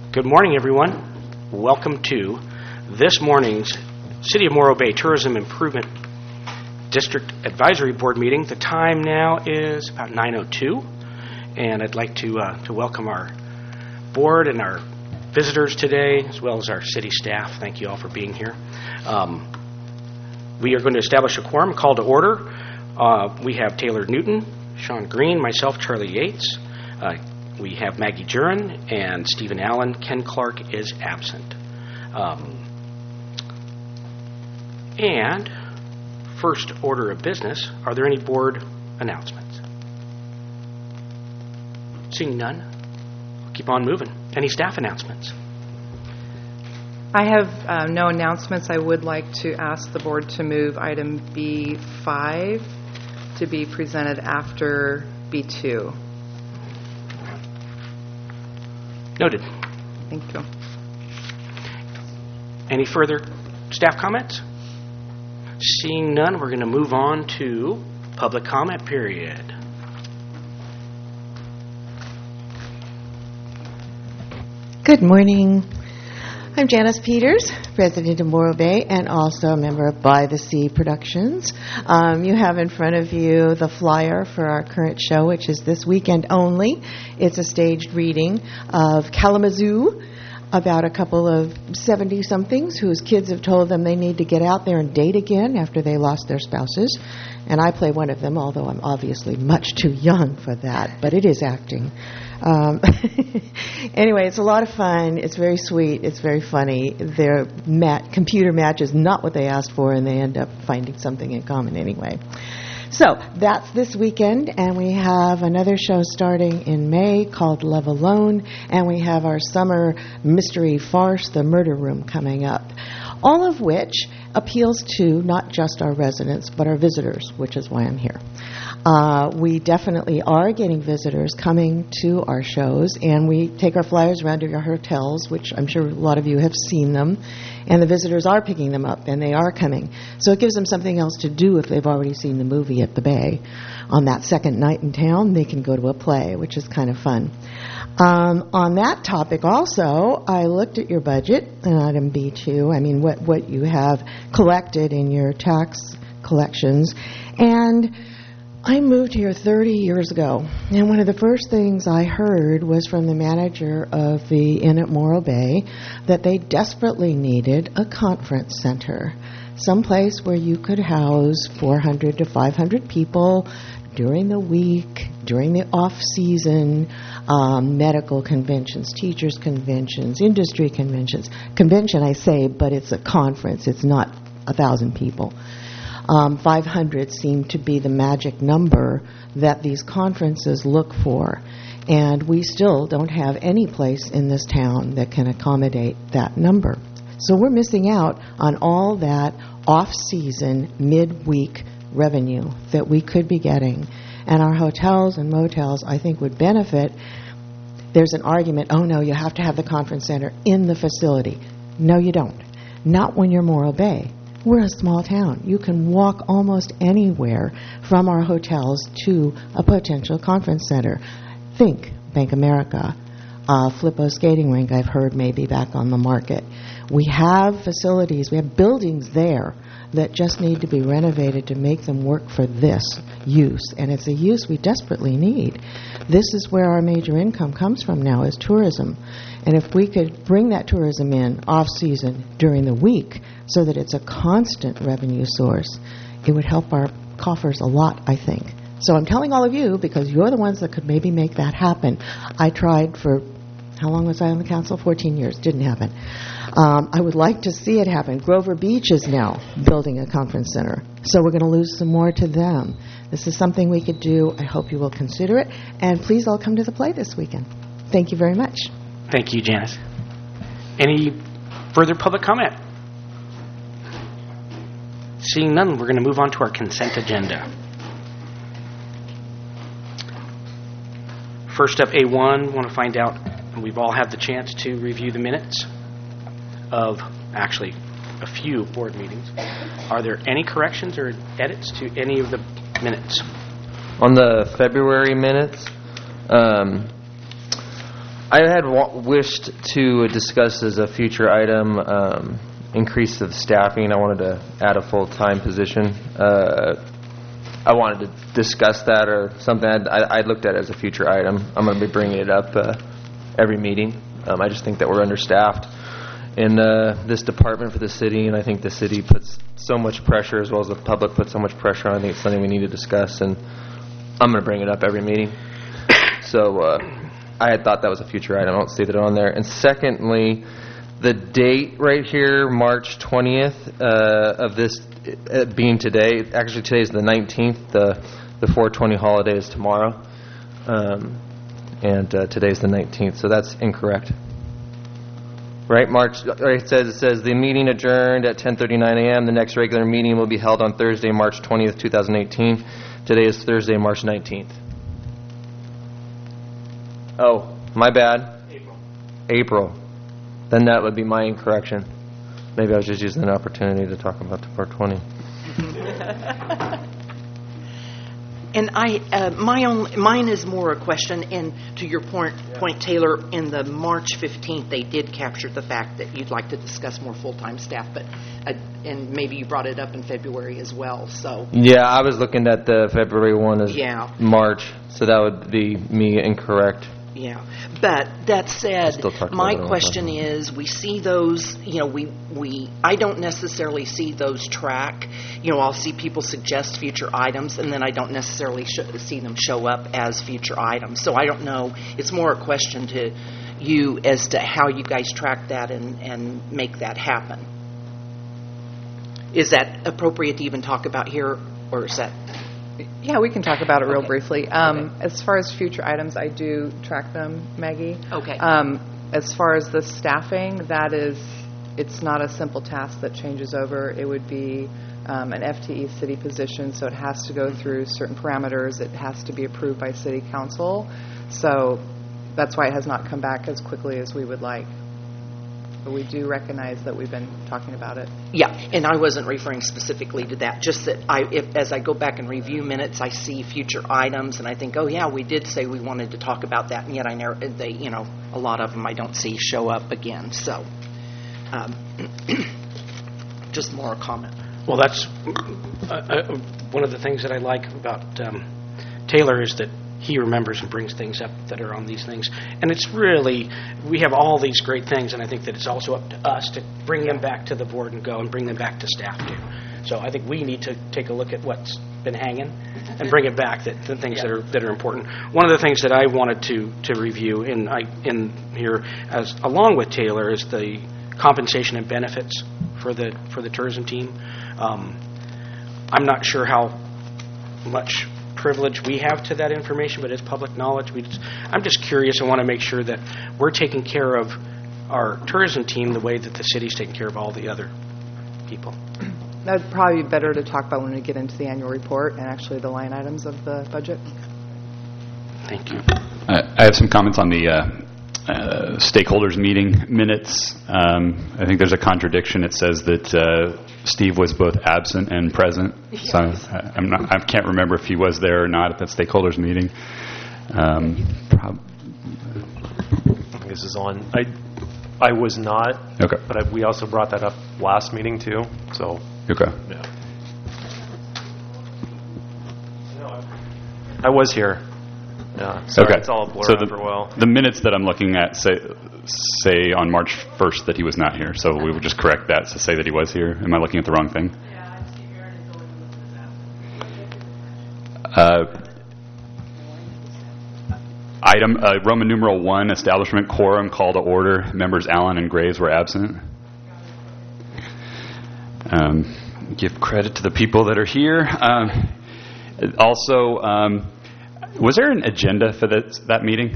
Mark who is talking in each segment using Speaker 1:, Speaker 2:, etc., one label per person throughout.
Speaker 1: Good morning, everyone. Welcome to this morning's City of Morro Bay Tourism Improvement District Advisory Board meeting. The time now is about 9:02, and I'd like to welcome our board and our visitors today, as well as our city staff. Thank you all for being here. We are going to establish a quorum, call to order. We have Taylor Newton, Sean Green, myself, Charlie Yates. We have Maggie Jurin and Stephen Allen. Ken Clark is absent. And first order of business, are there any board announcements? Seeing none, I'll keep on moving. Any staff announcements?
Speaker 2: I have no announcements. I would like to ask the board to move item B5 to be presented after B2.
Speaker 1: Noted.
Speaker 2: Thank you.
Speaker 1: Any further staff comments? Seeing none, we're going to move on to public comment period.
Speaker 3: Good morning. I'm Janice Peters, president of Morro Bay and also a member of By the Sea Productions. You have in front of you the flyer for our current show, which is this weekend only. It's a staged reading of Kalamazoo, about a couple of 70-somethings whose kids have told them they need to get out there and date again after they lost their spouses. And I play one of them, although I'm obviously much too young for that, but it is acting. Anyway, it's a lot of fun. It's very sweet. It's very funny. Their computer match is not what they asked for, and they end up finding something in common anyway. So that's this weekend, and we have another show starting in May called Love Alone, and we have our summer mystery farce, The Murder Room, coming up. All of which appeals to not just our residents, but our visitors, which is why I'm here. We definitely are getting visitors coming to our shows, and we take our flyers around to our hotels, which I'm sure a lot of you have seen them, and the visitors are picking them up, and they are coming. So it gives them something else to do if they've already seen the movie at the Bay. On that second night in town, they can go to a play, which is kind of fun. On that topic also, I looked at your budget, item B2, what you have collected in your tax collections, and I moved here 30 years ago, and one of the first things I heard was from the manager of the Inn at Morro Bay that they desperately needed a conference center, someplace where you could house 400 to 500 people during the week, during the off-season, medical conventions, teachers' conventions, industry conventions. Convention, I say, but it's a conference. It's not 1,000 people. 500 seemed to be the magic number that these conferences look for. And we still don't have any place in this town that can accommodate that number. So we're missing out on all that off-season, midweek revenue that we could be getting. And our hotels and motels, I think, would benefit. There's an argument, oh no, you have to have the conference center in the facility. No, you don't. Not when you're Morro Bay. We're a small town. You can walk almost anywhere from our hotels to a potential conference center. Think Bank America, Flippo skating rink, I've heard may be back on the market. We have facilities, we have buildings there that just need to be renovated to make them work for this use. And it's a use we desperately need. This is where our major income comes from now, is tourism. And if we could bring that tourism in off-season during the week so that it's a constant revenue source, it would help our coffers a lot, I think. So I'm telling all of you because you're the ones that could maybe make that happen. I tried for, how long was I on the council? 14 years. Didn't happen. I would like to see it happen. Grover Beach is now building a conference center, so we're going to lose some more to them. This is something we could do. I hope you will consider it. And please all come to the play this weekend. Thank you very much.
Speaker 1: Thank you, Janice. Any further public comment? Seeing none, we're going to move on to our consent agenda. First up, A1, want to find out, we've all had the chance to review the minutes of actually a few board meetings. Are there any corrections or edits to any of the minutes?
Speaker 4: On the February minutes, I had wished to discuss as a future item increase of staffing. I wanted to add a full-time position. I wanted to discuss that or something. I looked at it as a future item. I'm going to be bringing it up every meeting. I just think that we're understaffed in this department for the city, and I think the city puts so much pressure, as well as the public puts so much pressure on. I think it's something we need to discuss, and I'm going to bring it up every meeting. So I had thought that was a future item. I don't see that on there. And secondly, the date right here, March 20th, of this being today. Actually, today is the 19th. The 4/20 holiday is tomorrow, and today's the 19th. So that's incorrect. Right, March. Right, it says the meeting adjourned at 10:39 a.m. The next regular meeting will be held on Thursday, March 20th, 2018. Today is Thursday, March 19th. Oh, my bad. April. Then that would be my incorrection. Maybe I was just using an opportunity to talk about the 420.
Speaker 5: And mine is more a question. And to your point, Taylor, in the March 15th, they did capture the fact that you'd like to discuss more full-time staff, but and maybe you brought it up in February as well. So
Speaker 4: yeah, I was looking at the February one as March, so that would be me incorrect.
Speaker 5: Yeah, but that said, my question is, we see those, I don't necessarily see those track. I'll see people suggest future items, and then I don't necessarily see them show up as future items. So I don't know. It's more a question to you as to how you guys track that and make that happen. Is that appropriate to even talk about here, or is that...
Speaker 2: Yeah, we can talk about it real briefly. As far as future items, I do track them, Maggie.
Speaker 5: Okay.
Speaker 2: As far as the staffing, it's not a simple task that changes over. It would be an FTE city position, so it has to go through certain parameters. It has to be approved by city council. So that's why it has not come back as quickly as we would like. But we do recognize that we've been talking about it.
Speaker 5: Yeah, and I wasn't referring specifically to that. Just that as I go back and review minutes, I see future items, and I think, oh yeah, we did say we wanted to talk about that, and yet a lot of them I don't see show up again. So, just more a comment.
Speaker 1: Well, that's one of the things that I like about Taylor is that he remembers and brings things up that are on these things. And it's really, we have all these great things, and I think that it's also up to us to bring them back to the board and go and bring them back to staff too. So I think we need to take a look at what's been hanging and bring it back, the things that are important. One of the things that I wanted to review in here, as along with Taylor, is the compensation and benefits for the tourism team. I'm not sure how much privilege we have to that information, but it's public knowledge. I'm just curious. I want to make sure that we're taking care of our tourism team the way that the city's taking care of all the other people.
Speaker 2: That would probably be better to talk about when we get into the annual report and actually the line items of the budget.
Speaker 1: Thank you.
Speaker 6: I have some comments on the stakeholders meeting minutes. I think there's a contradiction. It says that Steve was both absent and present. Yes. So I can't remember if he was there or not at that stakeholders meeting.
Speaker 7: This is on. I was not.
Speaker 6: Okay.
Speaker 7: But we also brought that up last meeting too. So.
Speaker 6: Okay.
Speaker 7: Yeah. I was here. Yeah. Sorry,
Speaker 6: okay.
Speaker 7: It's all a blur
Speaker 6: so
Speaker 7: for a while.
Speaker 6: The minutes that I'm looking at say on March 1st that he was not here. So we would just correct that to say that he was here. Am I looking at the wrong thing?
Speaker 8: Yeah, Steve Aaron is only listed as absent.
Speaker 6: Item Roman numeral 1, establishment quorum, call to order. Members Allen and Graves were absent. Give credit to the people that are here. Also, was there an agenda for that meeting?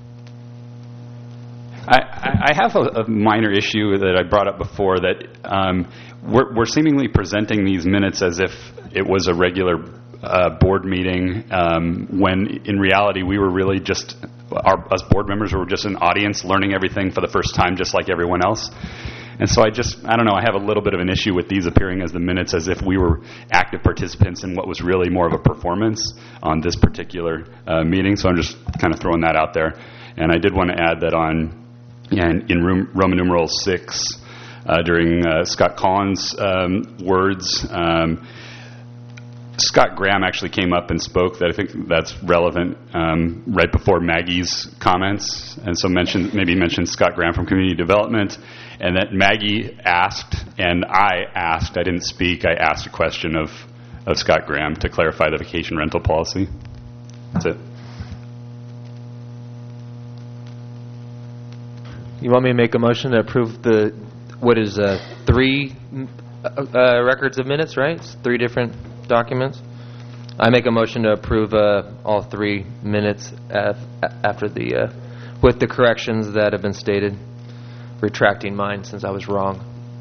Speaker 6: I have a minor issue that I brought up before, that we're seemingly presenting these minutes as if it was a regular board meeting, when in reality we were really just, us board members were just an audience learning everything for the first time, just like everyone else. And so I don't know, I have a little bit of an issue with these appearing as the minutes as if we were active participants in what was really more of a performance on this particular meeting. So I'm just kind of throwing that out there. And I did want to add that in Roman numeral 6, during Scott Collins' words, Scott Graham actually came up and spoke. That I think that's relevant right before Maggie's comments, and so mentioned Scott Graham from Community Development, and that Maggie asked and I asked. I didn't speak. I asked a question of Scott Graham to clarify the vacation rental policy. That's it.
Speaker 4: You want me to make a motion to approve the 3 records of minutes, right? It's 3 different documents. I make a motion to approve all 3 minutes after with the corrections that have been stated, retracting mine since I was wrong.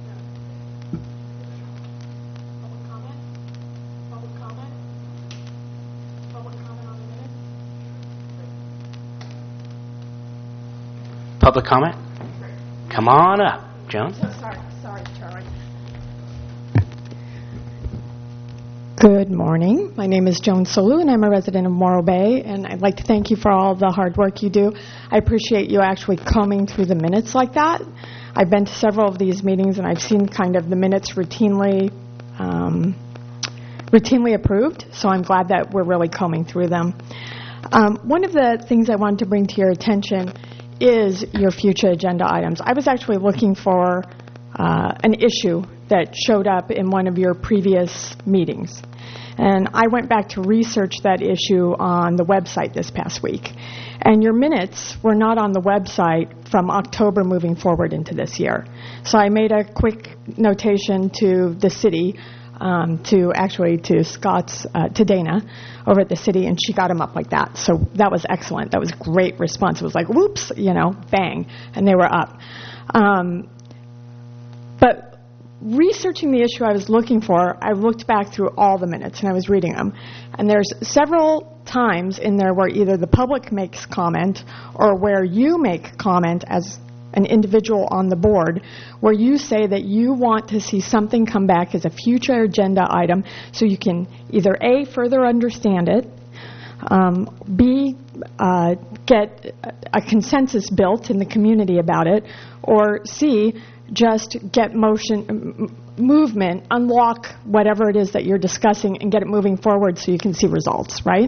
Speaker 1: Public comment? Come on up, Joan.
Speaker 9: Sorry, Charlie. Good morning. My name is Joan Solu, and I'm a resident of Morro Bay, and I'd like to thank you for all the hard work you do. I appreciate you actually combing through the minutes like that. I've been to several of these meetings, and I've seen kind of the minutes routinely approved, so I'm glad that we're really combing through them. One of the things I wanted to bring to your attention is your future agenda items. I was actually looking for an issue that showed up in one of your previous meetings. And I went back to research that issue on the website this past week. And your minutes were not on the website from October moving forward into this year. So I made a quick notation to the city, to Dana over at the city, and she got them up like that. So that was excellent. That was a great response. It was like, whoops, bang, and they were up. But researching the issue I was looking for, I looked back through all the minutes, and I was reading them. And there's several times in there where either the public makes comment or where you make comment as an individual on the board, where you say that you want to see something come back as a future agenda item so you can either A, further understand it, B, get a consensus built in the community about it, or C, just get movement, unlock whatever it is that you're discussing and get it moving forward so you can see results, right?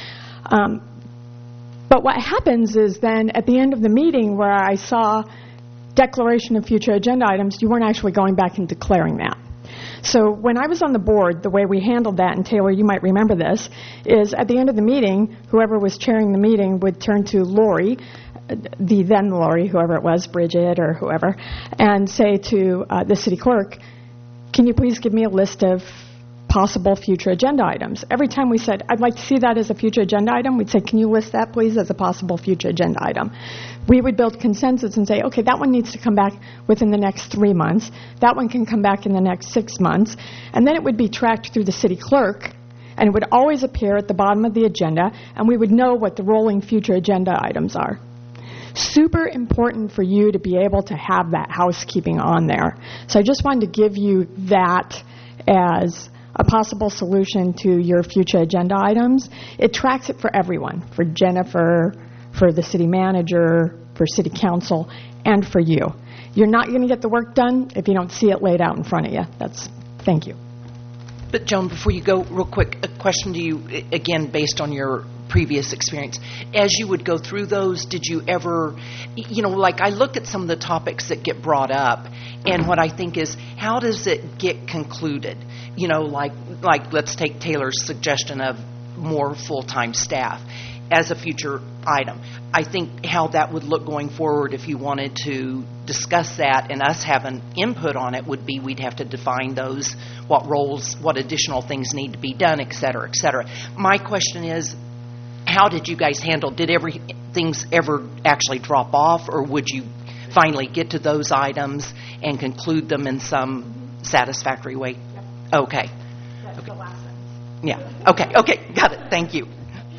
Speaker 9: But what happens is then at the end of the meeting where I saw declaration of future agenda items, you weren't actually going back and declaring that. So when I was on the board, the way we handled that, and Taylor, you might remember this, is at the end of the meeting, whoever was chairing the meeting would turn to Lori, the then Lori, whoever it was, Bridget or whoever, and say to the city clerk, can you please give me a list of possible future agenda items? Every time we said, I'd like to see that as a future agenda item, we'd say, can you list that, please, as a possible future agenda item? We would build consensus and say, okay, that one needs to come back within the next 3 months. That one can come back in the next 6 months. And then it would be tracked through the city clerk, and it would always appear at the bottom of the agenda, and we would know what the rolling future agenda items are. Super important for you to be able to have that housekeeping on there. So I just wanted to give you that as a possible solution to your future agenda items. It tracks it for everyone, for Jennifer, for the city manager, for city council, and for you. You're not going to get the work done if you don't see it laid out in front of you. Thank you.
Speaker 5: But Joan, before you go, real quick, a question to you, again, based on your previous experience. As you would go through those, did you ever, I looked at some of the topics that get brought up, and what I think is, how does it get concluded? Like let's take Taylor's suggestion of more full-time staff as a future item. I think how that would look going forward if you wanted to discuss that and us having input on it would be we'd have to define those, what roles, what additional things need to be done, et cetera, et cetera. My question is, how did you guys handle, did things ever actually drop off, or would you finally get to those items and conclude them in some satisfactory way?
Speaker 9: Yep.
Speaker 5: Okay.
Speaker 9: That's the last sentence.
Speaker 5: Yeah. Okay. Got it. Thank you.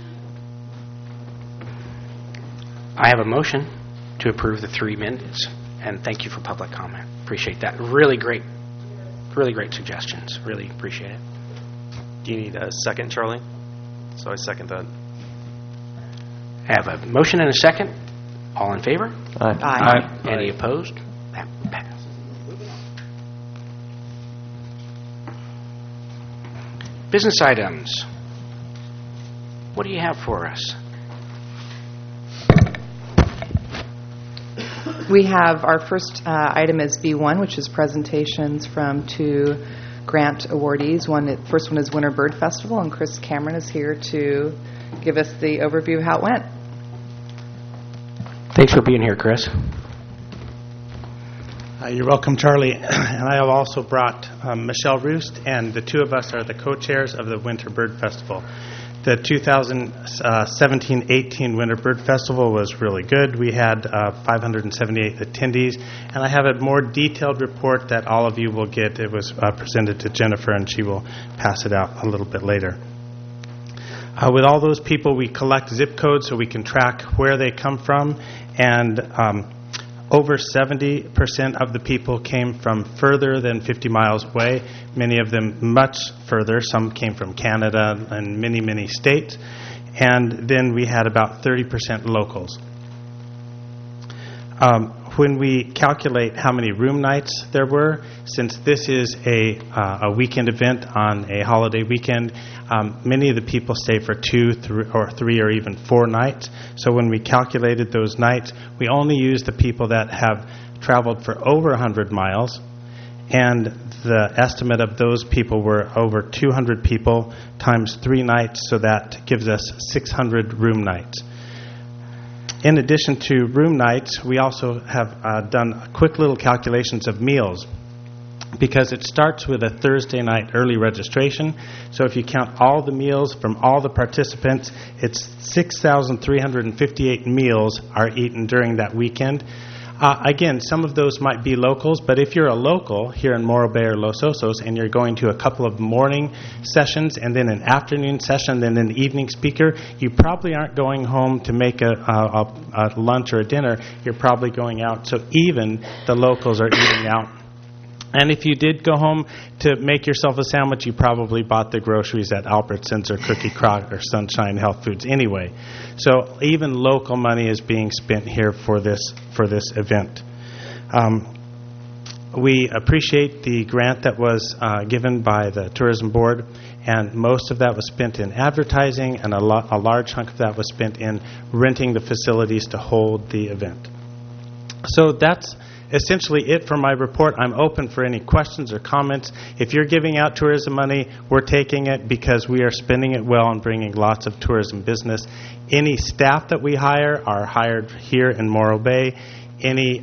Speaker 1: I have a motion to approve the 3 minutes, and thank you for public comment. Appreciate that. Really great suggestions. Really appreciate it.
Speaker 7: Do you need a second, Charlie? So I second that.
Speaker 1: I have a motion and a second. All in favor?
Speaker 5: Aye.
Speaker 1: Any opposed? That passes. Business items. What do you have for us?
Speaker 2: We have our first item is B1, which is presentations from 2 grant awardees. First one is Winter Bird Festival, and Chris Cameron is here to give us the overview of how it went.
Speaker 1: Thanks for being here, Chris.
Speaker 10: You're welcome, Charlie. And I have also brought Michelle Roost, and the two of us are the co-chairs of the Winter Bird Festival. The 2017-18 Winter Bird Festival was really good. We had 578 attendees, and I have a more detailed report that all of you will get. It was presented to Jennifer, and she will pass it out a little bit later. With all those people, we collect zip codes so we can track where they come from, and over 70% of the people came from further than 50 miles away, many of them much further. Some came from Canada and many, many states. And then we had about 30% locals. When we calculate how many room nights there were, since this is a weekend event on a holiday weekend, many of the people stay for 2, 3, or even 4 nights. So when we calculated those nights, we only used the people that have traveled for over 100 miles, and the estimate of those people were over 200 people times 3 nights, so that gives us 600 room nights. In addition to room nights, we also have done quick little calculations of meals, because it starts with a Thursday night early registration. So if you count all the meals from all the participants, it's 6,358 meals are eaten during that weekend. Again, some of those might be locals, but if you're a local here in Morro Bay or Los Osos and you're going to a couple of morning sessions and then an afternoon session, then an evening speaker, you probably aren't going home to make a lunch or a dinner. You're probably going out. So even the locals are eating out. And if you did go home to make yourself a sandwich, you probably bought the groceries at Albertsons or Cookie Crock or Sunshine Health Foods anyway. So even local money is being spent here for this event. We appreciate the grant that was given by the Tourism Board, and most of that was spent in advertising, and a large chunk of that was spent in renting the facilities to hold the event. So that's essentially it for my report. I'm open for any questions or comments. If you're giving out tourism money, we're taking it because we are spending it well and bringing lots of tourism business. Any staff that we hire are hired here in Morro Bay. Any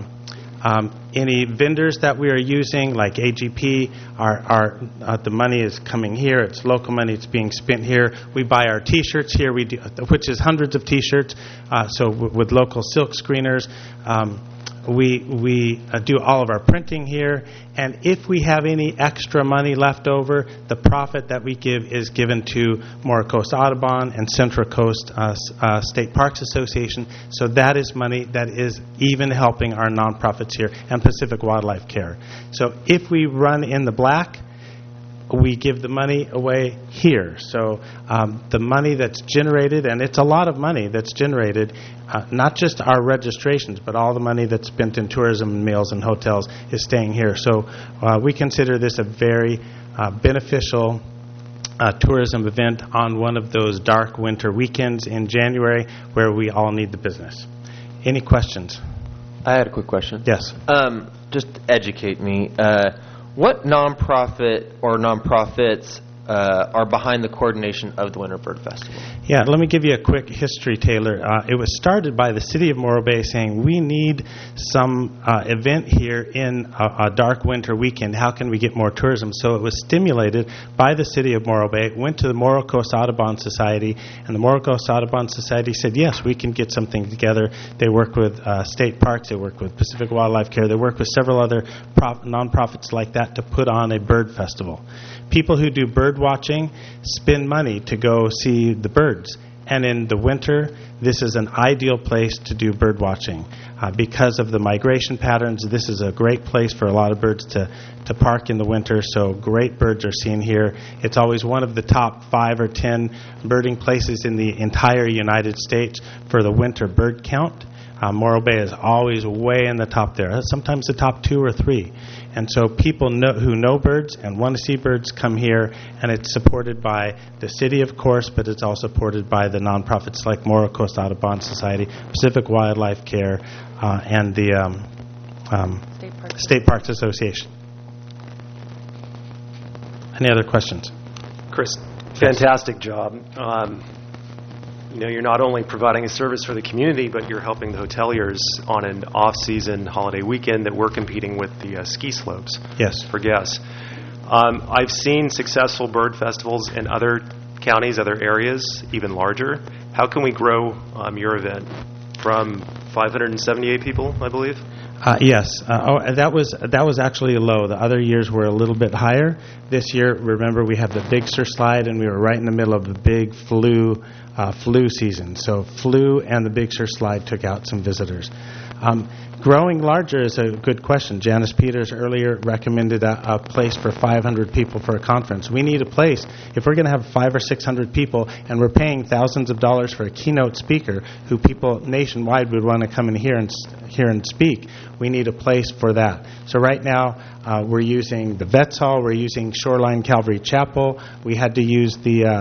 Speaker 10: vendors that we are using, like AGP, the money is coming here. It's local money. It's being spent here. We buy our T-shirts here, which is hundreds of T-shirts. So with local silk screeners. We do all of our printing here, and if we have any extra money left over, the profit that we give is given to Morro Coast Audubon and Central Coast State Parks Association. So that is money that is even helping our nonprofits here and Pacific Wildlife Care. So if we run in the black, we give the money away here. So the money that's generated, and it's a lot of money that's generated, not just our registrations, but all the money that's spent in tourism and meals and hotels is staying here. So we consider this a very beneficial tourism event on one of those dark winter weekends in January where we all need the business. Any questions?
Speaker 4: I had a quick question.
Speaker 10: Yes.
Speaker 4: Just educate me. What nonprofit or nonprofits are behind the coordination of the Winter Bird Festival?
Speaker 10: Yeah, let me give you a quick history, Taylor. It was started by the city of Morro Bay saying, we need some event here in a dark winter weekend. How can we get more tourism? So it was stimulated by the city of Morro Bay, went to the Morro Coast Audubon Society, and the Morro Coast Audubon Society said, yes, we can get something together. They work with state parks, they work with Pacific Wildlife Care, they work with several other nonprofits like that to put on a bird festival. People who do bird watching spend money to go see the birds. And in the winter, this is an ideal place to do bird watching. Because of the migration patterns, this is a great place for a lot of birds to park in the winter, so great birds are seen here. It's always one of the top 5 or 10 birding places in the entire United States for the winter bird count. Morro Bay is always way in the top there, sometimes the top 2 or 3. And so people who know birds and want to see birds come here, and it's supported by the city, of course, but it's also supported by the nonprofits like Morro Coast Audubon Society, Pacific Wildlife Care, and the State Parks Association. Any other questions?
Speaker 7: Chris, fantastic job. You're not only providing a service for the community, but you're helping the hoteliers on an off-season holiday weekend that we're competing with the ski slopes.
Speaker 10: Yes.
Speaker 7: For guests. I've seen successful bird festivals in other counties, other areas, even larger. How can we grow your event from 578 people, I believe?
Speaker 10: Yes. That was actually low. The other years were a little bit higher. This year, remember, we have the Big Sur slide, and we were right in the middle of the big flu season. So flu and the Big Sur slide took out some visitors. Growing larger is a good question. Janice Peters earlier recommended a place for 500 people for a conference. We need a place. If we're going to have 500 or 600 people and we're paying thousands of dollars for a keynote speaker who people nationwide would want to come in here and speak, we need a place for that. So right now we're using the Vets Hall. We're using Shoreline Calvary Chapel. We had to use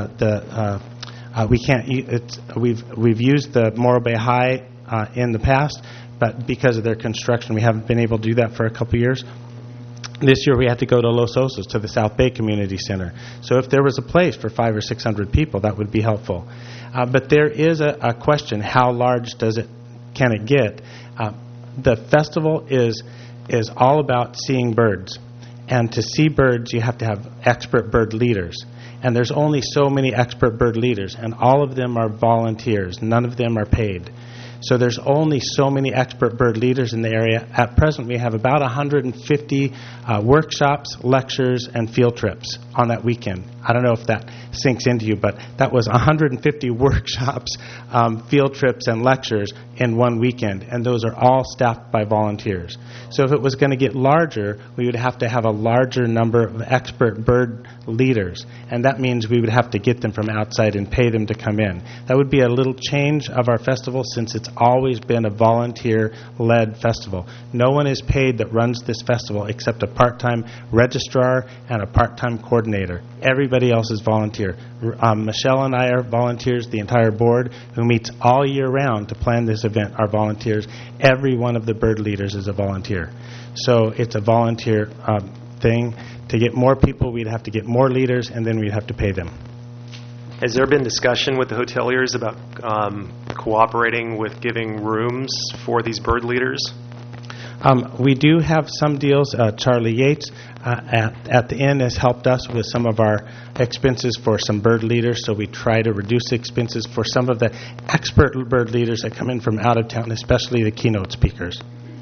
Speaker 10: we've used the Morro Bay High in the past, but because of their construction, we haven't been able to do that for a couple years. This year we had to go to Los Osos, to the South Bay Community Center. So if there was a place for 500 or 600 people, that would be helpful. But there is a question: how large can it get? The festival is all about seeing birds, and to see birds, you have to have expert bird leaders. And there's only so many expert bird leaders, and all of them are volunteers. None of them are paid. So there's only so many expert bird leaders in the area. At present, we have about 150 workshops, lectures, and field trips on that weekend. I don't know if that sinks into you, but that was 150 workshops, field trips, and lectures in one weekend, and those are all staffed by volunteers. So if it was going to get larger, we would have to have a larger number of expert bird leaders, and that means we would have to get them from outside and pay them to come in. That would be a little change of our festival, since it's always been a volunteer-led festival. No one is paid that runs this festival except a part-time registrar and a part-time coordinator. Everybody else is volunteer. Michelle and I are volunteers. The entire board, who meets all year round to plan this event, are volunteers. Every one of the bird leaders is a volunteer. So it's a volunteer thing. To get more people, we'd have to get more leaders, and then we'd have to pay them.
Speaker 7: Has there been discussion with the hoteliers about cooperating with giving rooms for these bird leaders?
Speaker 10: We do have some deals. Charlie Yates at the inn has helped us with some of our expenses for some bird leaders, so we try to reduce expenses for some of the expert bird leaders that come in from out of town, especially the keynote speakers.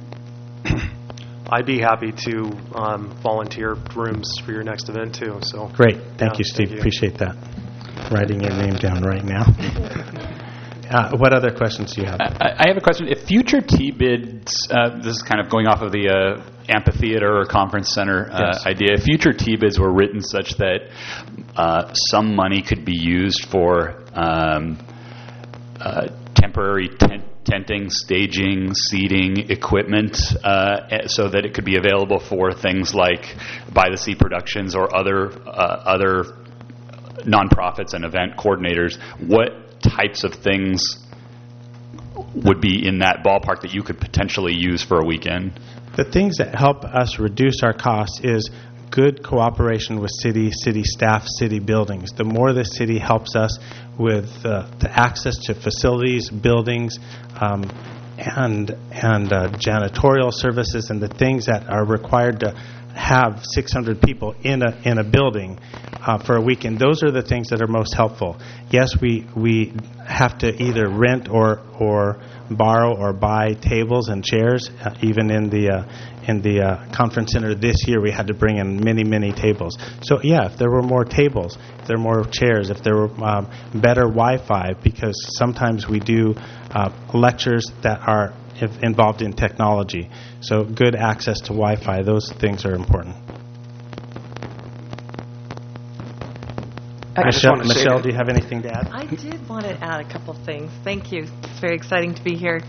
Speaker 7: I'd be happy to volunteer rooms for your next event, too. So
Speaker 10: great. Thank you, Steve. Thank you. Appreciate that. Writing your name down right now. What other questions do you have?
Speaker 6: I have a question. If future T-bids, this is kind of going off of the amphitheater or conference center idea, if future T-bids were written such that some money could be used for temporary tenting, staging, seating, equipment, so that it could be available for things like By the Sea Productions or other nonprofits and event coordinators, what types of things would be in that ballpark that you could potentially use for a weekend?
Speaker 10: The things that help us reduce our costs is good cooperation with city staff, city buildings. The more the city helps us with the access to facilities, buildings, and janitorial services, and the things that are required to have 600 people in a building for a weekend, those are the things that are most helpful. Yes, we have to either rent or borrow or buy tables and chairs. Even in the conference center this year, we had to bring in many tables. So yeah, if there were more tables, if there were more chairs, if there were better Wi-Fi, because sometimes we do lectures that are involved in technology. So good access to Wi-Fi, those things are important. Michelle, do you have anything to add?
Speaker 11: I did want to add a couple things. Thank you. It's very exciting to be here.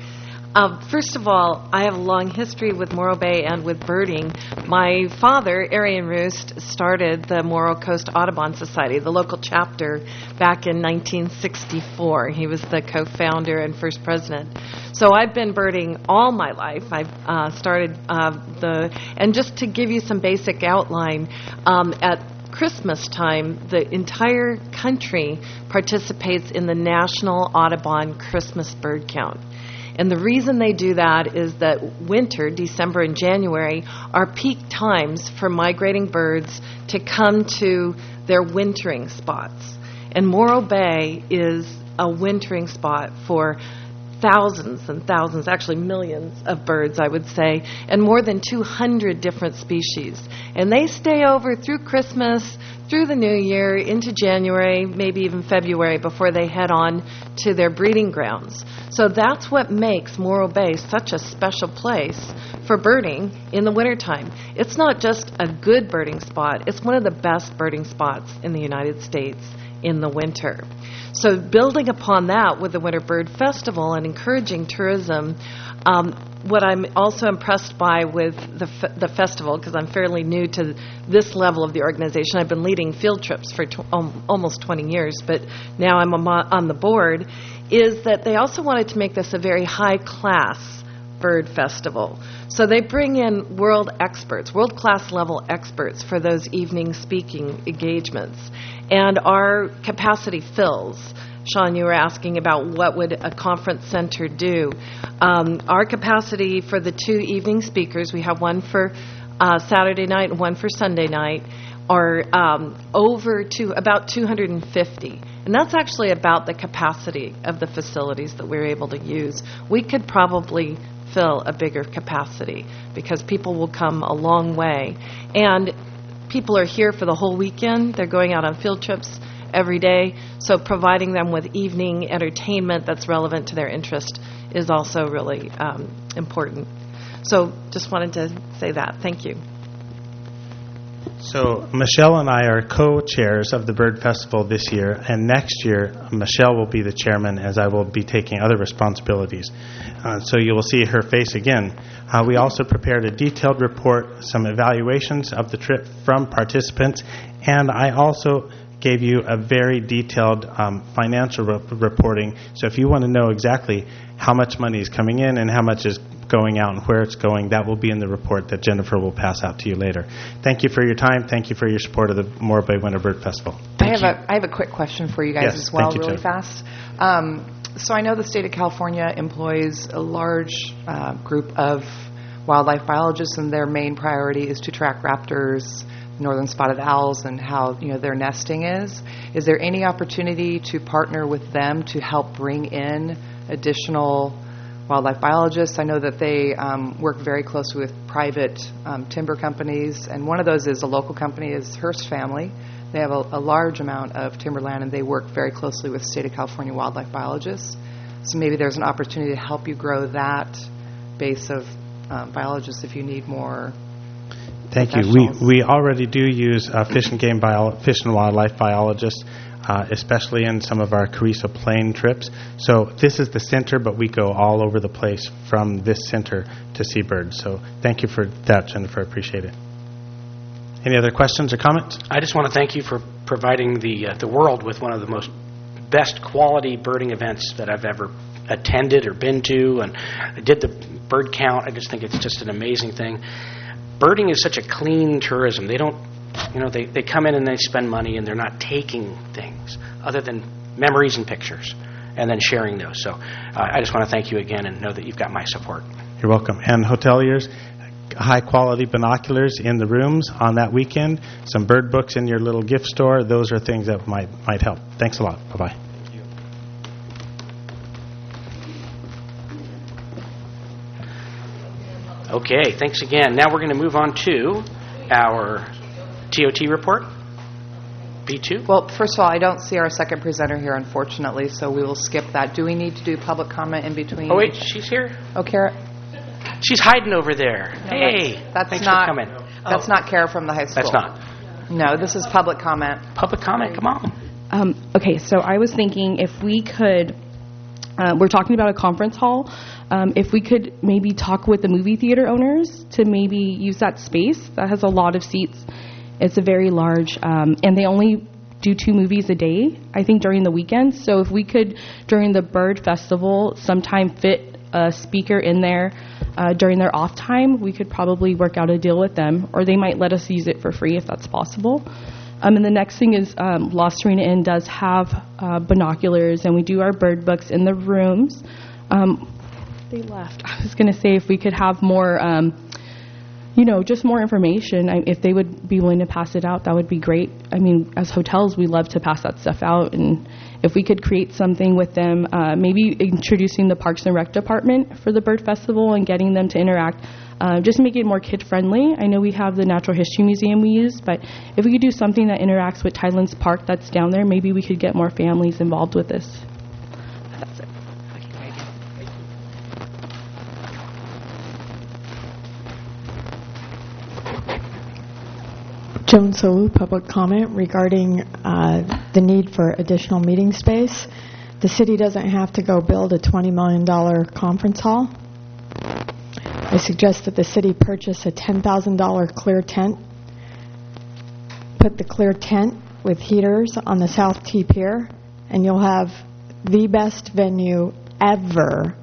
Speaker 11: First of all, I have a long history with Morro Bay and with birding. My father, Arian Roost, started the Morro Coast Audubon Society, the local chapter, back in 1964. He was the co-founder and first president. So I've been birding all my life. I've started and just to give you some basic outline, at Christmas time, the entire country participates in the National Audubon Christmas Bird Count. And the reason they do that is that winter, December and January, are peak times for migrating birds to come to their wintering spots. And Morro Bay is a wintering spot for thousands and thousands, actually millions of birds, I would say, and more than 200 different species. And they stay over through Christmas, through the New Year, into January, maybe even February, before they head on to their breeding grounds. So that's what makes Morro Bay such a special place for birding in the wintertime. It's not just a good birding spot, it's one of the best birding spots in the United States in the winter. So building upon that with the Winter Bird Festival and encouraging tourism, what I'm also impressed by with the festival, because I'm fairly new to this level of the organization, I've been leading field trips for almost 20 years, but now I'm on the board, is that they also wanted to make this a very high-class bird festival. So they bring in world-class level experts for those evening speaking engagements. And our capacity fills. Sean, you were asking about what would a conference center do. Our capacity for the 2 evening speakers, we have one for Saturday night and one for Sunday night, are about 250. And that's actually about the capacity of the facilities that we're able to use. We could probably fill a bigger capacity because people will come a long way. And people are here for the whole weekend. They're going out on field trips every day. So providing them with evening entertainment that's relevant to their interest is also really important. So just wanted to say that. Thank you.
Speaker 10: So Michelle and I are co-chairs of the Bird Festival this year, and next year Michelle will be the chairman as I will be taking other responsibilities. So you will see her face again. We also prepared a detailed report, some evaluations of the trip from participants, and I also gave you a very detailed financial reporting. So if you want to know exactly how much money is coming in and how much is going out and where it's going, that will be in the report that Jennifer will pass out to you later. Thank you for your time. Thank you for your support of the Morro Bay Winter Bird Festival.
Speaker 2: I have a quick question for you guys as well, really fast. So I know the state of California employs a large group of wildlife biologists, and their main priority is to track raptors, northern spotted owls, and how their nesting is. Is there any opportunity to partner with them to help bring in additional wildlife biologists? I know that they work very closely with private timber companies, and one of those is a local company, is Hearst Family. They have a large amount of timberland, and they work very closely with state of California wildlife biologists. So maybe there's an opportunity to help you grow that base of biologists if you need more.
Speaker 10: Thank you. We already do use fish and wildlife biologists, especially in some of our Carrizo Plain trips. So this is the center, but we go all over the place from this center to see birds. So thank you for that, Jennifer. I appreciate it. Any other questions or comments?
Speaker 1: I just want to thank you for providing the world with one of the most best quality birding events that I've ever attended or been to. And I did the bird count. I just think it's just an amazing thing. Birding is such a clean tourism. They don't, they come in and they spend money and they're not taking things other than memories and pictures and then sharing those. So I just want to thank you again and know that you've got my support.
Speaker 10: You're welcome. And hoteliers, high-quality binoculars in the rooms on that weekend, some bird books in your little gift store. Those are things that might help. Thanks a lot. Bye-bye.
Speaker 1: Okay, thanks again. Now we're going to move on to our TOT report. B2?
Speaker 2: Well, first of all, I don't see our second presenter here, unfortunately, so we will skip that. Do we need to do public comment in between?
Speaker 1: Oh, wait, she's here?
Speaker 2: Oh, Kara?
Speaker 1: She's hiding over there.
Speaker 2: No,
Speaker 1: hey,
Speaker 2: thanks
Speaker 1: for coming.
Speaker 2: That's not Kara from the high school.
Speaker 1: That's not.
Speaker 2: No, this is public comment.
Speaker 1: Public comment, come on.
Speaker 12: Okay, so I was thinking if we could We're talking about a conference hall. If we could maybe talk with the movie theater owners to maybe use that space. That has a lot of seats. It's a very large, and they only do 2 movies a day, I think, during the weekends. So if we could, during the Bird Festival, sometime fit a speaker in there during their off time, we could probably work out a deal with them, or they might let us use it for free if that's possible. And the next thing is Lost Serena Inn does have binoculars, and we do our bird books in the rooms. They left. I was going to say if we could have more, just more information. If they would be willing to pass it out, that would be great. I mean, as hotels, we love to pass that stuff out, and if we could create something with them, maybe introducing the Parks and Rec department for the Bird Festival and getting them to interact. Just make it more kid-friendly. I know we have the Natural History Museum we use, but if we could do something that interacts with Tidelands Park that's down there, maybe we could get more families involved with this. That's it.
Speaker 9: Joan Solu, public comment regarding the need for additional meeting space. The city doesn't have to go build a $20 million conference hall. I suggest that the city purchase a $10,000 clear tent, put the clear tent with heaters on the South T Pier, and you'll have the best venue ever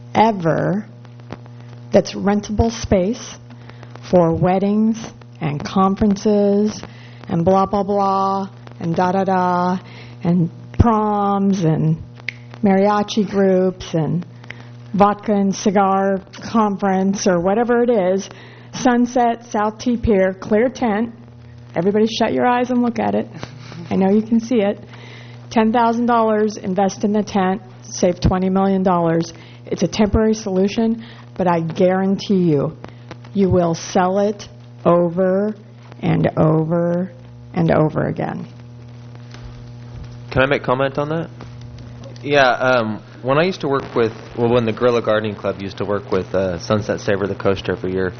Speaker 9: that's rentable space for weddings and conferences and blah, blah, blah, and da-da-da, and proms and mariachi groups and vodka and cigar conference or whatever it is. Sunset, South T Pier, clear tent. Everybody shut your eyes and look at it. I know you can see it. $10,000, invest in the tent, save $20 million. It's a temporary solution, but I guarantee you will sell it over and over and over again.
Speaker 4: Can I make comment on that? Yeah, when I used to work with, when the Guerrilla Gardening Club used to work with Sunset Savor the Coast every year,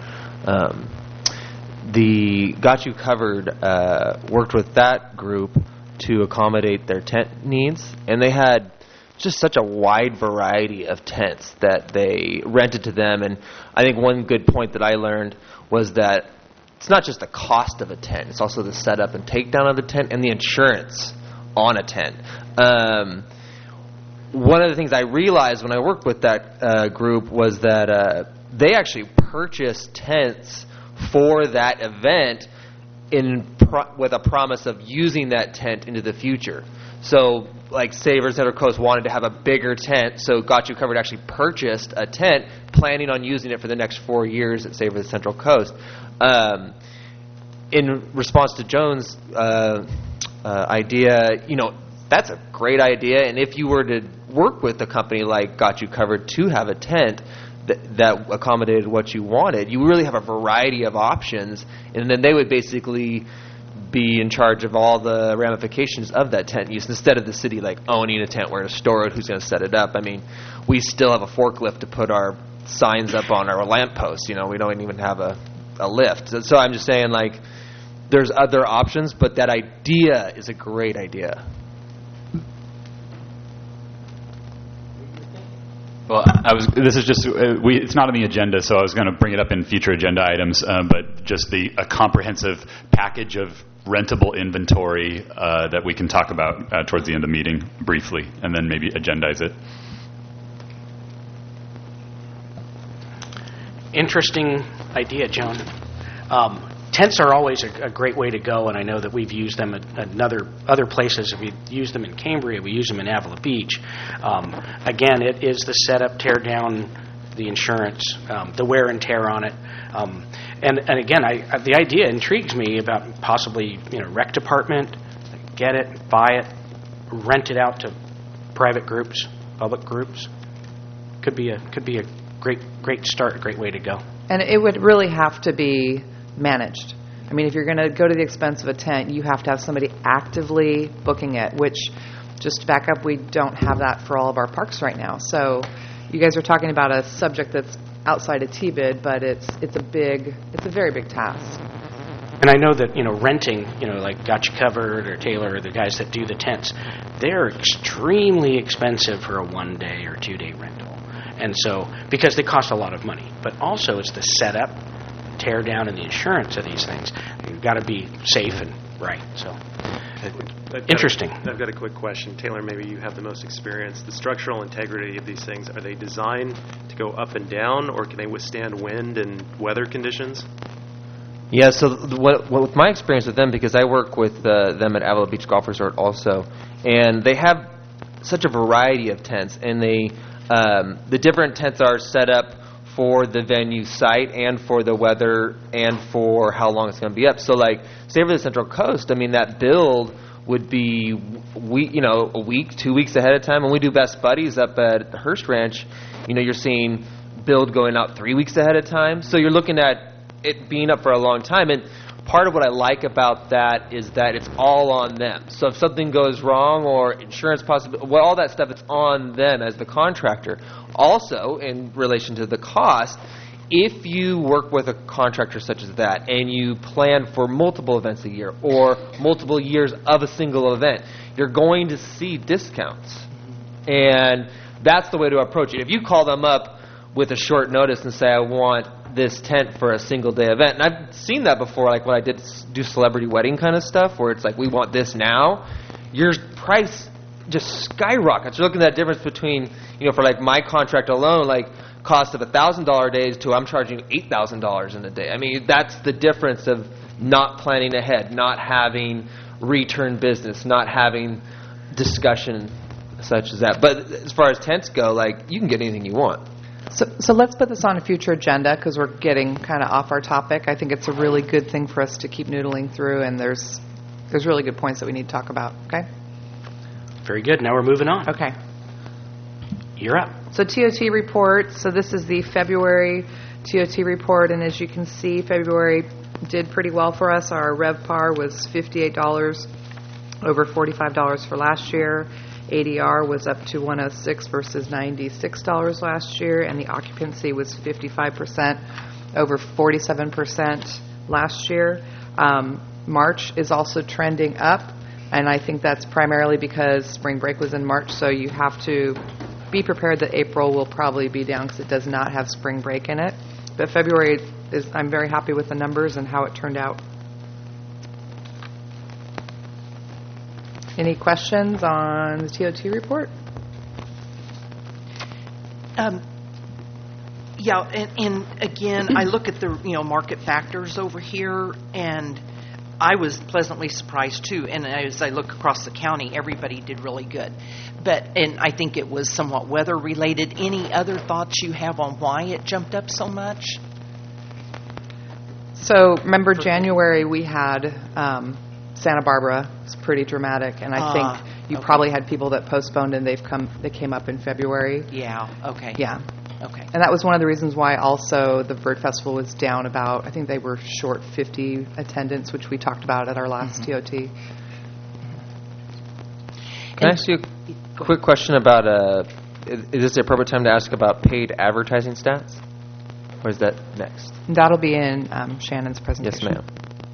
Speaker 4: the Got You Covered worked with that group to accommodate their tent needs, and they had just such a wide variety of tents that they rented to them. And I think one good point that I learned was that it's not just the cost of a tent, it's also the setup and takedown of the tent and the insurance on a tent. One of the things I realized when I worked with that group was that they actually purchased tents for that event with a promise of using that tent into the future. So, like Savor Central Coast wanted to have a bigger tent, so Got You Covered actually purchased a tent, planning on using it for the next 4 years at Savor the Central Coast. In response to Joan's idea, that's a great idea, and if you were to work with a company like Got You Covered to have a tent that accommodated what you wanted, you really have a variety of options, and then they would basically be in charge of all the ramifications of that tent use instead of the city owning a tent, where to store it, who's going to set it up. I mean, we still have a forklift to put our signs up on our lampposts. We don't even have a lift. So I'm just saying, there's other options, but that idea is a great idea.
Speaker 6: Well, this is just, it's not on the agenda, so I was going to bring it up in future agenda items, but just a comprehensive package of rentable inventory that we can talk about towards the end of the meeting briefly, and then maybe agendize it.
Speaker 1: Interesting idea, Joan. Tents are always a great way to go, and I know that we've used them at other places. We used them in Cambria. We use them in Avila Beach. Again, it is the setup, tear down, the insurance, the wear and tear on it. And again, the idea intrigues me about possibly rec department, get it, buy it, rent it out to private groups, public groups. Could be a great start, a great way to go.
Speaker 2: And it would really have to be managed. I mean, if you're going to go to the expense of a tent, you have to have somebody actively booking it, which, just to back up, we don't have that for all of our parks right now. So you guys are talking about a subject that's outside of TBID, but it's a very big task.
Speaker 1: And I know that, renting, like Got You Covered or Taylor or the guys that do the tents, they're extremely expensive for a 1-day or 2-day rental. And so, because they cost a lot of money. But also it's the setup, tear down, and the insurance of these things. You've got to be safe and right. So, interesting.
Speaker 7: I've got a quick question. Taylor, maybe you have the most experience. The structural integrity of these things, are they designed to go up and down, or can they withstand wind and weather conditions?
Speaker 4: Yeah, so with my experience with them, because I work with them at Avila Beach Golf Resort also, and they have such a variety of tents, and the different tents are set up for the venue site and for the weather and for how long it's going to be up. So, like, say for the Central Coast, I mean, that build would be a week, 2 weeks ahead of time. When we do Best Buddies up at the Hearst Ranch, you're seeing build going out 3 weeks ahead of time. So you're looking at it being up for a long time. And part of what I like about that is that it's all on them. So if something goes wrong or insurance all that stuff, it's on them as the contractor. Also, in relation to the cost, if you work with a contractor such as that and you plan for multiple events a year or multiple years of a single event, you're going to see discounts. And that's the way to approach it. If you call them up with a short notice and say, I want this tent for a single day event, and I've seen that before, like when I do celebrity wedding kind of stuff, where it's like, we want this now, your price just skyrockets. You're looking at that difference between, for like my contract alone, like cost of $1,000 days to I'm charging $8,000 in a day. I mean, that's the difference of not planning ahead, not having return business, not having discussion such as that. But as far as tents go, like, you can get anything you want.
Speaker 2: So let's put this on a future agenda because we're getting kind of off our topic. I think it's a really good thing for us to keep noodling through, and there's really good points that we need to talk about. Okay?
Speaker 1: Very good. Now we're moving on.
Speaker 2: Okay.
Speaker 1: You're up.
Speaker 2: So TOT report. So this is the February TOT report, and as you can see, February did pretty well for us. Our RevPAR was $58, over $45 for last year. ADR was up to $106 versus $96 last year, and the occupancy was 55%, over 47% last year. March is also trending up, and I think that's primarily because spring break was in March, so you have to be prepared that April will probably be down because it does not have spring break in it. But February I'm very happy with the numbers and how it turned out. Any questions on the TOT report?
Speaker 5: Yeah, and again, I look at the market factors over here, and I was pleasantly surprised too. And as I look across the county, everybody did really good. And I think it was somewhat weather related. Any other thoughts you have on why it jumped up so much?
Speaker 2: So remember January we had Santa Barbara. It's pretty dramatic, and I think you probably had people that postponed and they came up in February.
Speaker 5: Yeah. Okay.
Speaker 2: Yeah.
Speaker 5: Okay.
Speaker 2: And that was one of the reasons why also the Bird Festival was down about, I think they were short 50 attendance, which we talked about at our last TOT.
Speaker 4: Can I ask you a quick question about, is this the appropriate time to ask about paid advertising stats? Or is that next?
Speaker 2: That'll be in Shannon's presentation.
Speaker 4: Yes, ma'am.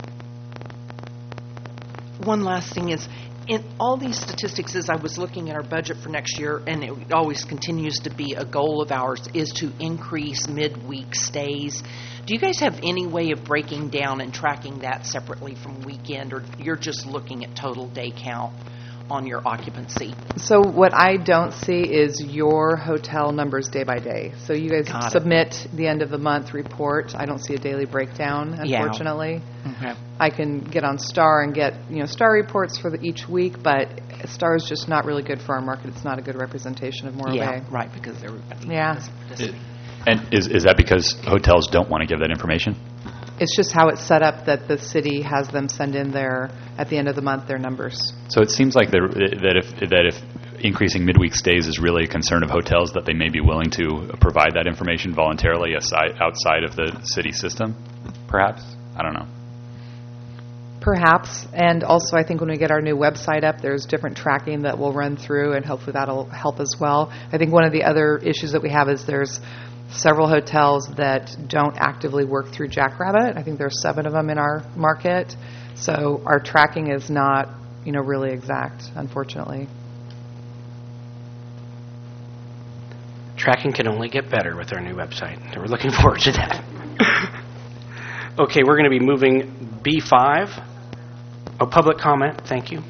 Speaker 5: One last thing is, in all these statistics, as I was looking at our budget for next year, and it always continues to be a goal of ours, is to increase midweek stays. Do you guys have any way of breaking down and tracking that separately from weekend, or you're just looking at total day count on your occupancy?
Speaker 2: So what I don't see is your hotel numbers day by day. So you guys submit the end of the month report. I don't see a daily breakdown, unfortunately.
Speaker 5: Yeah. Okay.
Speaker 2: I can get on Star and get Star reports for each week, but Star is just not really good for our market. It's not a good representation of Morro Bay.
Speaker 5: Yeah, right, because everybody.
Speaker 2: Yeah.
Speaker 6: And is that because hotels don't want to give that information?
Speaker 2: It's just how it's set up that the city has them send in at the end of the month, their numbers.
Speaker 6: So it seems like that if increasing midweek stays is really a concern of hotels, that they may be willing to provide that information voluntarily outside of the city system, perhaps? I don't know.
Speaker 2: Perhaps. And also I think when we get our new website up, there's different tracking that we'll run through, and hopefully that'll help as well. I think one of the other issues that we have is there's several hotels that don't actively work through Jackrabbit. I think there's 7 of them in our market. So our tracking is not, really exact, unfortunately.
Speaker 1: Tracking can only get better with our new website. So we're looking forward to that. Okay, we're going to be moving B5. Oh, public comment. Thank you.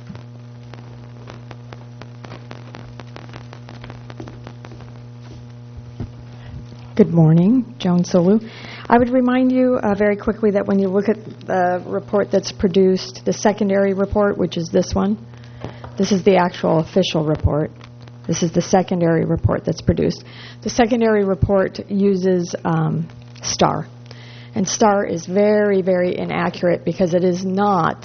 Speaker 9: Good morning, Joan Solu. I would remind you very quickly that when you look at the report that's produced, the secondary report, which is this one, this is the actual official report. This is the secondary report that's produced. The secondary report uses STAR. And STAR is very, very inaccurate because it is not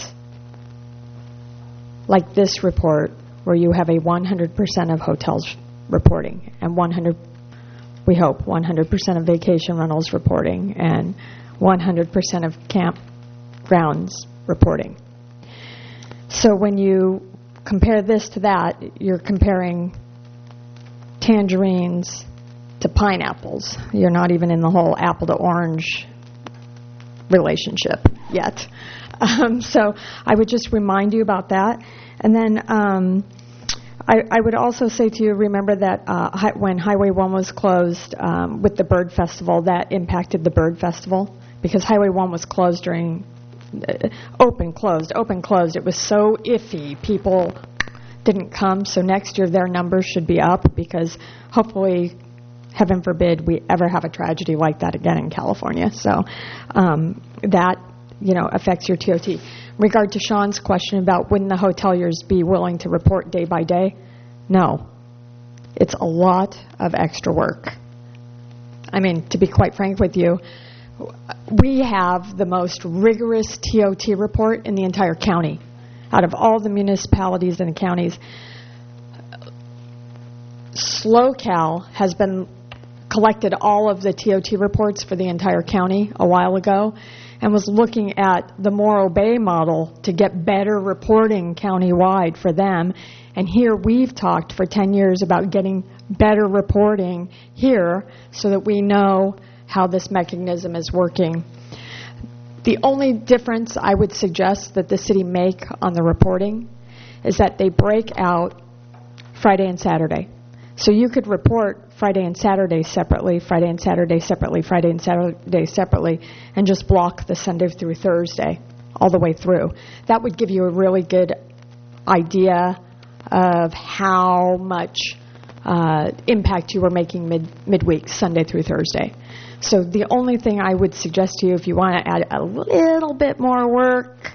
Speaker 9: like this report where you have a 100% of hotels reporting and 100% of vacation rentals reporting and 100% of campgrounds reporting. So when you compare this to that, you're comparing tangerines to pineapples. You're not even in the whole apple to orange relationship yet. So I would just remind you about that. And then I would also say to you, remember that when Highway 1 was closed with the Bird Festival, that impacted the Bird Festival because Highway 1 was closed during open, closed. It was so iffy. People didn't come. So next year their numbers should be up because hopefully, heaven forbid, we ever have a tragedy like that again in California. So that, affects your TOT. In regard to Sean's question about wouldn't the hoteliers be willing to report day by day? No. It's a lot of extra work. I mean, to be quite frank with you, we have the most rigorous TOT report in the entire county. Out of all the municipalities and the counties, SlowCal has been collected all of the TOT reports for the entire county a while ago and was looking at the Morro Bay model to get better reporting countywide for them. And here we've talked for 10 years about getting better reporting here so that we know how this mechanism is working. The only difference I would suggest that the city make on the reporting is that they break out Friday and Saturday. So you could report Friday and Saturday separately, Friday and Saturday separately, Friday and Saturday separately, and just block the Sunday through Thursday all the way through. That would give you a really good idea of how much impact you were making midweek, Sunday through Thursday. So the only thing I would suggest to you if you want to add a little bit more work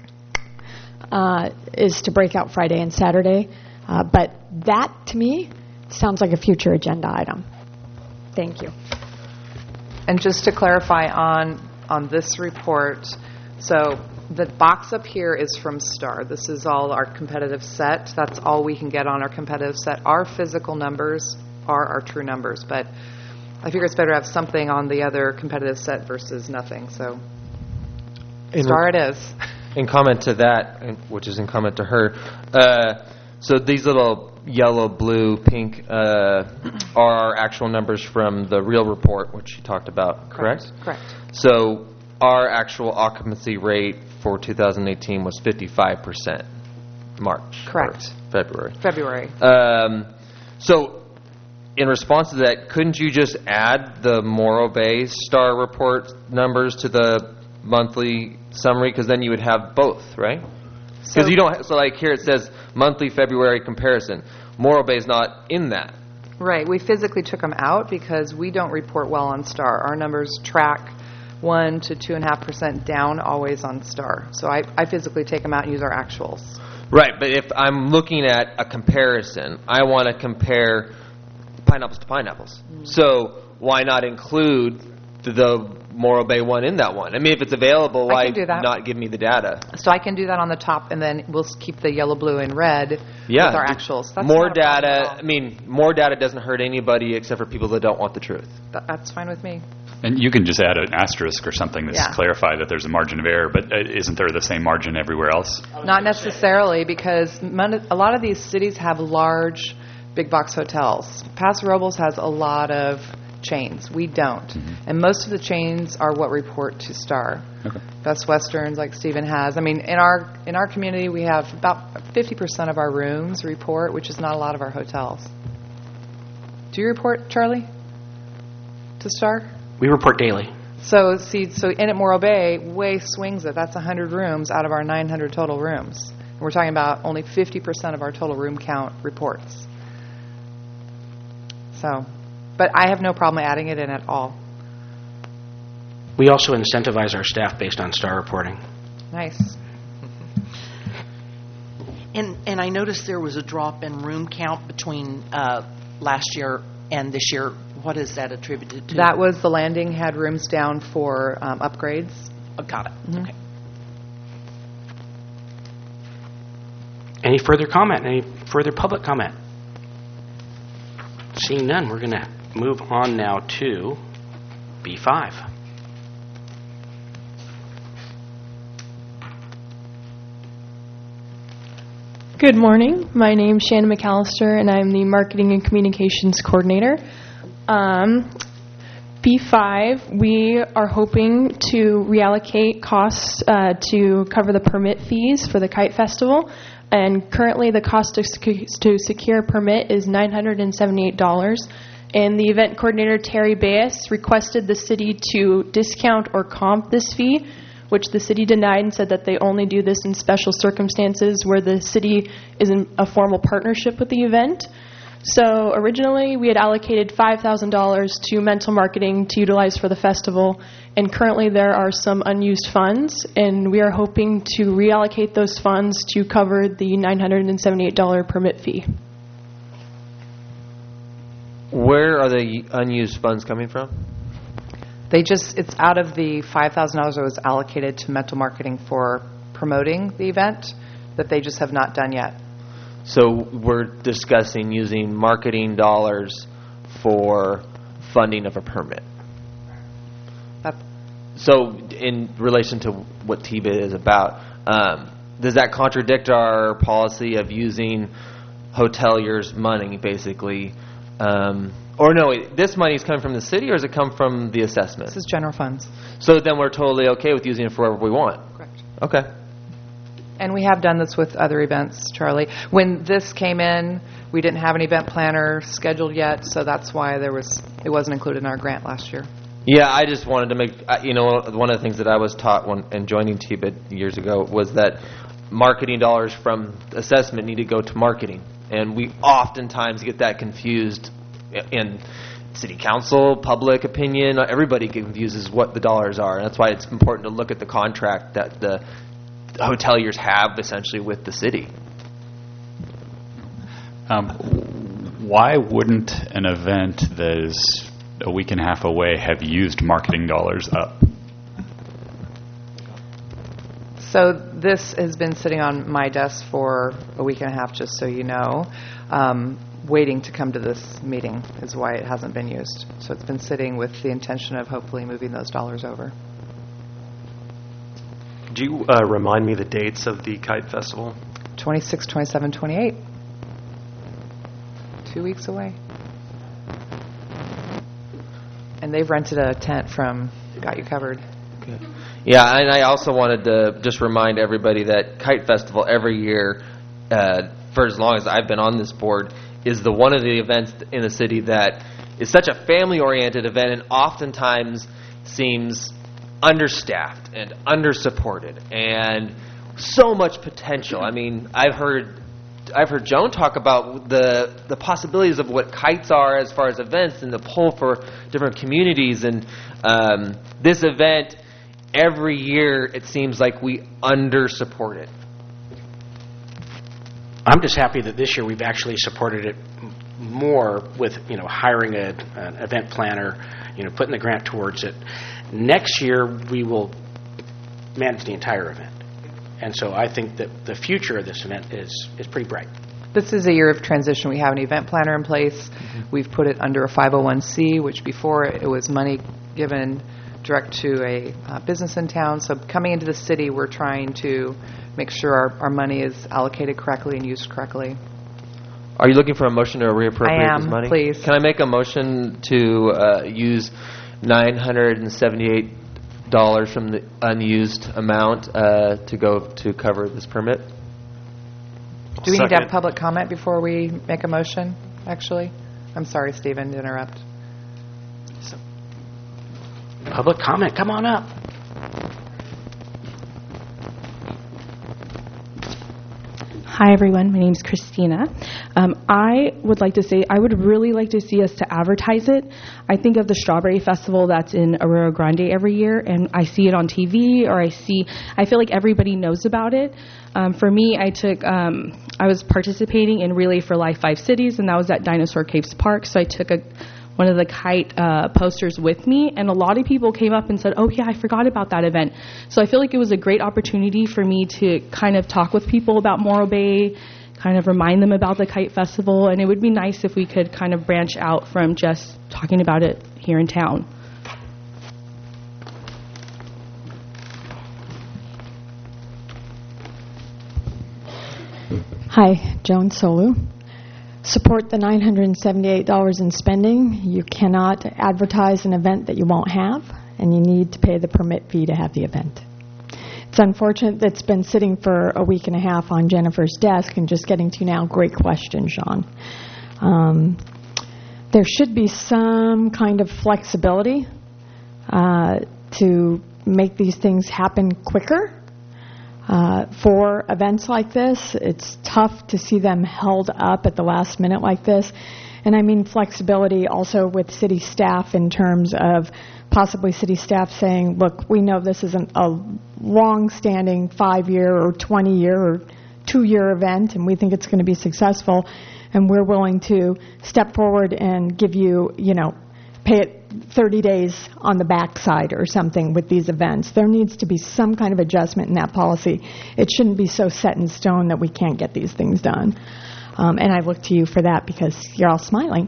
Speaker 9: is to break out Friday and Saturday. But that, to me, sounds like a future agenda item. Thank you.
Speaker 2: And just to clarify on this report, so the box up here is from STAR. This is all our competitive set. That's all we can get on our competitive set. Our physical numbers are our true numbers, but I figure it's better to have something on the other competitive set versus nothing. So STAR it is.
Speaker 4: In comment to that, which is in comment to her, so these little yellow, blue, pink are our actual numbers from the real report, which you talked about, correct?
Speaker 2: Correct.
Speaker 4: So our actual occupancy rate for 2018 was 55%, March.
Speaker 2: Correct.
Speaker 4: February. So in response to that, couldn't you just add the Morro Bay STAR report numbers to the monthly summary? Because then you would have both, right? Because you don't. So like here it says monthly February comparison. Morro Bay is not in that.
Speaker 2: Right. We physically took them out because we don't report well on STAR. Our numbers track 1 to 2.5% down always on STAR. So I physically take them out and use our actuals.
Speaker 4: Right. But if I'm looking at a comparison, I want to compare pineapples to pineapples. Mm-hmm. So why not include the Morro Bay one in that one? I mean, if it's available, why not give me the data?
Speaker 2: So I can do that on the top, and then we'll keep the yellow, blue, and red with our actuals.
Speaker 4: That's more data. I mean, more data doesn't hurt anybody except for people that don't want the truth.
Speaker 2: That's fine with me.
Speaker 6: And you can just add an asterisk or something to clarify that there's a margin of error, but isn't there the same margin everywhere else?
Speaker 2: Not necessarily, because a lot of these cities have large big box hotels. Paso Robles has a lot of chains. We don't. And most of the chains are what report to STAR.
Speaker 6: Okay.
Speaker 2: Best Westerns, like Stephen has. I mean, in our community, we have about 50% of our rooms report, which is not a lot of our hotels. Do you report, Charlie, to STAR?
Speaker 1: We report daily.
Speaker 2: So in at Morro Bay, way swings it. That's 100 rooms out of our 900 total rooms. And we're talking about only 50% of our total room count reports. So, but I have no problem adding it in at all.
Speaker 1: We also incentivize our staff based on STAR reporting.
Speaker 2: Nice.
Speaker 5: And I noticed there was a drop in room count between last year and this year. What is that attributed to?
Speaker 2: That was the landing had rooms down for upgrades.
Speaker 5: Oh, got it.
Speaker 2: Mm-hmm.
Speaker 5: Okay.
Speaker 1: Any further comment? Any further public comment? Seeing none, we're going to move on now to B5.
Speaker 13: Good morning. My name is Shannon McAllister, and I'm the Marketing and Communications Coordinator. B5, we are hoping to reallocate costs to cover the permit fees for the Kite Festival. And currently the cost to secure a permit is $978. And the event coordinator, Terry Baez, requested the city to discount or comp this fee, which the city denied and said that they only do this in special circumstances where the city is in a formal partnership with the event. So originally we had allocated $5,000 to mental marketing to utilize for the festival, and currently there are some unused funds, and we are hoping to reallocate those funds to cover the $978 permit fee.
Speaker 4: Where are the unused funds coming from?
Speaker 2: It's out of the $5,000 that was allocated to mental marketing for promoting the event that they just have not done yet.
Speaker 4: So we're discussing using marketing dollars for funding of a permit. So in relation to what TBIT is about, does that contradict our policy of using hoteliers' money, basically? Or no, this money is coming from the city, or does it come from the assessment?
Speaker 2: This is general funds.
Speaker 4: So then we're totally okay with using it for whatever we want?
Speaker 2: Correct.
Speaker 4: Okay.
Speaker 2: And we have done this with other events, Charlie. When this came in, we didn't have an event planner scheduled yet, so that's why it wasn't included in our grant last year.
Speaker 4: Yeah, I just wanted to make, one of the things that I was taught when joining TBIT years ago was that marketing dollars from assessment need to go to marketing. And we oftentimes get that confused in city council, public opinion. Everybody confuses what the dollars are. And that's why it's important to look at the contract that the hoteliers have essentially with the city.
Speaker 6: Why wouldn't an event that is a week and a half away have used marketing dollars up?
Speaker 2: So this has been sitting on my desk for a week and a half, just so you know, waiting to come to this meeting is why it hasn't been used. So it's been sitting with the intention of hopefully moving those dollars over.
Speaker 7: Could you remind me the dates of the Kite Festival?
Speaker 2: 26, 27, 28. 2 weeks away. And they've rented a tent from Got You Covered.
Speaker 4: Okay. Yeah, and I also wanted to just remind everybody that Kite Festival every year, for as long as I've been on this board, is one of the events in the city that is such a family-oriented event and oftentimes seems understaffed and undersupported and so much potential. I mean, I've heard Joan talk about the possibilities of what kites are as far as events and the pull for different communities. And this event, every year, it seems like we under-support it.
Speaker 1: I'm just happy that this year we've actually supported it more with, hiring an event planner, putting the grant towards it. Next year, we will manage the entire event. And so I think that the future of this event is pretty bright.
Speaker 2: This is a year of transition. We have an event planner in place. Mm-hmm. We've put it under a 501c, which before it was money given direct to a business in town. So coming into the city, we're trying to make sure our money is allocated correctly and used correctly.
Speaker 4: Are you looking for a motion to reappropriate
Speaker 2: I am,
Speaker 4: this money?
Speaker 2: please.
Speaker 4: Can I make a motion to use $978 from the unused amount to go to cover this permit?
Speaker 2: Do we need to have public comment before we make a motion, actually? I'm sorry, Stephen, to interrupt.
Speaker 1: Public comment, come on up.
Speaker 12: Hi, everyone. My name is Christina. I would like to say I would really like to see us to advertise it. I think of the Strawberry Festival that's in Aurora Grande every year, and I see it on TV, or I feel like everybody knows about it. For me, I was participating in Relay for Life 5 Cities, and that was at Dinosaur Caves Park, so I took one of the kite posters with me, and a lot of people came up and said, oh yeah, I forgot about that event. So I feel like it was a great opportunity for me to kind of talk with people about Morro Bay, kind of remind them about the kite festival, and it would be nice if we could kind of branch out from just talking about it here in town.
Speaker 9: Hi, Joan Solu. Support the $978 in spending. You cannot advertise an event that you won't have, and you need to pay the permit fee to have the event. It's unfortunate that it's been sitting for a week and a half on Jennifer's desk and just getting to now. Great question, Sean. There should be some kind of flexibility to make these things happen quicker. For events like this, it's tough to see them held up at the last minute like this. And I mean flexibility also with city staff in terms of possibly city staff saying, look, we know this isn't a long-standing 5-year or 20-year or 2-year event, and we think it's going to be successful, and we're willing to step forward and give you, pay it 30 days on the backside or something with these events. There needs to be some kind of adjustment in that policy. It shouldn't be so set in stone that we can't get these things done. And I look to you for that because you're all smiling.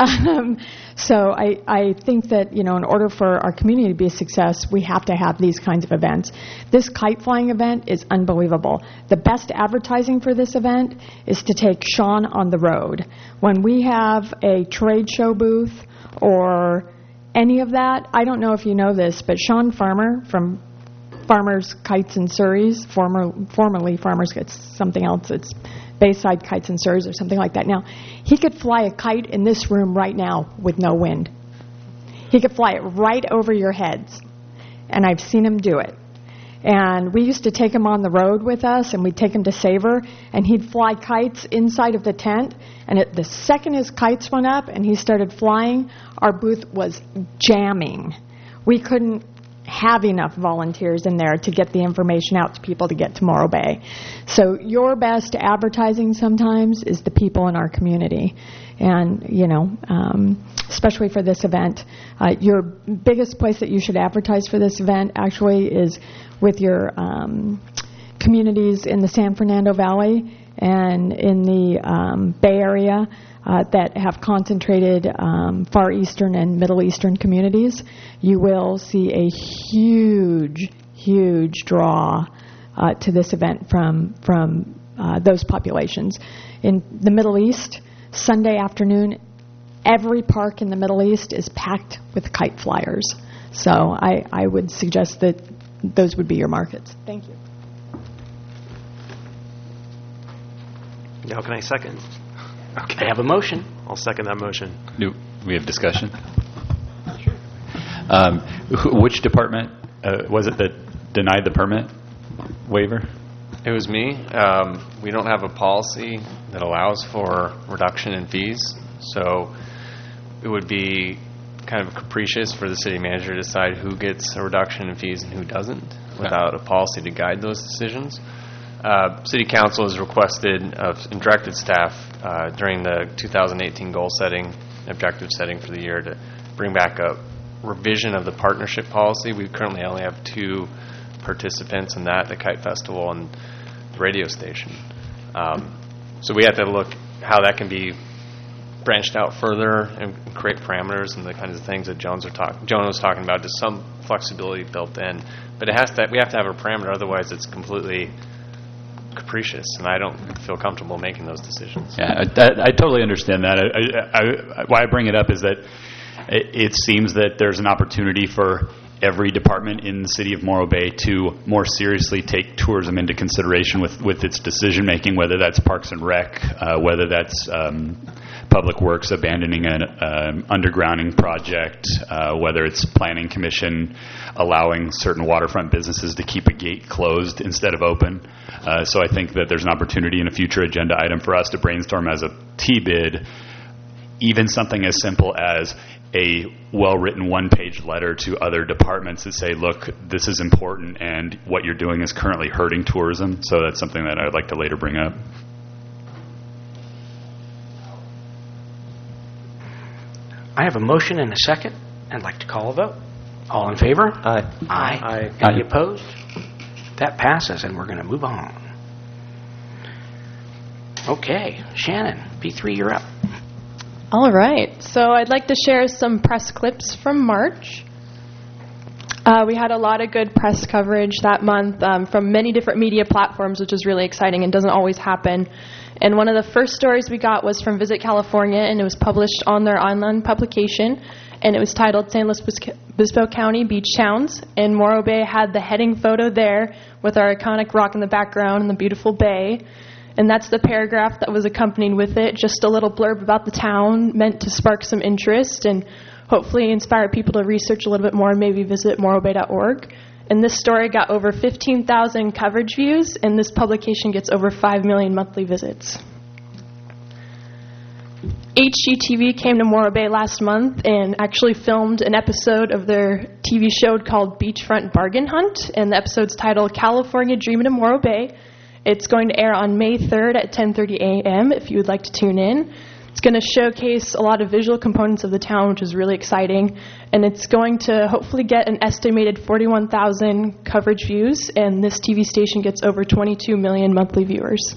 Speaker 9: So I think that, in order for our community to be a success, we have to have these kinds of events. This kite flying event is unbelievable. The best advertising for this event is to take Sean on the road. When we have a trade show booth or any of that, I don't know if you know this, but Sean Farmer from Farmers Kites and Surreys, formerly Farmers Kites, something else, it's Bayside Kites and Surreys or something like that. Now, he could fly a kite in this room right now with no wind. He could fly it right over your heads, and I've seen him do it. And we used to take him on the road with us, and we'd take him to Savor, and he'd fly kites inside of the tent. And the second his kites went up and he started flying, our booth was jamming. We couldn't have enough volunteers in there to get the information out to people to get to Morro Bay. So your best advertising sometimes is the people in our community. And, especially for this event, your biggest place that you should advertise for this event actually is with your communities in the San Fernando Valley and in the Bay Area that have concentrated Far Eastern and Middle Eastern communities. You will see a huge draw to this event from those populations. In the Middle East, Sunday afternoon, every park in the Middle East is packed with kite flyers. So I would suggest that those would be your markets. Thank you.
Speaker 7: Now can I second?
Speaker 1: Okay. I have a motion.
Speaker 7: I'll second that motion.
Speaker 6: Do we have discussion? Which department was it that denied the permit waiver?
Speaker 14: It was me. We don't have a policy that allows for reduction in fees, so it would be kind of capricious for the city manager to decide who gets a reduction in fees and who doesn't without a policy to guide those decisions. City Council has requested and directed staff during the 2018 goal setting, objective setting for the year to bring back a revision of the partnership policy. We currently only have 2 participants in that, the Kite Festival and the radio station. So we have to look how that can be branched out further and create parameters and the kinds of things that Joan was talking about, just some flexibility built in. But we have to have a parameter, otherwise it's completely capricious, and I don't feel comfortable making those decisions.
Speaker 6: Yeah, I totally understand that. Why I bring it up is that it seems that there's an opportunity for every department in the city of Morro Bay to more seriously take tourism into consideration with its decision making, whether that's Parks and Rec, whether that's Public Works abandoning an undergrounding project, whether it's Planning Commission allowing certain waterfront businesses to keep a gate closed instead of open. So I think that there's an opportunity in a future agenda item for us to brainstorm as a T-bid, even something as simple as a well-written one-page letter to other departments that say, look, this is important and what you're doing is currently hurting tourism. So that's something that I'd like to later bring up.
Speaker 1: I have a motion and a second. I'd like to call a vote. All in favor?
Speaker 4: Aye.
Speaker 1: Aye. Any opposed? That passes, and we're going to move on. Okay, Shannon, B3, you're up.
Speaker 13: All right. So I'd like to share some press clips from March. We had a lot of good press coverage that month from many different media platforms, which is really exciting and doesn't always happen. And one of the first stories we got was from Visit California, and it was published on their online publication, and it was titled San Luis Obispo County Beach Towns. And Morro Bay had the heading photo there with our iconic rock in the background and the beautiful bay. And that's the paragraph that was accompanied with it, just a little blurb about the town meant to spark some interest and hopefully inspire people to research a little bit more and maybe visit morrobay.org. And this story got over 15,000 coverage views, and this publication gets over 5 million monthly visits. HGTV came to Morro Bay last month and actually filmed an episode of their TV show called Beachfront Bargain Hunt, and the episode's titled California Dreamin' in Morro Bay. It's going to air on May 3rd at 10:30 a.m. if you would like to tune in. It's going to showcase a lot of visual components of the town, which is really exciting, and it's going to hopefully get an estimated 41,000 coverage views, and this TV station gets over 22 million monthly viewers.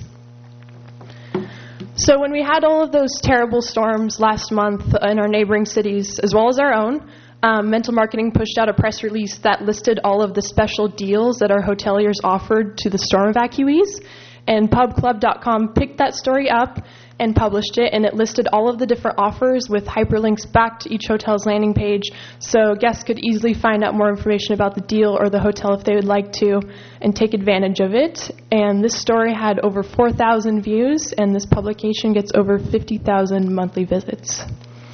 Speaker 13: So when we had all of those terrible storms last month in our neighboring cities, as well as our own, Mental Marketing pushed out a press release that listed all of the special deals that our hoteliers offered to the storm evacuees. And pubclub.com picked that story up and published it, and it listed all of the different offers with hyperlinks back to each hotel's landing page, so guests could easily find out more information about the deal or the hotel if they would like to and take advantage of it. And this story had over 4,000 views, and this publication gets over 50,000 monthly visits.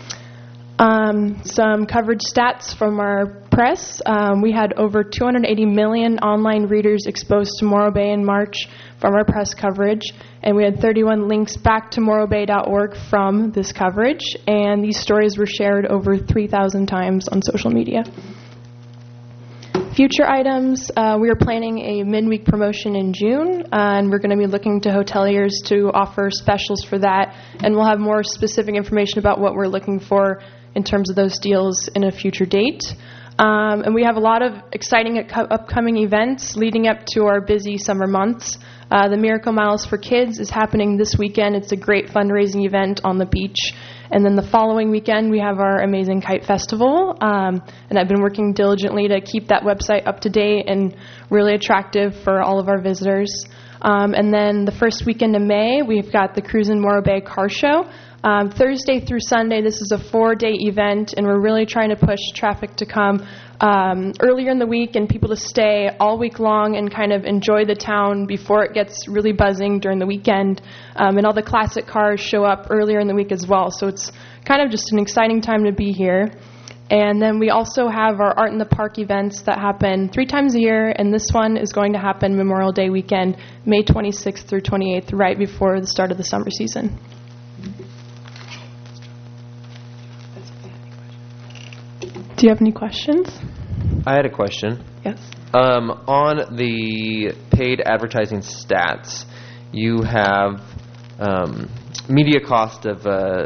Speaker 13: Some coverage stats from our press. We had over 280 million online readers exposed to Morro Bay in March from our press coverage, and we had 31 links back to morrobay.org from this coverage, and these stories were shared over 3,000 times on social media. Future items, we are planning a midweek promotion in June, and we're going to be looking to hoteliers to offer specials for that, and we'll have more specific information about what we're looking for in terms of those deals in a future date. And we have a lot of exciting upcoming events leading up to our busy summer months. The Miracle Miles for Kids is happening this weekend. It's a great fundraising event on the beach. And then the following weekend, we have our amazing Kite Festival. And I've been working diligently to keep that website up to date and really attractive for all of our visitors. And then the first weekend of May, we've got the Cruise in Morro Bay Car Show. Thursday through Sunday, this is a 4-day event, and we're really trying to push traffic to come earlier in the week and people to stay all week long and kind of enjoy the town before it gets really buzzing during the weekend. And all the classic cars show up earlier in the week as well, so it's kind of just an exciting time to be here. And then we also have our Art in the Park events that happen 3 times a year, and this one is going to happen Memorial Day weekend, May 26th through 28th, right before the start of the summer season. Do you have any questions?
Speaker 4: I had a question.
Speaker 13: Yes.
Speaker 4: On the paid advertising stats, you have media cost of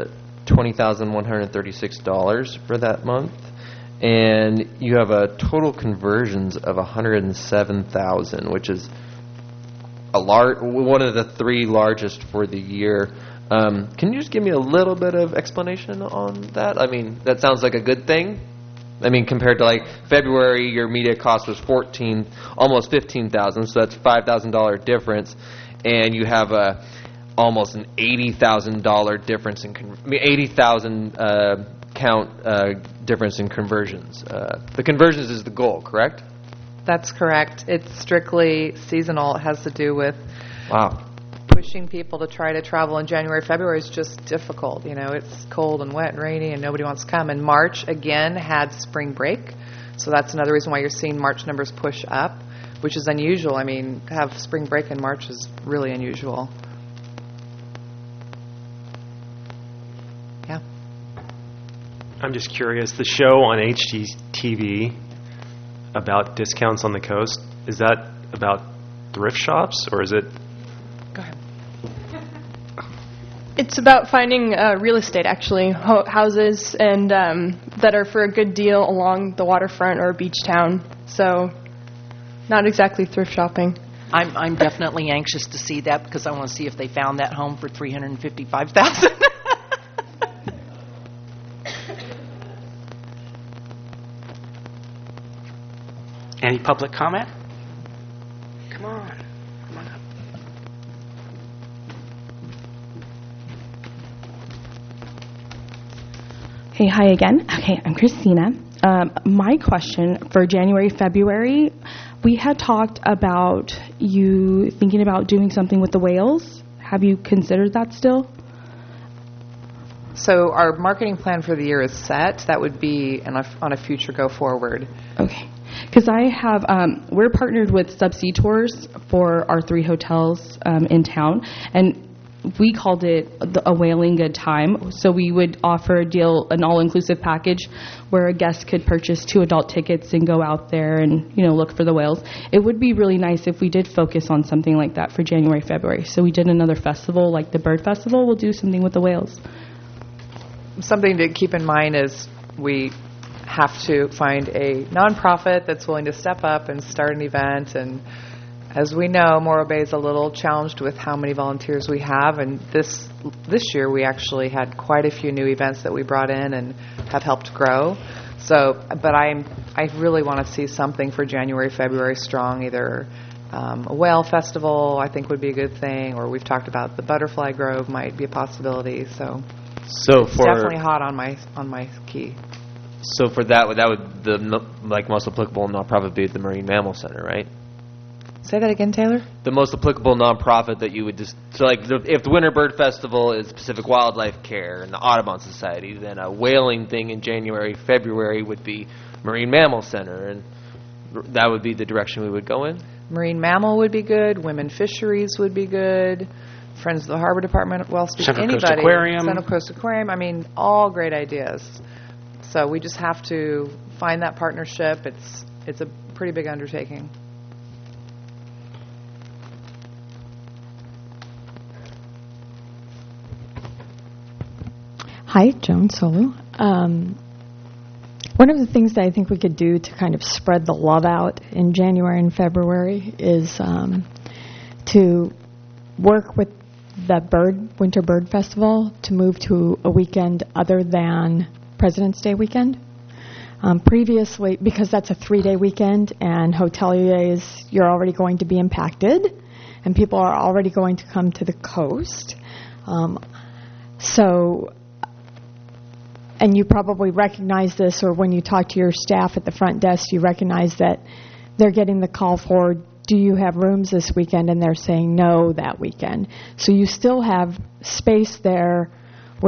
Speaker 4: $20,136 for that month, and you have a total conversions of 107,000, which is one of the 3 largest for the year. Can you just give me a little bit of explanation on that? I mean, that sounds like a good thing. I mean, compared to like February, your media cost was almost 15,000, so that's $5,000 difference. and you have almost an $80,000 difference in 80,000 count difference in conversions. The conversions is the goal, correct?
Speaker 2: That's correct. It's strictly seasonal. It has to do with pushing people to try to travel in January. February is just difficult. It's cold and wet and rainy and nobody wants to come. And March, again, had spring break. So that's another reason why you're seeing March numbers push up, which is unusual. To have spring break in March is really unusual. Yeah.
Speaker 7: I'm just curious, the show on HGTV about discounts on the coast, is that about thrift shops or is it?
Speaker 2: Go ahead.
Speaker 13: It's about finding real estate, actually, houses and that are for a good deal along the waterfront or a beach town. So not exactly thrift shopping.
Speaker 5: I'm definitely anxious to see that because I want to see if they found that home for $355,000.
Speaker 1: Any public comment? Come on up.
Speaker 12: Hey, hi again. Okay, I'm Christina. My question for January, February, we had talked about you thinking about doing something with the whales. Have you considered that still?
Speaker 2: So our marketing plan for the year is set. That would be on a future go forward.
Speaker 12: Okay. Because I have, we're partnered with Subsea Tours for our 3 hotels in town, and we called it a whaling good time. So we would offer a deal, an all-inclusive package, where a guest could purchase 2 adult tickets and go out there and look for the whales. It would be really nice if we did focus on something like that for January, February. So we did another festival, like the Bird Festival. We'll do something with the whales.
Speaker 2: Something to keep in mind is we have to find a nonprofit that's willing to step up and start an event. And as we know, Morro Bay is a little challenged with how many volunteers we have. And this year we actually had quite a few new events that we brought in and have helped grow. So, but I really want to see something for January, February strong, either a whale festival I think would be a good thing, or we've talked about the Butterfly Grove might be a possibility. So it's definitely hot on my key.
Speaker 4: So for that would the most applicable nonprofit be the Marine Mammal Center, right?
Speaker 2: Say that again, Taylor?
Speaker 4: The most applicable nonprofit that you would just if the Winter Bird Festival is Pacific Wildlife Care and the Audubon Society, then a whaling thing in January, February would be Marine Mammal Center, and that would be the direction we would go in.
Speaker 2: Marine Mammal would be good. Women Fisheries would be good. Friends of the Harbor Department,
Speaker 1: Central Coast Aquarium.
Speaker 2: Central Coast Aquarium. All great ideas. So we just have to find that partnership. It's a pretty big undertaking.
Speaker 9: Hi, Joan Solu. One of the things that I think we could do to kind of spread the love out in January and February is to work with the Winter Bird Festival to move to a weekend other than President's Day weekend. Previously, because that's a 3-day weekend and hoteliers, you're already going to be impacted and people are already going to come to the coast. And you probably recognize this, or when you talk to your staff at the front desk, you recognize that they're getting the call for, do you have rooms this weekend? And they're saying no that weekend. So you still have space there where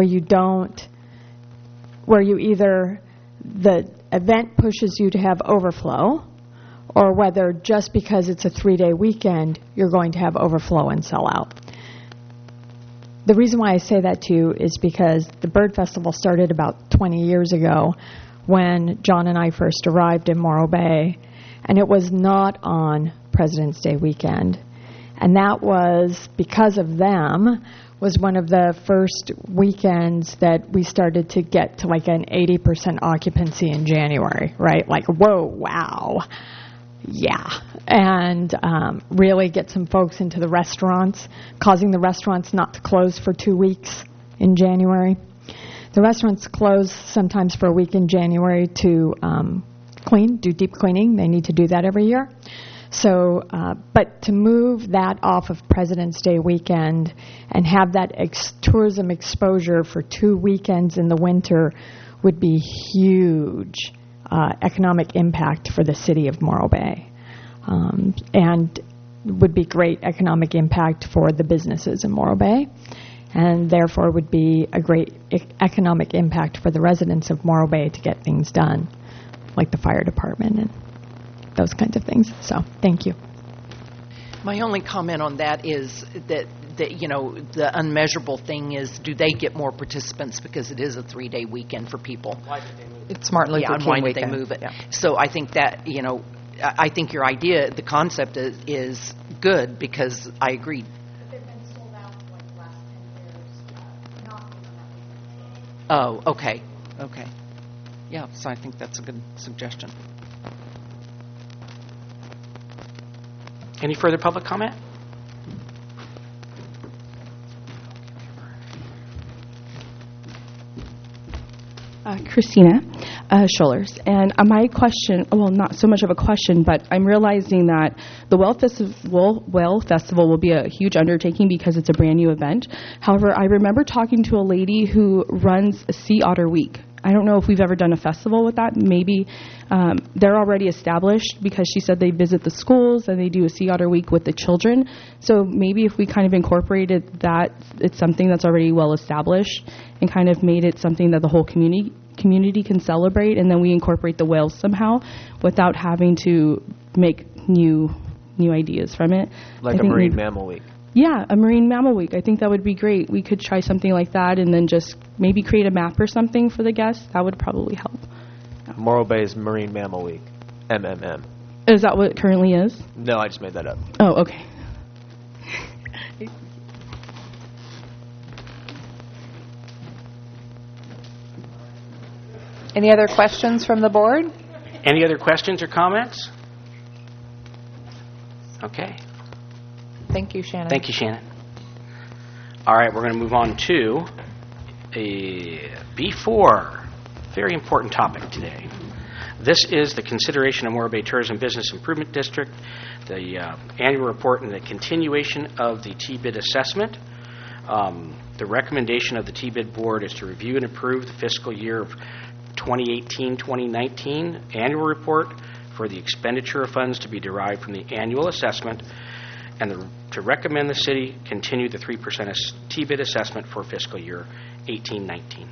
Speaker 9: you either, the event pushes you to have overflow, or whether just because it's a 3-day weekend, you're going to have overflow and sell out. The reason why I say that to you is because the Bird Festival started about 20 years ago when John and I first arrived in Morro Bay, and it was not on President's Day weekend. And that was, because of them, was one of the first weekends that we started to get to like an 80% occupancy in January, right? Like, whoa, wow. Yeah, and really get some folks into the restaurants, causing the restaurants not to close for 2 weeks in January. The restaurants close sometimes for a week in January to do deep cleaning. They need to do that every year. So, but to move that off of President's Day weekend and have that tourism exposure for 2 weekends in the winter would be huge economic impact for the city of Morro Bay, and would be great economic impact for the businesses in Morro Bay, and therefore would be a great economic impact for the residents of Morro Bay to get things done, like the fire department and those kinds of things. So, thank you.
Speaker 5: My only comment on that is that the unmeasurable thing is, do they get more participants because it is a 3-day weekend for people?
Speaker 2: Why did they move it? It's Martin Luther King
Speaker 5: why
Speaker 2: weekend.
Speaker 5: Did they move it?
Speaker 2: Yeah.
Speaker 5: So I think that, I think your idea, the concept is good, because I agree.
Speaker 9: But they've been sold out for like the last 10 years, not on that weekend.
Speaker 5: Oh, okay. Okay. Yeah, so I think that's a good suggestion.
Speaker 1: Any further public comment?
Speaker 12: Christina Schollers. And my question, well, not so much of a question, but I'm realizing that the Well Festival will be a huge undertaking because it's a brand new event. However, I remember talking to a lady who runs a Sea Otter Week. I don't know if we've ever done a festival with that. Maybe they're already established, because she said they visit the schools and they do a Sea Otter Week with the children. So maybe if we kind of incorporated that, it's something that's already well established, and kind of made it something that the whole community can celebrate, and then we incorporate the whales somehow without having to make new ideas from it.
Speaker 4: Like a Marine Mammal Week.
Speaker 12: Yeah, a Marine Mammal Week. I think that would be great. We could try something like that, and then just maybe create a map or something for the guests. That would probably help.
Speaker 4: Morro Bay's Marine Mammal Week, MMM.
Speaker 12: Is that what it currently is?
Speaker 4: No, I just made that up.
Speaker 12: Oh, okay.
Speaker 2: Any other questions from the board?
Speaker 1: Any other questions or comments? Okay.
Speaker 2: Thank you, Shannon.
Speaker 1: Thank you, Shannon. All right, we're going to move on to a B4, very important topic today. This is the consideration of Morro Bay Tourism Business Improvement District, the annual report, and the continuation of the TBID assessment. The recommendation of the TBID board is to review and approve the fiscal year of 2018-2019 annual report for the expenditure of funds to be derived from the annual assessment, and to recommend the city continue the 3% TBID assessment for fiscal year 18-19.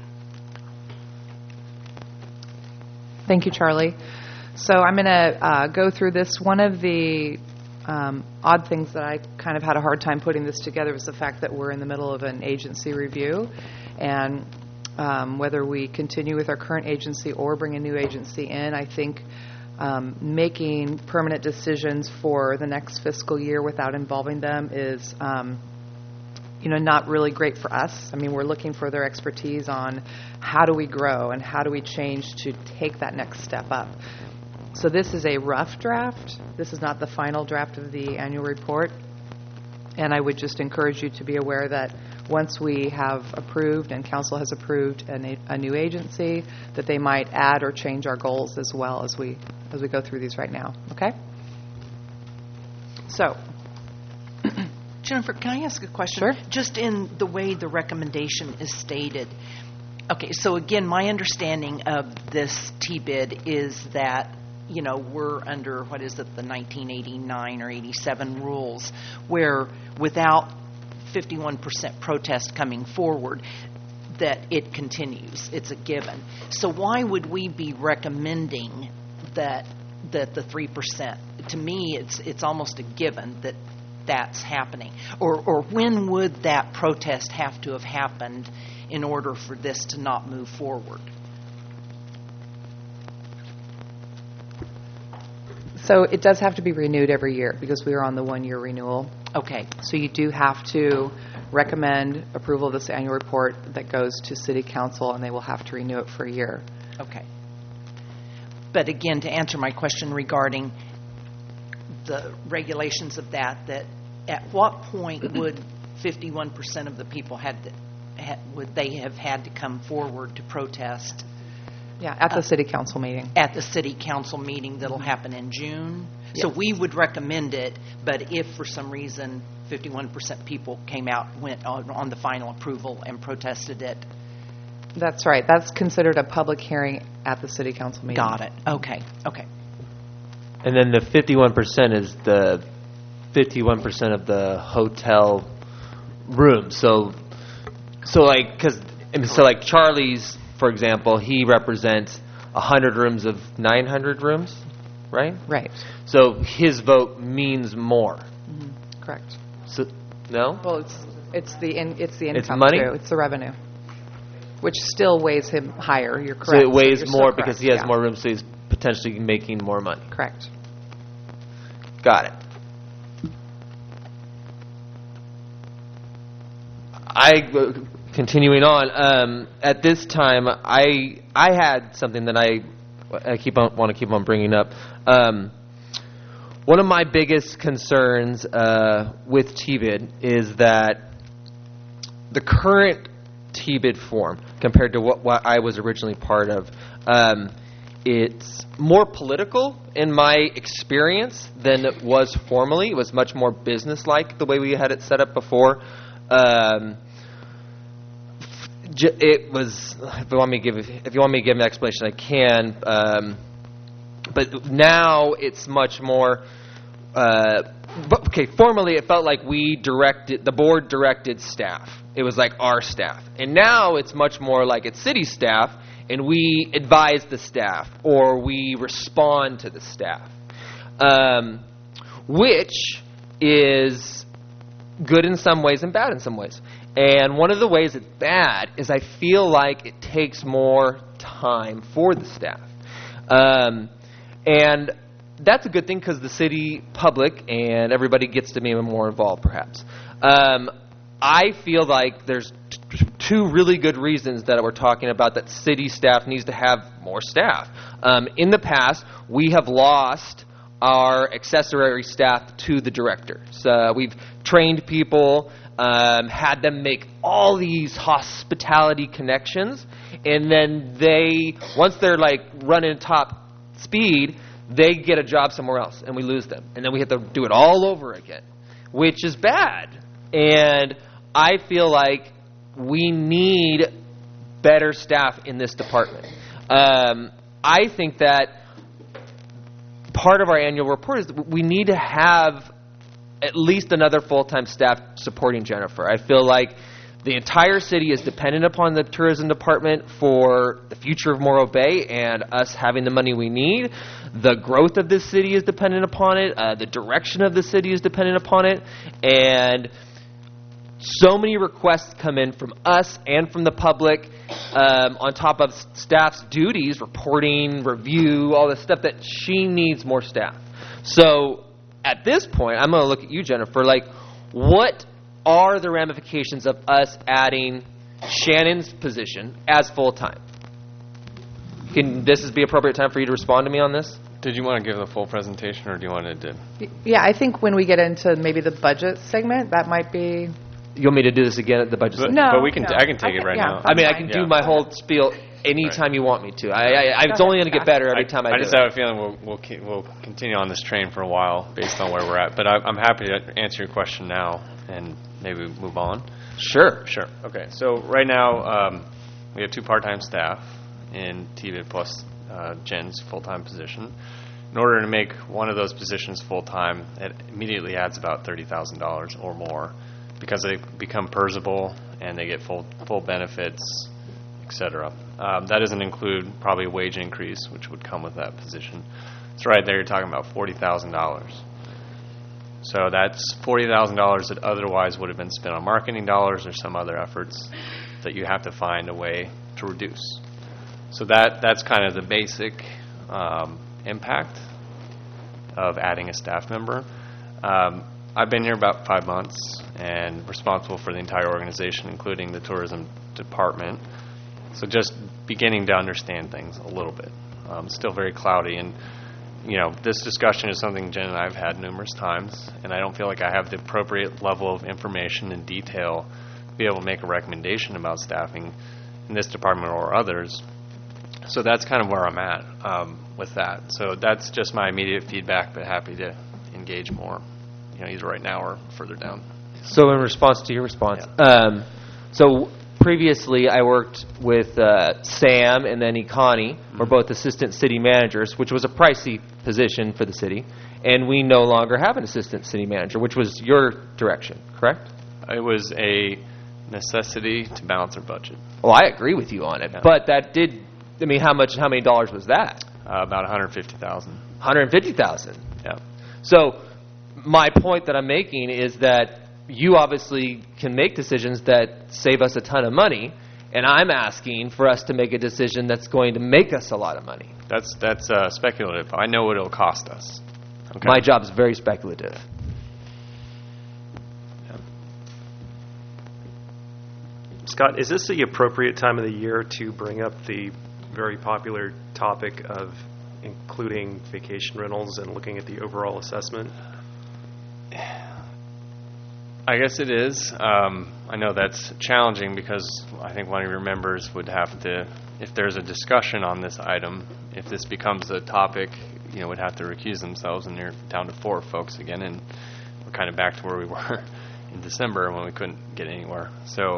Speaker 2: Thank you, Charlie. So I'm going to go through this. One of the odd things that I kind of had a hard time putting this together was the fact that we're in the middle of an agency review, and whether we continue with our current agency or bring a new agency in, I think making permanent decisions for the next fiscal year without involving them is not really great for us. I mean, we're looking for their expertise on how do we grow and how do we change to take that next step up. So this is a rough draft. This is not the final draft of the annual report. And I would just encourage you to be aware that once we have approved and council has approved a new agency, that they might add or change our goals as well as we go through these right now. Okay? So,
Speaker 5: Jennifer, can I ask a question?
Speaker 2: Sure.
Speaker 5: Just in the way the recommendation is stated. Okay, so again, my understanding of this TBID is that, we're under, the 1989 or 87 rules, where without 51% protest coming forward, that it continues. It's a given. So why would we be recommending that the 3%? To me, it's almost a given that that's happening. Or when would that protest have to have happened in order for this to not move forward?
Speaker 2: So it does have to be renewed every year because we are on the one-year renewal.
Speaker 5: Okay.
Speaker 2: So you do have to recommend approval of this annual report that goes to City Council, and they will have to renew it for a year.
Speaker 5: Okay. But again, to answer my question regarding the regulations of that at what point would 51% of the people would they have had to come forward to protest?
Speaker 2: Yeah, at the city council meeting.
Speaker 5: At the city council meeting that'll happen in June. So
Speaker 2: Yes.
Speaker 5: we would recommend it, but if for some reason 51% people came out, went on the final approval and protested it.
Speaker 2: That's right. That's considered a public hearing at the city council meeting.
Speaker 5: Got it. Okay.
Speaker 4: And then the 51% is the 51% of the hotel rooms. So like Charlie's, for example, he represents 100 rooms of 900 rooms, right?
Speaker 2: Right.
Speaker 4: So his vote means more.
Speaker 2: Correct.
Speaker 4: So no?
Speaker 2: Well, it's the income
Speaker 4: money?
Speaker 2: too. It's the revenue, which still weighs him higher. You're
Speaker 4: So
Speaker 2: correct.
Speaker 4: it weighs
Speaker 2: You're still
Speaker 4: more
Speaker 2: correct,
Speaker 4: because he has
Speaker 2: yeah.
Speaker 4: more rooms, so he's potentially making more money.
Speaker 2: Correct.
Speaker 4: Got it. Continuing on. At this time, I had something that I want to keep on bringing up. One of my biggest concerns with TBID is that the current TBID form, compared to what I was originally part of, it's more political in my experience than it was formally. It was much more business-like the way we had it set up before. It was. If you want me to give an explanation, I can. But now it's much more. Formally it felt like the board directed staff. It was like our staff, and now it's much more like it's city staff, and we advise the staff or we respond to the staff, which is good in some ways and bad in some ways. And one of the ways it's bad is I feel like it takes more time for the staff. And that's a good thing because the city public and everybody gets to be more involved, perhaps. I feel like there's two really good reasons that we're talking about that city staff needs to have more staff. In the past, we have lost our accessory staff to the director. So we've trained people, had them make all these hospitality connections, and then once they're like running top speed, they get a job somewhere else, and we lose them. And then we have to do it all over again, which is bad. And I feel like we need better staff in this department. I think that part of our annual report is that we need to have at least another full-time staff supporting Jennifer. I feel like the entire city is dependent upon the tourism department for the future of Morro Bay and us having the money we need. The growth of this city is dependent upon it. The direction of the city is dependent upon it. And so many requests come in from us and from the public on top of staff's duties, reporting, review, all this stuff, that she needs more staff. So at this point, I'm going to look at you, Jennifer, like what are the ramifications of us adding Shannon's position as full-time? Can this be appropriate time for you to respond to me on this?
Speaker 14: Did you want to give the full presentation, or do you want to?
Speaker 2: Yeah, I think when we get into maybe the budget segment, that might be.
Speaker 4: You want me to do this again at the budget segment?
Speaker 2: No,
Speaker 14: but we can. I can take it right now.
Speaker 4: I mean, I can do my whole spiel anytime you want me to. It's only going to get better every time I do it.
Speaker 14: I just have a feeling we'll continue on this train for a while based on where we're at. But I'm happy to answer your question now and maybe move on.
Speaker 4: Sure.
Speaker 14: Okay. So right now we have 2 part-time staff in TBID plus Jen's full-time position. In order to make one of those positions full-time, it immediately adds about $30,000 or more because they become PERSable and they get full benefits, etc. That doesn't include probably a wage increase, which would come with that position. So right there, you're talking about $40,000. So that's $40,000 that otherwise would have been spent on marketing dollars or some other efforts that you have to find a way to reduce. So that's kind of the basic impact of adding a staff member. I've been here about 5 months and responsible for the entire organization, including the tourism department. So just beginning to understand things a little bit. Still very cloudy, and this discussion is something Jen and I have had numerous times, and I don't feel like I have the appropriate level of information and detail to be able to make a recommendation about staffing in this department or others. So that's kind of where I'm at with that. So that's just my immediate feedback, but happy to engage more, either right now or further down.
Speaker 4: So in response to your response, so previously I worked with Sam and then Ikani, were both assistant city managers, which was a pricey position for the city, and we no longer have an assistant city manager, which was your direction, correct?
Speaker 14: It was a necessity to balance our budget.
Speaker 4: Well, I agree with you on it, but that did, how many dollars was that?
Speaker 14: About $150,000.
Speaker 4: $150,000.
Speaker 14: Yeah.
Speaker 4: So my point that I'm making is that you obviously can make decisions that save us a ton of money, and I'm asking for us to make a decision that's going to make us a lot of money.
Speaker 14: That's speculative. I know what it'll cost us. Okay.
Speaker 4: My job is very speculative.
Speaker 7: Scott, is this the appropriate time of the year to bring up the very popular topic of including vacation rentals and looking at the overall assessment?
Speaker 14: I guess it is. I know that's challenging because I think one of your members would have to, if there's a discussion on this item, if this becomes a topic, would have to recuse themselves, and you're down to 4 folks again, and we're kind of back to where we were in December when we couldn't get anywhere. So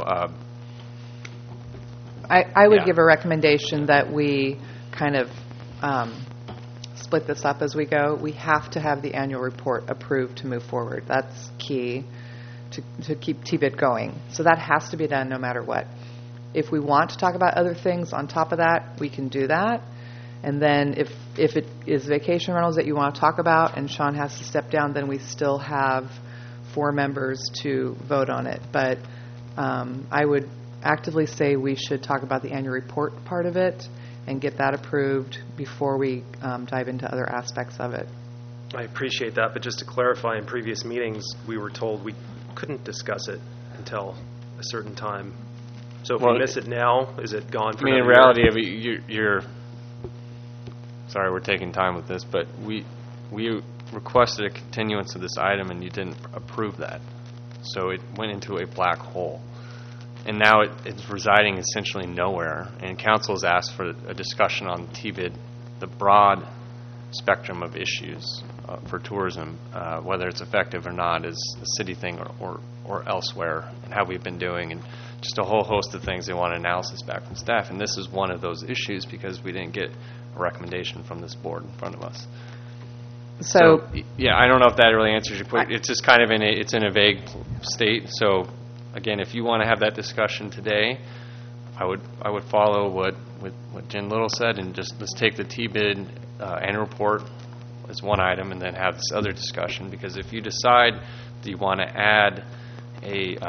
Speaker 2: I would give a recommendation that we kind of split this up as we go. We have to have the annual report approved to move forward. That's key to keep TBID going. So that has to be done no matter what. If we want to talk about other things on top of that, we can do that. And then if it is vacation rentals that you want to talk about and Sean has to step down, then we still have 4 members to vote on it. But I would actively say we should talk about the annual report part of it and get that approved before we dive into other aspects of it.
Speaker 7: I appreciate that, but just to clarify, in previous meetings, we were told we couldn't discuss it until a certain time. So if we miss it now, is it gone for
Speaker 14: in reality, you're sorry we're taking time with this, but we requested a continuance of this item and you didn't approve that. So it went into a black hole. And now it's residing essentially nowhere. And council has asked for a discussion on TBID, the broad spectrum of issues for tourism, whether it's effective or not is a city thing or elsewhere, and how we've been doing, and just a whole host of things. They want analysis back from staff. And this is one of those issues because we didn't get a recommendation from this board in front of us. So yeah, I don't know if that really answers your question. It's just kind of it's in a vague state. So again, if you want to have that discussion today, I would follow what Jen Little said and just let's take the TBID annual report as one item and then have this other discussion. Because if you decide that you want to add a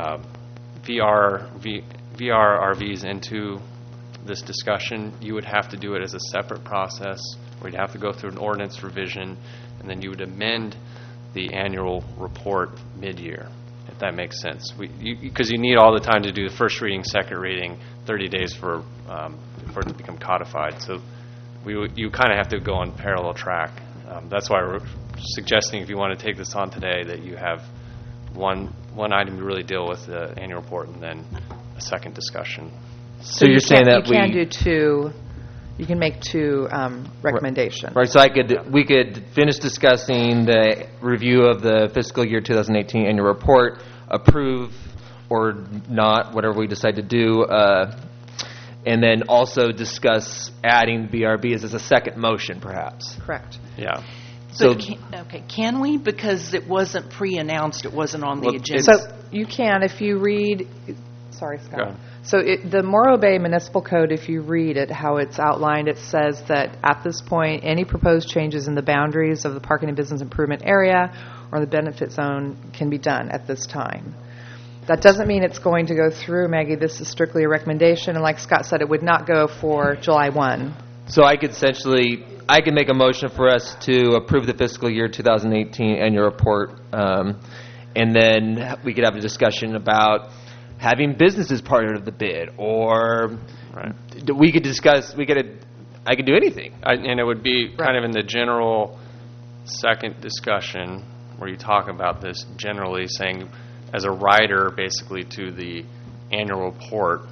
Speaker 14: VRRVs into this discussion, you would have to do it as a separate process, where you'd have to go through an ordinance revision, and then you would amend the annual report mid-year, if that makes sense. Because you need all the time to do the first reading, second reading, 30 days for it to become codified. So you kind of have to go on parallel track. That's why we're suggesting, if you want to take this on today, that you have one item to really deal with, the annual report, and then a second discussion.
Speaker 4: So you're saying that
Speaker 2: you can do 2. You can make 2 recommendations.
Speaker 4: Right. So we could finish discussing the review of the fiscal year 2018 annual report, approve or not, whatever we decide to do, and then also discuss adding BRBs as a second motion, perhaps.
Speaker 2: Correct.
Speaker 14: Yeah.
Speaker 5: So can we? Because it wasn't pre-announced. It wasn't on the agenda.
Speaker 2: So you can if you read. Sorry, Scott. So the Morro Bay Municipal Code, if you read it, how it's outlined, it says that at this point, any proposed changes in the boundaries of the parking and business improvement area or the benefit zone can be done at this time. That doesn't mean it's going to go through, Maggie. This is strictly a recommendation, and like Scott said, it would not go for July 1.
Speaker 4: So I could make a motion for us to approve the fiscal year 2018 annual report, and then we could have a discussion about having businesses part of the bid, or we could discuss. I could do anything,
Speaker 14: and it would be kind of in the general second discussion where you talk about this generally, saying as a rider basically to the annual report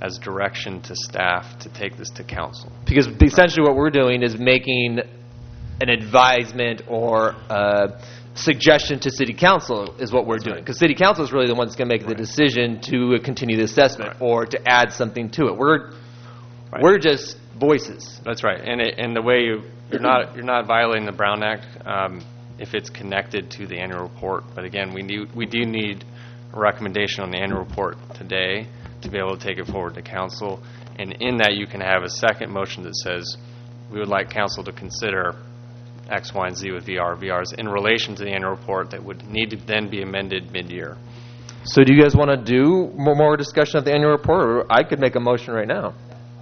Speaker 14: as direction to staff to take this to council.
Speaker 4: Because essentially what we're doing is making an advisement or a suggestion to city council is what we're doing. Because city council is really the one that's going to make the decision to continue the assessment or to add something to it. We're just voices.
Speaker 14: That's right. And the way you're not violating the Brown Act if it's connected to the annual report. But again, we do need a recommendation on the annual report today to be able to take it forward to council. And in that, you can have a second motion that says we would like council to consider X, Y, and Z with VRs in relation to the annual report that would need to then be amended mid-year.
Speaker 4: So do you guys want to do more discussion of the annual report, or I could make a motion right now?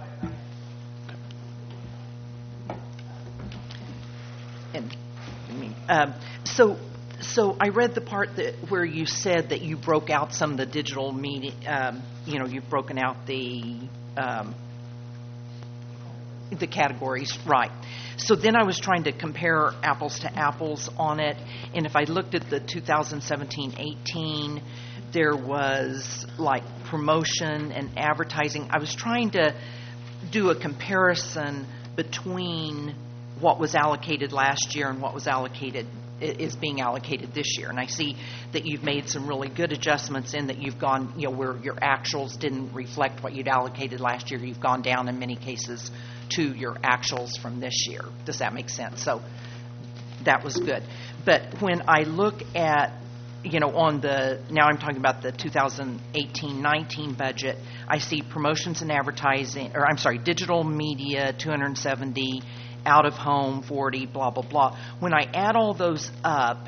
Speaker 5: So I read the part where you said that you broke out some of the digital media. You've broken out the categories, right? So then I was trying to compare apples to apples on it, and if I looked at the 2017-18, there was like promotion and advertising. I was trying to do a comparison between what was allocated last year and what was is being allocated this year. And I see that you've made some really good adjustments in that you've gone, where your actuals didn't reflect what you'd allocated last year. You've gone down in many cases to your actuals from this year. Does that make sense? So that was good. But when I look at, now I'm talking about the 2018-19 budget, I see promotions and advertising, digital media, 270, out of home, 40, blah, blah, blah. When I add all those up,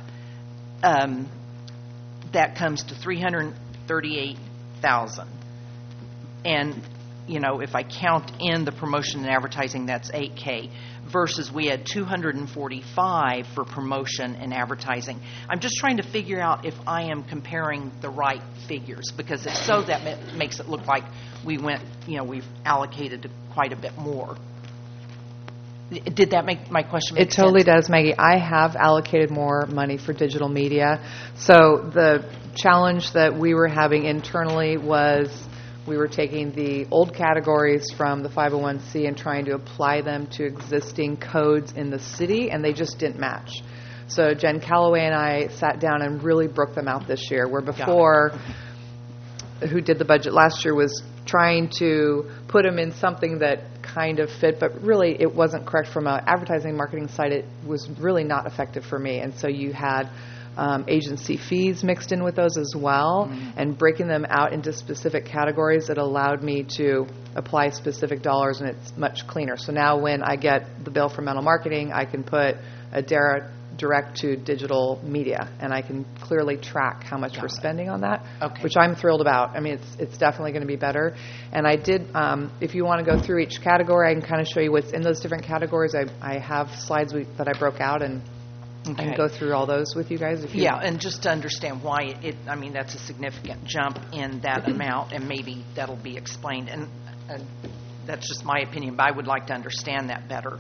Speaker 5: that comes to $338,000. And, if I count in the promotion and advertising, that's $8K, versus we had $245 for promotion and advertising. I'm just trying to figure out if I am comparing the right figures, because if so, that makes it look like we went, we've allocated quite a bit more. Did that make my question make sense?
Speaker 2: It totally does, Maggie. I have allocated more money for digital media. So the challenge that we were having internally was we were taking the old categories from the 501c and trying to apply them to existing codes in the city, and they just didn't match. So Jen Calloway and I sat down and really broke them out this year, where before, who did the budget last year, was trying to put them in something that kind of fit, but really it wasn't correct from an advertising marketing side. It was really not effective for me. And so you had agency fees mixed in with those as well, and breaking them out into specific categories that allowed me to apply specific dollars, and it's much cleaner. So now when I get the bill from Mental Marketing, I can put a direct to digital media, and I can clearly track how much we're spending on that, which I'm thrilled about. I mean, it's definitely going to be better. And I did, if you want to go through each category, I can kind of show you what's in those different categories. I have slides that I broke out, and I can go through all those with you guys.
Speaker 5: And just to understand why that's a significant jump in that amount, and maybe that'll be explained. And that's just my opinion, but I would like to understand that better.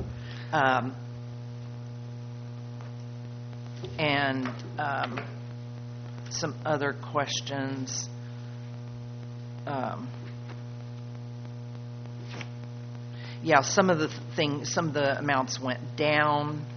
Speaker 5: And some other questions. Some of the amounts went down,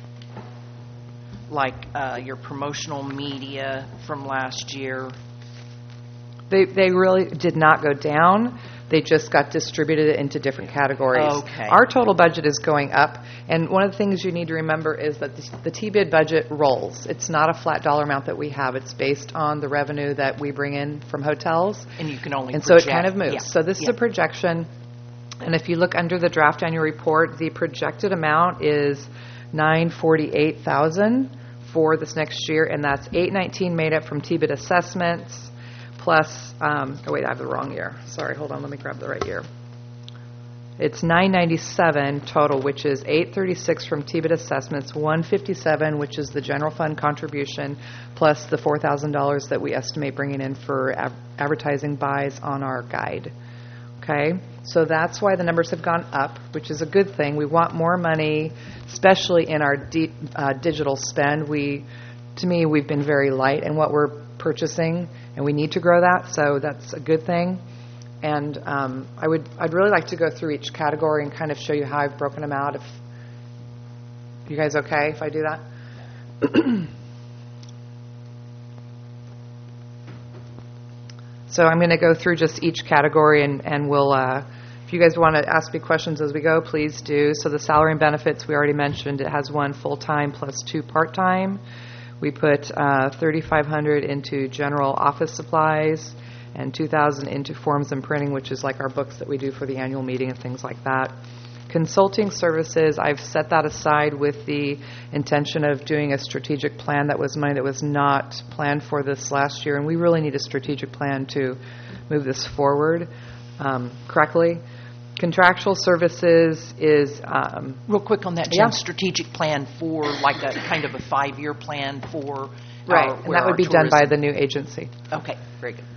Speaker 5: like your promotional media from last year.
Speaker 2: They really did not go down. They just got distributed into different categories.
Speaker 5: Okay.
Speaker 2: Our total budget is going up, and one of the things you need to remember is that the TBID budget rolls. It's not a flat dollar amount that we have. It's based on the revenue that we bring in from hotels.
Speaker 5: And you can only
Speaker 2: And
Speaker 5: project.
Speaker 2: so it kind of moves.
Speaker 5: Yeah.
Speaker 2: So this is a projection, and if you look under the draft annual report, the projected amount is $948,000 for this next year, and that's $819 made up from TBID assessments, plus, I have the wrong year. Sorry, hold on, let me grab the right year. It's $997 total, which is $836 from TBID assessments, $157, which is the general fund contribution, plus the $4,000 that we estimate bringing in for advertising buys on our guide. Okay, so that's why the numbers have gone up, which is a good thing. We want more money, especially in our digital spend. To me, we've been very light in what we're purchasing, and we need to grow that, so that's a good thing. And I'd really like to go through each category and kind of show you how I've broken them out. If you guys okay if I do that? So I'm going to go through just each category, and we'll, if you guys want to ask me questions as we go, please do. So the salary and benefits, we already mentioned, it has 1 full-time plus 2 part-time. We put $3,500 into general office supplies and $2,000 into forms and printing, which is like our books that we do for the annual meeting and things like that. Consulting services, I've set that aside with the intention of doing a strategic plan. That was money that was not planned for this last year, and we really need a strategic plan to move this forward correctly. Contractual services is...
Speaker 5: Real quick on that, Jen,
Speaker 2: yeah.
Speaker 5: Strategic plan for like a kind of a 5-year plan for...
Speaker 2: Right, and that would be done by the new agency.
Speaker 5: Okay, very good.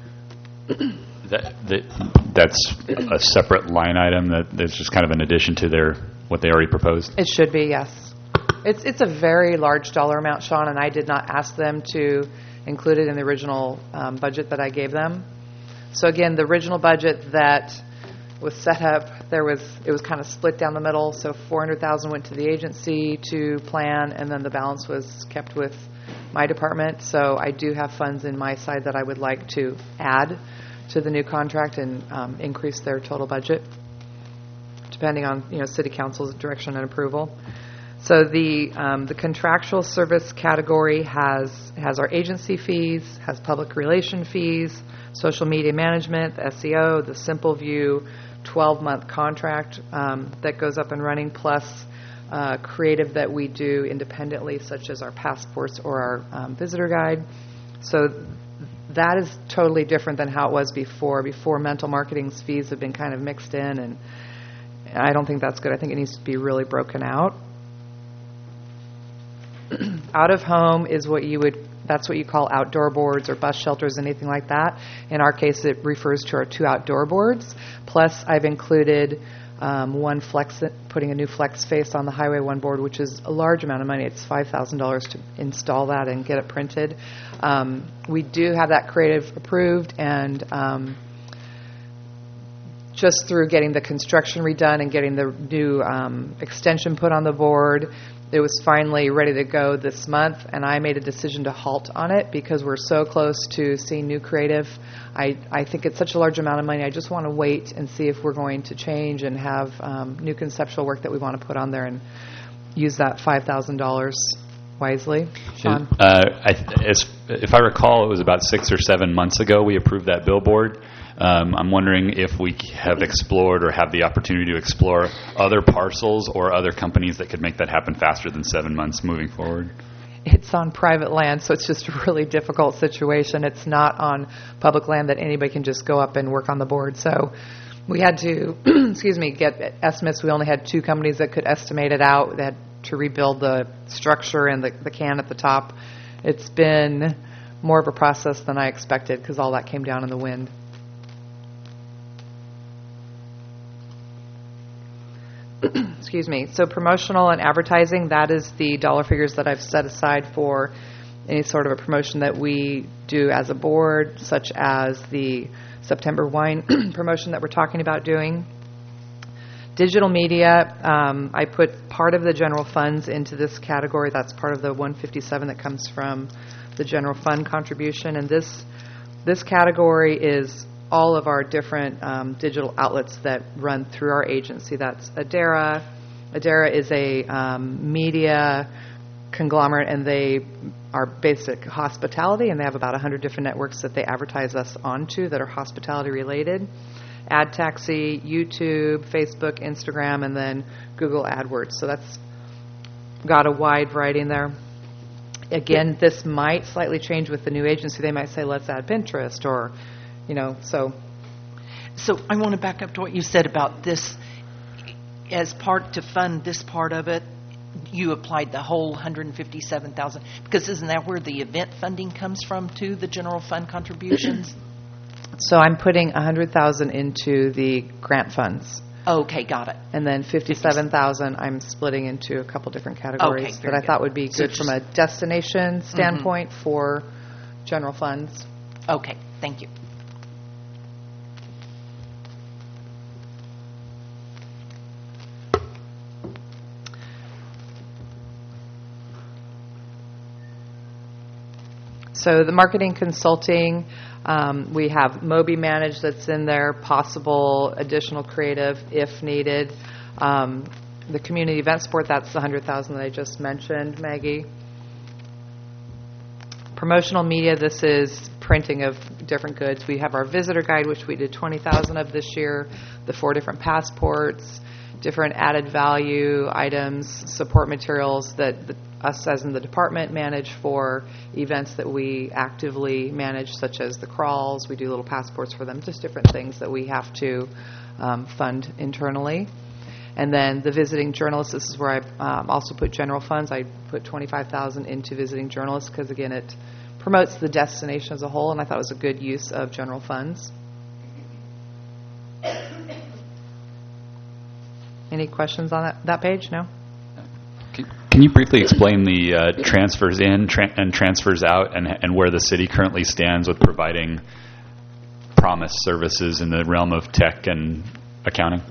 Speaker 6: That's a separate line item that's just kind of an addition to what they already proposed?
Speaker 2: It should be, yes. It's a very large dollar amount, Sean, and I did not ask them to include it in the original budget that I gave them. So again, the original budget that was set up, it was kind of split down the middle. So $400,000 went to the agency to plan, and then the balance was kept with my department. So I do have funds in my side that I would like to add to the new contract and increase their total budget, depending on City Council's direction and approval. So the contractual service category has our agency fees, has public relation fees, social media management, the SEO, the Simple View 12-month contract that goes up and running, plus creative that we do independently, such as our passports or our visitor guide. So that is totally different than how it was before. Before, mental marketing's fees have been kind of mixed in, and I don't think that's good. I think it needs to be really broken out. Out of home is that's what you call outdoor boards or bus shelters, anything like that. In our case, it refers to our 2 outdoor boards. Plus, I've included one flex, putting a new flex face on the Highway 1 board, which is a large amount of money. It's $5,000 to install that and get it printed. We do have that creative approved, and just through getting the construction redone and getting the new extension put on the board, it was finally ready to go this month, and I made a decision to halt on it because we're so close to seeing new creative. I think it's such a large amount of money. I just want to wait and see if we're going to change and have new conceptual work that we want to put on there and use that $5,000 wisely. Sean?
Speaker 6: If I recall, it was about 6 or 7 months ago we approved that billboard. I'm wondering if we have explored or have the opportunity to explore other parcels or other companies that could make that happen faster than 7 months moving forward.
Speaker 2: It's on private land, so it's just a really difficult situation. It's not on public land that anybody can just go up and work on the board. So we had to, get estimates. We only had 2 companies that could estimate it out. They had to rebuild the structure and the can at the top. It's been more of a process than I expected because all that came down in the wind. Excuse me. So promotional and advertising, that is the dollar figures that I've set aside for any sort of a promotion that we do as a board, such as the September wine promotion that we're talking about doing. Digital media, I put part of the general funds into this category. That's part of the 157 that comes from the general fund contribution. And this category is all of our different digital outlets that run through our agency. That's Adara. Adara is a media conglomerate, and they are basic hospitality, and they have about 100 different networks that they advertise us onto that are hospitality related. Ad Taxi, YouTube, Facebook, Instagram, and then Google AdWords. So that's got a wide variety in there. Again, this might slightly change with the new agency. They might say, let's add Pinterest or... So
Speaker 5: I want to back up to what you said about this. As part to fund this part of it, you applied the whole $157,000 because isn't that where the event funding comes from too? The general fund contributions.
Speaker 2: So I'm putting $100,000 into the grant funds.
Speaker 5: Okay, got it.
Speaker 2: And then $57,000 I'm splitting into a couple different categories that I thought would be good from a destination standpoint for general funds.
Speaker 5: Okay, thank you.
Speaker 2: So the marketing consulting, we have Moby Manage that's in there, possible additional creative if needed. The community event support, that's the $100,000 that I just mentioned, Maggie. Promotional media, this is printing of different goods. We have our visitor guide, which we did 20,000 of this year, the 4 different passports, different added value items, support materials that us as in the department manage for events that we actively manage, such as the crawls. We do little passports for them, just different things that we have to fund internally. And then the visiting journalists, this is where I also put general funds. I put $25,000 into visiting journalists because, again, it promotes the destination as a whole, and I thought it was a good use of general funds. Any questions on that page? No?
Speaker 6: Can you briefly explain the transfers in and transfers out and where the city currently stands with providing promised services in the realm of tech and accounting?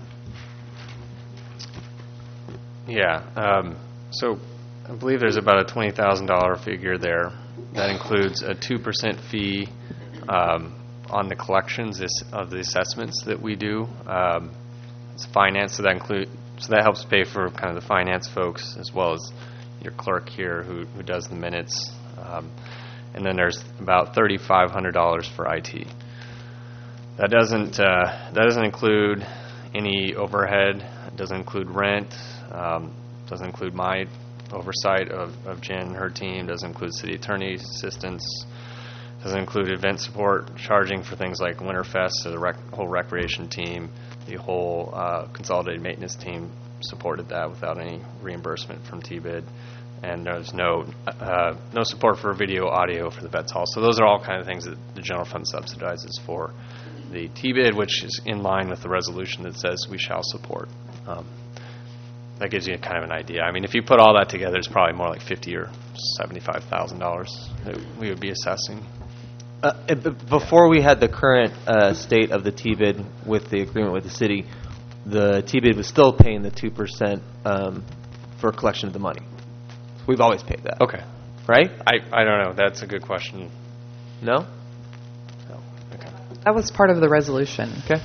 Speaker 14: Yeah. So I believe there's about a $20,000 figure there. That includes a 2% fee on the collections of the assessments that we do. It's finance, so that helps pay for kind of the finance folks as well as your clerk here who does the minutes. And then there's about $3,500 for IT. That doesn't include any overhead. It doesn't include rent. Doesn't include my oversight of Jen and her team. Doesn't include city attorney's assistance. Doesn't include event support, charging for things like Winterfest, so the whole recreation team, the whole consolidated maintenance team supported that without any reimbursement from TBID. And there's no support for video, audio for the Vets Hall. So those are all kind of things that the general fund subsidizes for the TBID, which is in line with the resolution that says we shall support. That gives you kind of an idea. I mean, if you put all that together, it's probably more like $50,000 or $75,000 that we would be assessing.
Speaker 4: Before we had the current state of the TBID with the agreement with the city, the TBID was still paying the 2% for collection of the money. We've always paid that.
Speaker 14: Okay.
Speaker 4: Right?
Speaker 14: I don't know. That's a good question.
Speaker 4: No?
Speaker 14: No. Okay.
Speaker 2: That was part of the resolution.
Speaker 4: Okay.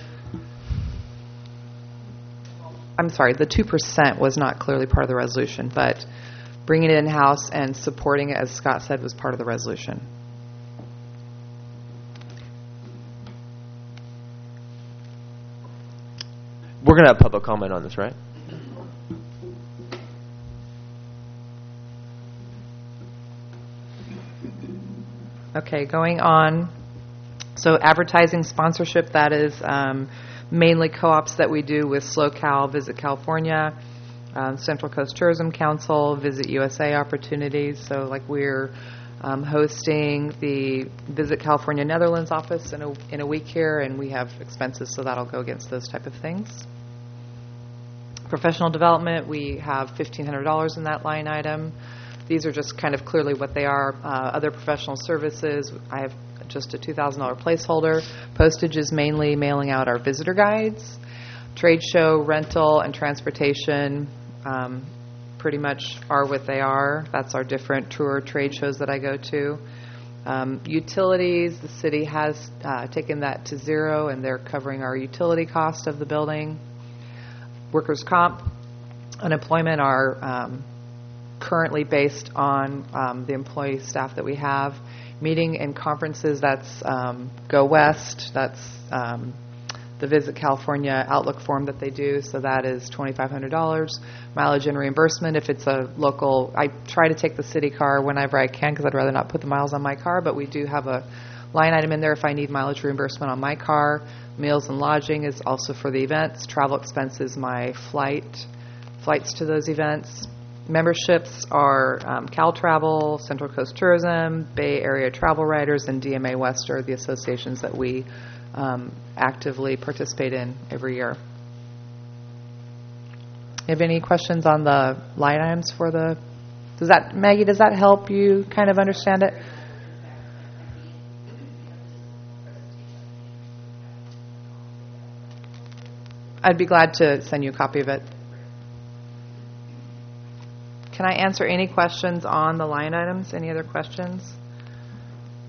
Speaker 2: I'm sorry, the 2% was not clearly part of the resolution, but bringing it in-house and supporting it, as Scott said, was part of the resolution.
Speaker 4: We're going to have public comment on this, right?
Speaker 2: Okay, going on. So advertising sponsorship, that is mainly co-ops that we do with SlowCal, Visit California, Central Coast Tourism Council, Visit USA opportunities. So like we're hosting the Visit California Netherlands office in a week here, and we have expenses, so that'll go against those type of things. Professional development, we have $1,500 in that line item. These are just kind of clearly what they are. Other professional services, I have just a $2,000 placeholder. Postage is mainly mailing out our visitor guides. Trade show, rental, and transportation pretty much are what they are. That's our different tour trade shows that I go to. Utilities, the city has taken that to zero, and they're covering our utility cost of the building. Workers' comp, unemployment are currently based on the employee staff that we have. Meeting and conferences, that's Go West, that's the Visit California Outlook form that they do, so that is $2,500. Mileage and reimbursement, if it's a local, I try to take the city car whenever I can because I'd rather not put the miles on my car, but we do have a line item in there if I need mileage reimbursement on my car. Meals and lodging is also for the events. Travel expenses, my flights to those events. Memberships are Cal Travel, Central Coast Tourism, Bay Area Travel Writers, and DMA West are the associations that we actively participate in every year. You have any questions on the line items for the... Maggie, does that help you kind of understand it? I'd be glad to send you a copy of it. Can I answer any questions on the line items? Any other questions?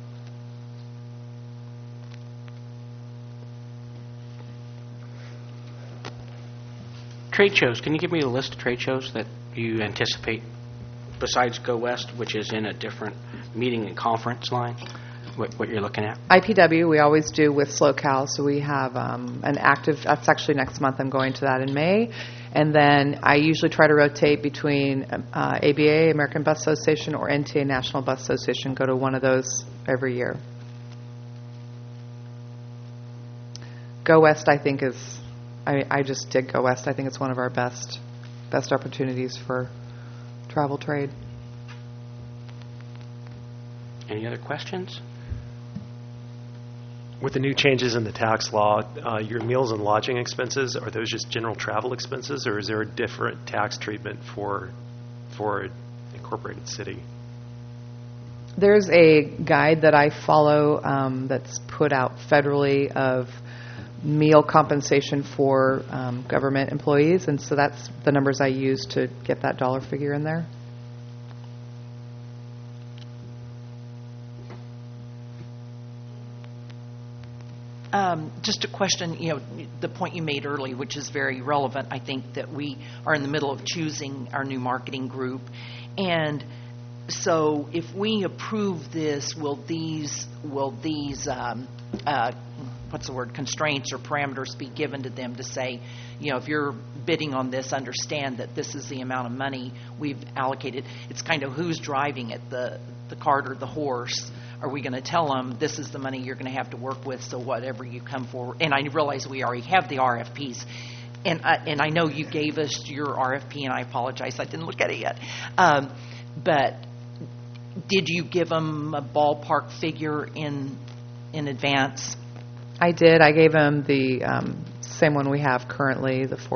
Speaker 1: Trade shows, can you give me a list of trade shows that you anticipate besides Go West, which is in a different meeting and conference line, what you're looking at?
Speaker 2: IPW, we always do with SlowCal, so we have an active, that's actually next month, I'm going to that in May. And then I usually try to rotate between ABA, American Bus Association, or NTA, National Bus Association, go to one of those every year. Go West, I think, is, I just dig Go West. I think it's one of our best opportunities for travel trade.
Speaker 1: Any other questions?
Speaker 7: With the new changes in the tax law, your meals and lodging expenses, are those just general travel expenses, or is there a different tax treatment for an incorporated city?
Speaker 2: There's a guide that I follow that's put out federally of meal compensation for government employees, and so that's the numbers I use to get that dollar figure in there.
Speaker 5: Just a question, the point you made earlier, which is very relevant. I think that we are in the middle of choosing our new marketing group. And so if we approve this, will these constraints or parameters be given to them to say, if you're bidding on this, understand that this is the amount of money we've allocated. It's kind of who's driving it, the cart or the horse. Are we going to tell them this is the money you're going to have to work with, so whatever you come forward? And I realize we already have the RFPs. And I know you gave us your RFP, and I apologize, I didn't look at it yet. But did you give them a ballpark figure in advance?
Speaker 2: I did. I gave them the same one we have currently, the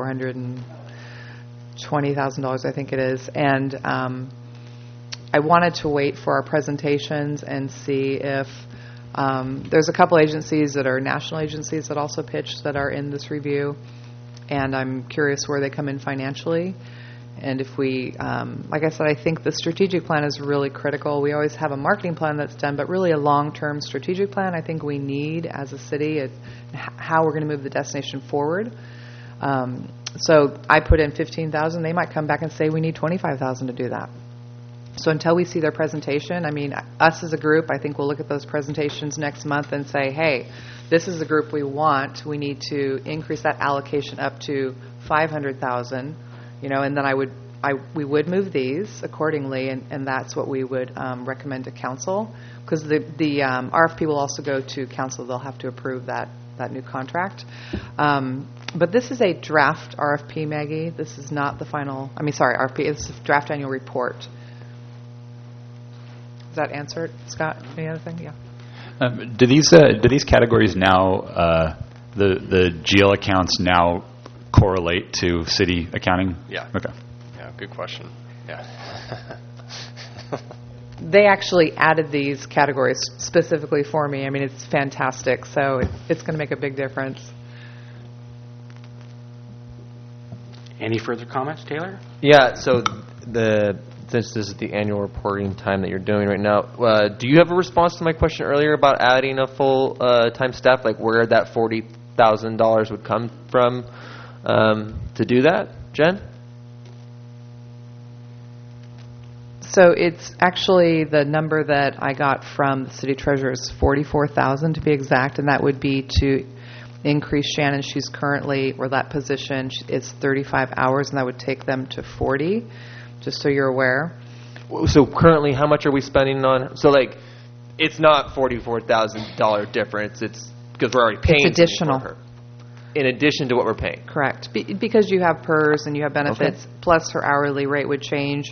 Speaker 2: $420,000, I think it is. And I wanted to wait for our presentations and see if there's a couple agencies that are national agencies that also pitched that are in this review, and I'm curious where they come in financially. And if we, like I said, I think the strategic plan is really critical. We always have a marketing plan that's done, but really a long-term strategic plan I think we need as a city, how we're going to move the destination forward. So I put in $15,000. They might come back and say we need $25,000 to do that. So until we see their presentation, us as a group, I think we'll look at those presentations next month and say, hey, this is the group we want. We need to increase that allocation up to $500,000, and then we would move these accordingly, and that's what we would recommend to council, because the RFP will also go to council. They'll have to approve that new contract. But this is a draft RFP, Maggie. This is not the final, RFP. It's a draft annual report. Does that answer it, Scott? Any other thing? Yeah.
Speaker 6: Do these categories now, the GL accounts now correlate to city accounting?
Speaker 14: Yeah.
Speaker 6: Okay.
Speaker 14: Yeah, good question. Yeah.
Speaker 2: They actually added these categories specifically for me. It's fantastic, so it's going to make a big difference.
Speaker 1: Any further comments, Taylor?
Speaker 4: Yeah, so since this is the annual reporting time that you're doing right now, do you have a response to my question earlier about adding a full-time staff, like where that $40,000 would come from to do that, Jen?
Speaker 2: So it's actually the number that I got from the city treasurer is $44,000 to be exact, and that would be to increase Shannon. She's currently, or that position is 35 hours, and that would take them to 40. Just so you're aware.
Speaker 4: So currently, how much are we spending on? So it's not $44,000 difference. It's because we're already paying.
Speaker 2: It's additional.
Speaker 4: For her, in addition to what we're paying.
Speaker 2: Correct. Because you have PERS and you have benefits, okay. Plus her hourly rate would change.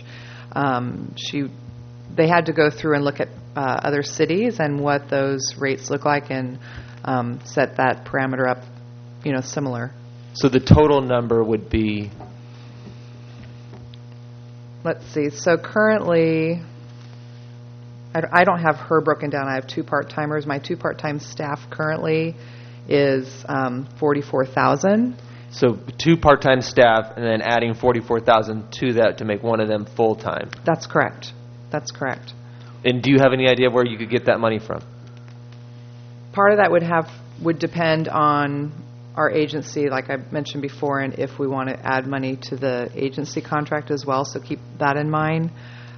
Speaker 2: They had to go through and look at other cities and what those rates look like and set that parameter up, similar.
Speaker 4: So the total number would be.
Speaker 2: Let's see. So currently, I don't have her broken down. I have 2 part-timers. My 2 part-time staff currently is $44,000.
Speaker 4: So 2 part-time staff, and then adding $44,000 to that to make one of them full-time.
Speaker 2: That's correct. That's correct.
Speaker 4: And do you have any idea where you could get that money from?
Speaker 2: Part of that would depend on our agency, like I mentioned before, and if we want to add money to the agency contract as well, so keep that in mind.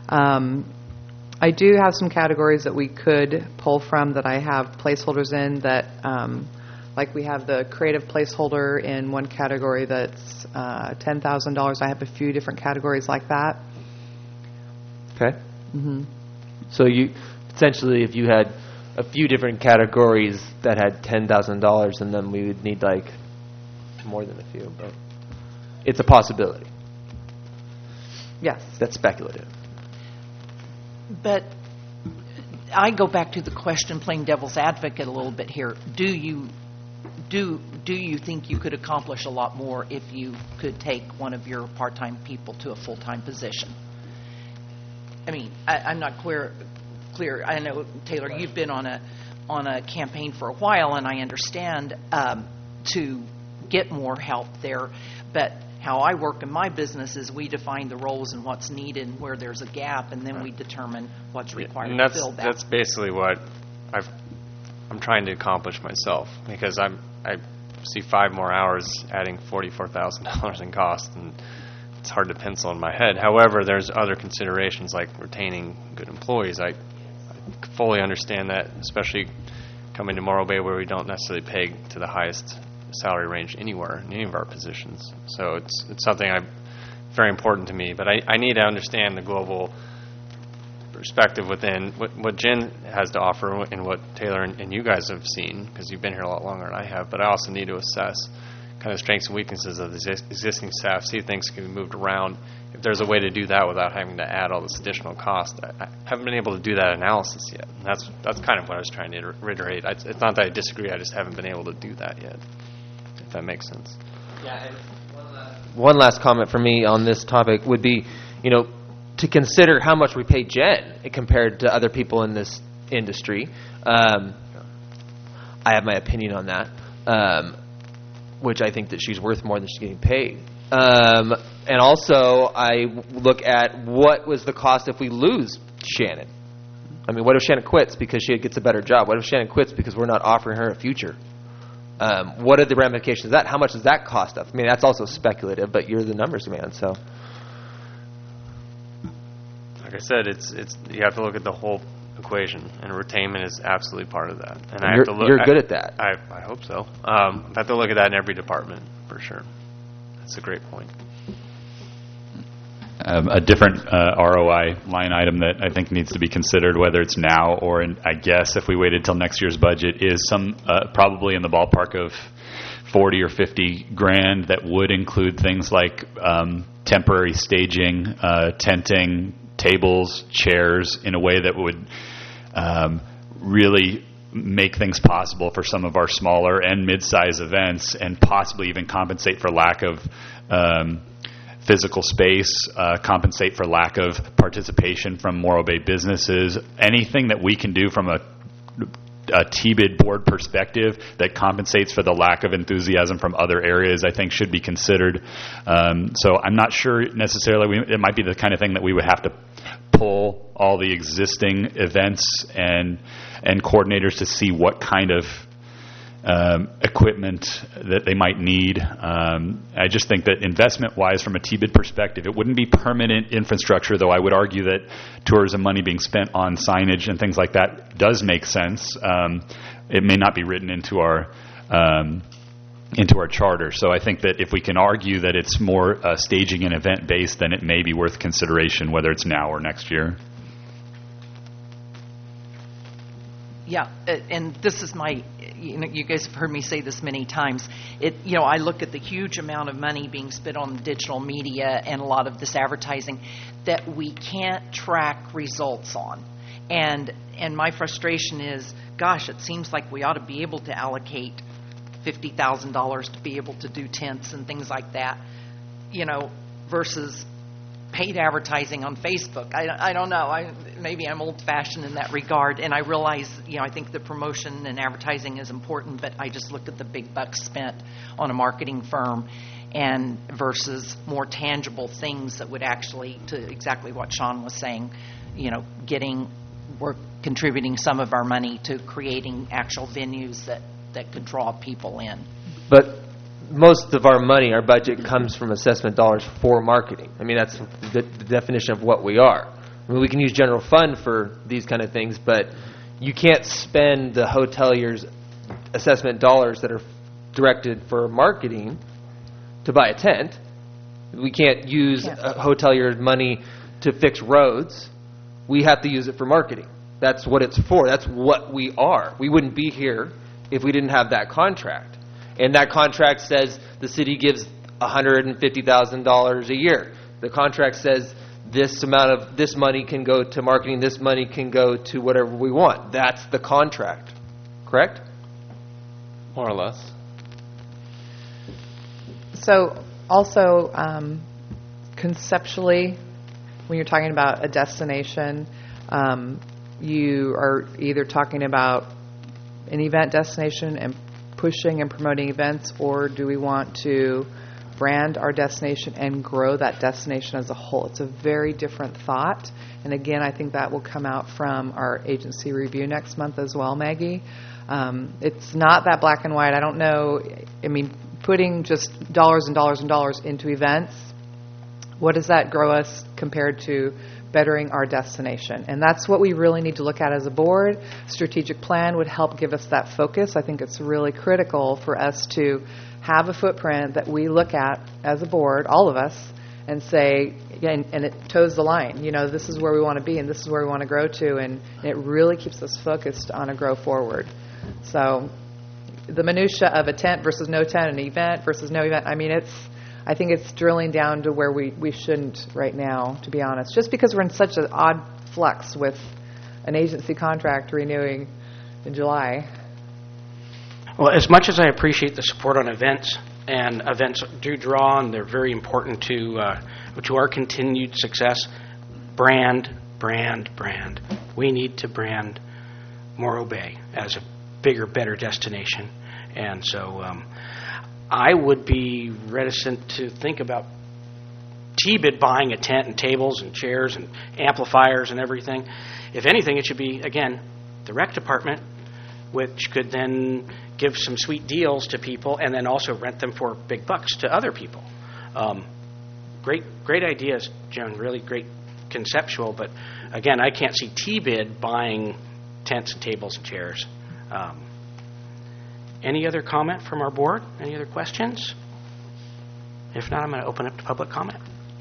Speaker 2: I do have some categories that we could pull from that I have placeholders in that, like we have the creative placeholder in one category that's $10,000. I have a few different categories like that.
Speaker 4: Okay. Mm-hmm. So you essentially, if you had a few different categories that had $10,000, and then we would need like more than a few, but it's a possibility.
Speaker 2: Yes.
Speaker 4: That's speculative.
Speaker 5: But I go back to the question, playing devil's advocate a little bit here. Do you think you could accomplish a lot more if you could take one of your part-time people to a full-time position? I mean, I'm not clear. I know, Taylor, you've been on a campaign for a while, and I understand to get more help there. But how I work in my business is we define the roles and what's needed and where there's a gap, and then we determine what's required to fill that.
Speaker 14: That's basically what I'm trying to accomplish myself, because I see 5 more hours adding $44,000 in cost, and it's hard to pencil in my head. However, there's other considerations like retaining good employees. I fully understand that, especially coming to Morro Bay where we don't necessarily pay to the highest salary range anywhere in any of our positions. So it's something very important to me. But I need to understand the global perspective within what Jen has to offer and what Taylor and you guys have seen, because you've been here a lot longer than I have. But I also need to assess kind of strengths and weaknesses of the existing staff, see if things can be moved around. If there's a way to do that without having to add all this additional cost, I haven't been able to do that analysis yet. And that's kind of what I was trying to reiterate. It's not that I disagree, I just haven't been able to do that yet, if that makes sense.
Speaker 4: Yeah, and one last comment for me on this topic would be, to consider how much we pay Jen compared to other people in this industry. I have my opinion on that, which I think that she's worth more than she's getting paid. And also, I look at what was the cost if we lose Shannon. I mean, what if Shannon quits because she gets a better job? What if Shannon quits because we're not offering her a future? What are the ramifications of that? How much does that cost us? I mean, that's also speculative, but you're the numbers man, so.
Speaker 14: Like I said, it's you have to look at the whole equation, and retainment is absolutely part of that. And
Speaker 4: you're good at that.
Speaker 14: I hope so. I have to look at that in every department, for sure. That's a great point.
Speaker 6: A different ROI line item that I think needs to be considered, whether it's now or I guess if we waited till next year's budget, is some probably in the ballpark of 40 or 50 grand that would include things like temporary staging, tenting, tables, chairs, in a way that would really make things possible for some of our smaller and mid-size events, and possibly even compensate for lack of physical space, compensate for lack of participation from Morro Bay businesses. Anything that we can do from a TBID board perspective that compensates for the lack of enthusiasm from other areas, I think should be considered. So I'm not sure necessarily. It might be the kind of thing that we would have to pull all the existing events and coordinators to see what kind of equipment that they might need. I just think that investment-wise, from a TBID perspective, it wouldn't be permanent infrastructure, though I would argue that tourism money being spent on signage and things like that does make sense. It may not be written into our charter. So I think that if we can argue that it's more staging and event-based, then it may be worth consideration, whether it's now or next year.
Speaker 5: Yeah, and this is my, you guys have heard me say this many times. I look at the huge amount of money being spent on digital media and a lot of this advertising that we can't track results on. And my frustration is, gosh, it seems like we ought to be able to allocate $50,000 to be able to do tents and things like that, versus paid advertising on Facebook. I don't know. Maybe I'm old-fashioned in that regard, and I realize, I think the promotion and advertising is important, but I just look at the big bucks spent on a marketing firm and versus more tangible things that would actually, to exactly what Sean was saying, we're contributing some of our money to creating actual venues that could draw people in.
Speaker 4: But most of our money, our budget, comes from assessment dollars for marketing. I mean, that's the definition of what we are. I mean, we can use general fund for these kind of things, but you can't spend the hoteliers' assessment dollars that are directed for marketing to buy a tent. We can't use a hotelier money to fix roads. We have to use it for marketing. That's what it's for. That's what we are. We wouldn't be here if we didn't have that contract. And that contract says the city gives $150,000 a year. The contract says this amount of this money can go to marketing, this money can go to whatever we want. That's the contract. Correct?
Speaker 14: More or less.
Speaker 2: So also, conceptually, when you're talking about a destination, you are either talking about an event destination and pushing and promoting events, or do we want to brand our destination and grow that destination as a whole? It's a very different thought. And again, I think that will come out from our agency review next month as well, Maggie. It's not that black and white. I don't know. I mean, putting just dollars and dollars and dollars into events, what does that grow us compared to bettering our destination? And that's what we really need to look at as a board. Strategic plan would help give us that focus. I think it's really critical for us to have a footprint that we look at as a board, all of us, and say, and it toes the line. You know, this is where we want to be and this is where we want to grow to, and it really keeps us focused on a grow forward. So the minutia of a tent versus no tent, an event versus no event, I mean, I think it's drilling down to where we shouldn't right now, to be honest, just because we're in such an odd flux with an agency contract renewing in July.
Speaker 1: Well, as much as I appreciate the support on events, and events do draw, and they're very important to our continued success, brand. We need to brand Morro Bay as a bigger, better destination. And so I would be reticent to think about TBID buying a tent and tables and chairs and amplifiers and everything. If anything, it should be, again, the rec department, which could then give some sweet deals to people and then also rent them for big bucks to other people. Great ideas, Joan, really great conceptual, but again, I can't see TBID buying tents and tables and chairs. Any other comment from our board? Any other questions? If not, I'm going to open up to public comment.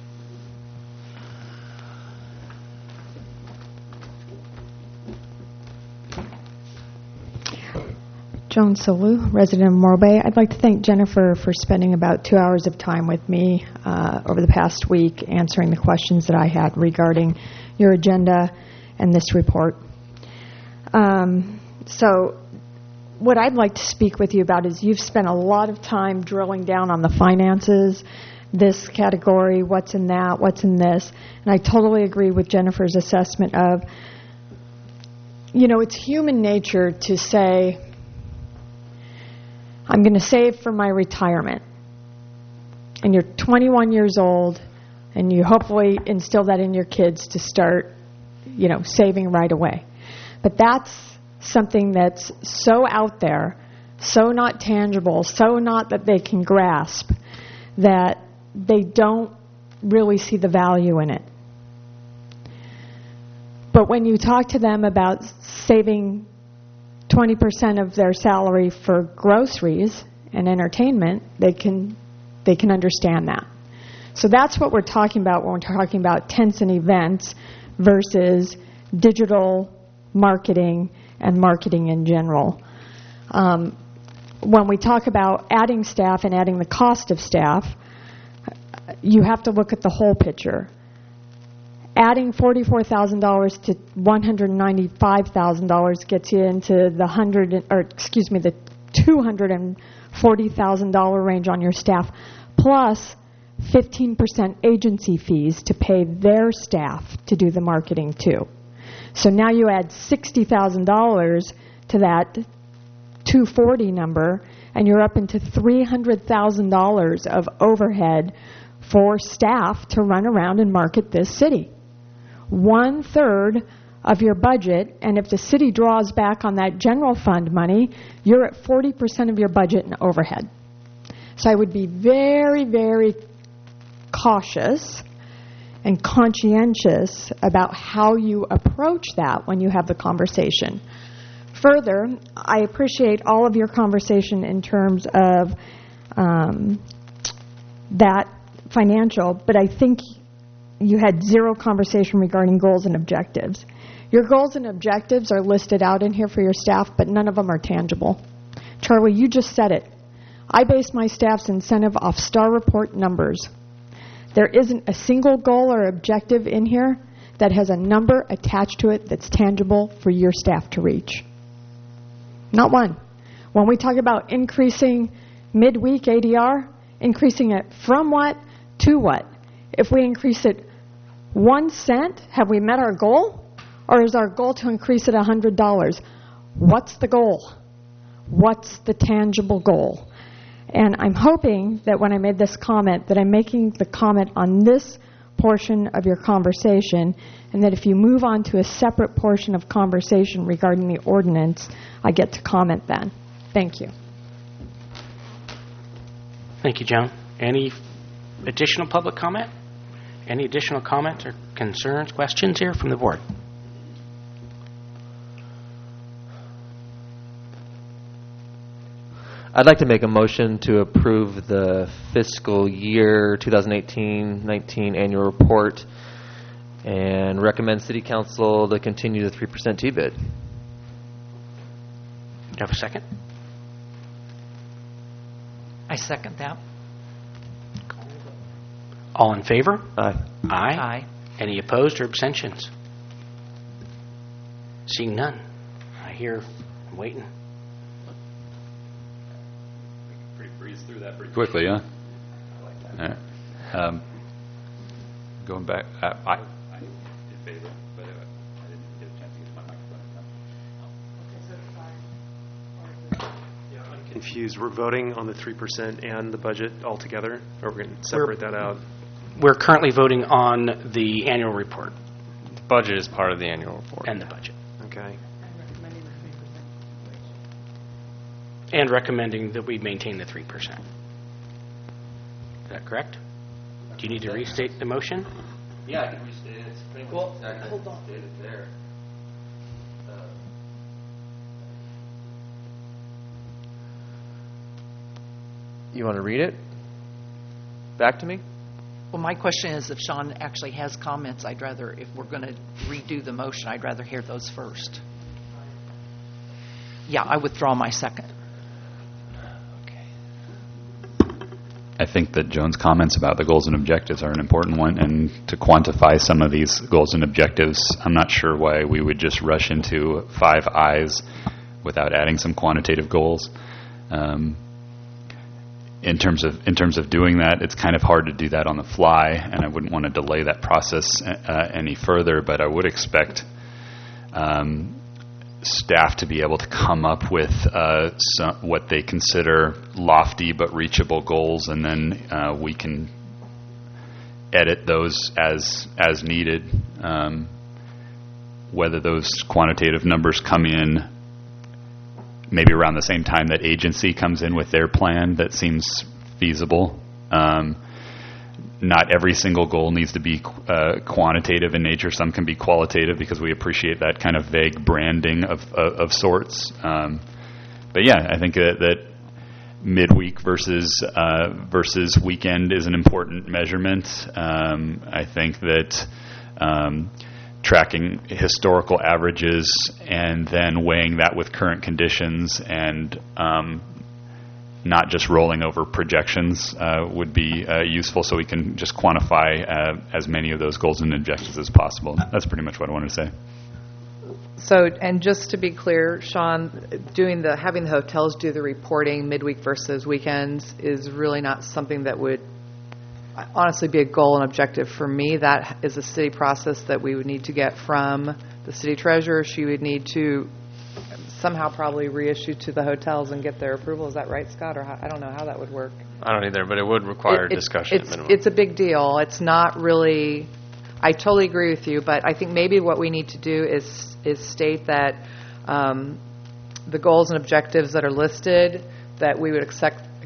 Speaker 9: Joan Solu, resident of Morro Bay. I'd like to thank Jennifer for spending about 2 hours of time with me over the past week answering the questions that I had regarding your agenda and this report. So what I'd like to speak with you about is you've spent a lot of time drilling down on the finances, this category, what's in that, what's in this. And I totally agree with Jennifer's assessment of, you know, it's human nature to say, I'm going to save for my retirement. And you're 21 years old, and you hopefully instill that in your kids to start, you know, saving right away. But that's something that's so out there, so not tangible, so not that they can grasp, that they don't really see the value in it. But when you talk to them about saving 20% of their salary for groceries and entertainment, they can understand that. So that's what we're talking about when we're talking about tents and events versus digital marketing and marketing in general. When we talk about adding staff and adding the cost of staff, you have to look at the whole picture. Adding $44,000 to $195,000 gets you into the $240,000 range on your staff, plus 15% agency fees to pay their staff to do the marketing too. So now you add $60,000 to that $240,000 number, and you're up into $300,000 of overhead for staff to run around and market this city. 1/3 of your budget, and if the city draws back on that general fund money, you're at 40% of your budget in overhead. So I would be very, very cautious and conscientious about how you approach that when you have the conversation. Further, I appreciate all of your conversation in terms of that financial, but I think you had zero conversation regarding goals and objectives. Your goals and objectives are listed out in here for your staff, but none of them are tangible. Charlie, you just said it. I base my staff's incentive off STAR report numbers. There isn't a single goal or objective in here that has a number attached to it that's tangible for your staff to reach. Not one. When we talk about increasing midweek ADR, increasing it from what to what? If we increase it 1 cent, have we met our goal? Or is our goal to increase it $100? What's the goal? What's the tangible goal? And I'm hoping that when I made this comment, that I'm making the comment on this portion of your conversation, and that if you move on to a separate portion of conversation regarding the ordinance, I get to comment then. Thank you.
Speaker 1: Thank you, Joan. Any additional public comment? Any additional comments or concerns, questions here from the board?
Speaker 4: I'd like to make a motion to approve the fiscal year 2018-19 annual report and recommend City Council to continue the 3% T-bid.
Speaker 1: Do you have a second?
Speaker 5: I second that.
Speaker 1: All in favor?
Speaker 4: Aye.
Speaker 1: Aye.
Speaker 5: Aye.
Speaker 1: Any opposed or abstentions? Seeing none. I hear, I'm waiting.
Speaker 6: Breeze through that pretty quickly, huh? All right. Going back, I in favor, but I didn't get a chance to use my microphone.
Speaker 7: Yeah, I'm confused. We're voting on the 3% and the budget altogether, or we're going to separate that out?
Speaker 1: We're currently voting on the annual report.
Speaker 14: The budget is part of the annual report.
Speaker 1: And the budget.
Speaker 7: Okay.
Speaker 1: And recommending that we maintain the 3%. Is that correct? Do you need to restate the motion?
Speaker 4: Yeah, I can restate it. It's pretty much exactly
Speaker 5: hold on.
Speaker 4: stated there. You want to read it back to me?
Speaker 5: Well, my question is, if Sean actually has comments, I'd rather, if we're going to redo the motion, I'd rather hear those first. Yeah, I withdraw my second.
Speaker 6: I think that Joan's comments about the goals and objectives are an important one, and to quantify some of these goals and objectives, I'm not sure why we would just rush into 5 I's without adding some quantitative goals. In terms of doing that, it's kind of hard to do that on the fly, and I wouldn't want to delay that process any further, but I would expect staff to be able to come up with what they consider lofty but reachable goals, and then we can edit those as needed. Whether those quantitative numbers come in maybe around the same time that agency comes in with their plan, that seems feasible. Not every single goal needs to be quantitative in nature. Some can be qualitative because we appreciate that kind of vague branding of sorts. But yeah, I think that midweek versus weekend is an important measurement. I think that tracking historical averages and then weighing that with current conditions and not just rolling over projections would be useful, so we can just quantify as many of those goals and objectives as possible. That's pretty much what I wanted to say.
Speaker 2: So, and just to be clear, Sean, having the hotels do the reporting midweek versus weekends is really not something that would honestly be a goal and objective for me. That is a city process that we would need to get from the city treasurer. She would need to somehow probably reissue to the hotels and get their approval. Is that right, Scott? Or I don't know how that would work.
Speaker 14: I don't either, but it would require discussion at minimum.
Speaker 2: It's a big deal. It's not really. I totally agree with you, but I think maybe what we need to do is state that the goals and objectives that are listed, that we would expect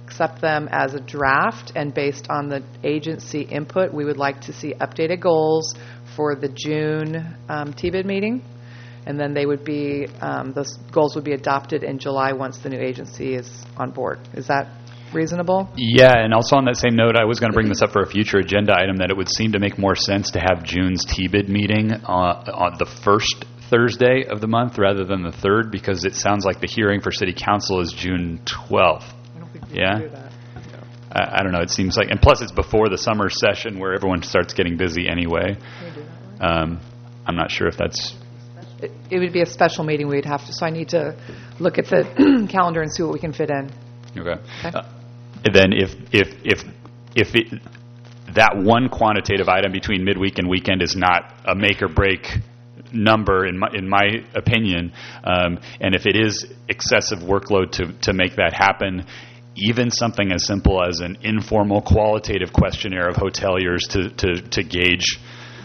Speaker 2: accept them as a draft, and based on the agency input, we would like to see updated goals for the June TBID meeting, and then they would be, those goals would be adopted in July once the new agency is on board. Is that reasonable?
Speaker 6: Yeah, and also on that same note, I was going to bring this up for a future agenda item, that it would seem to make more sense to have June's TBID meeting on the first Thursday of the month rather than the third, because it sounds like the hearing for City Council is June 12th.
Speaker 2: I don't think we
Speaker 6: Yeah?
Speaker 2: can do that.
Speaker 6: I don't know. It seems like, and plus it's before the summer session where everyone starts getting busy anyway. I'm not sure if that's...
Speaker 2: It would be a special meeting we'd have to, so I need to look at the calendar and see what we can fit in.
Speaker 6: Okay. And then if that one quantitative item between midweek and weekend is not a make or break number in my opinion, and if it is excessive workload to make that happen, even something as simple as an informal qualitative questionnaire of hoteliers to gauge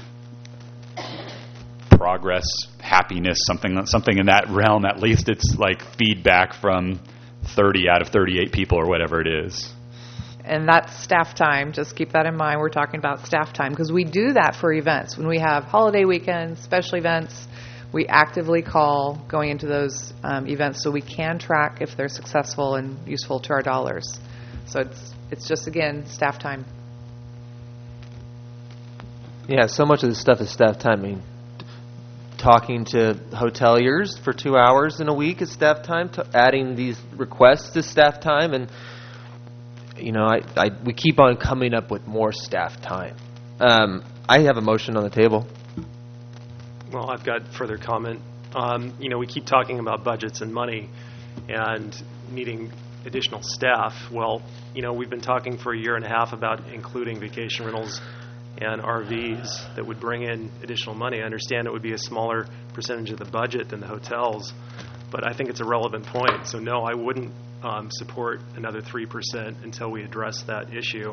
Speaker 6: progress, happiness, something in that realm, at least it's like feedback from 30 out of 38 people or whatever it is.
Speaker 2: And that's staff time. Just keep that in mind. We're talking about staff time because we do that for events. When we have holiday weekends, special events, we actively call going into those events so we can track if they're successful and useful to our dollars. So it's just, again, staff time.
Speaker 4: Yeah, so much of this stuff is staff time. I mean, talking to hoteliers for 2 hours in a week is staff time. Adding these requests is staff time, and we keep on coming up with more staff time. I have a motion on the table.
Speaker 7: Well, I've got further comment. We keep talking about budgets and money and needing additional staff. Well, we've been talking for a year and a half about including vacation rentals and RVs that would bring in additional money. I understand it would be a smaller percentage of the budget than the hotels, but I think it's a relevant point. So no, I wouldn't support another 3% until we address that issue.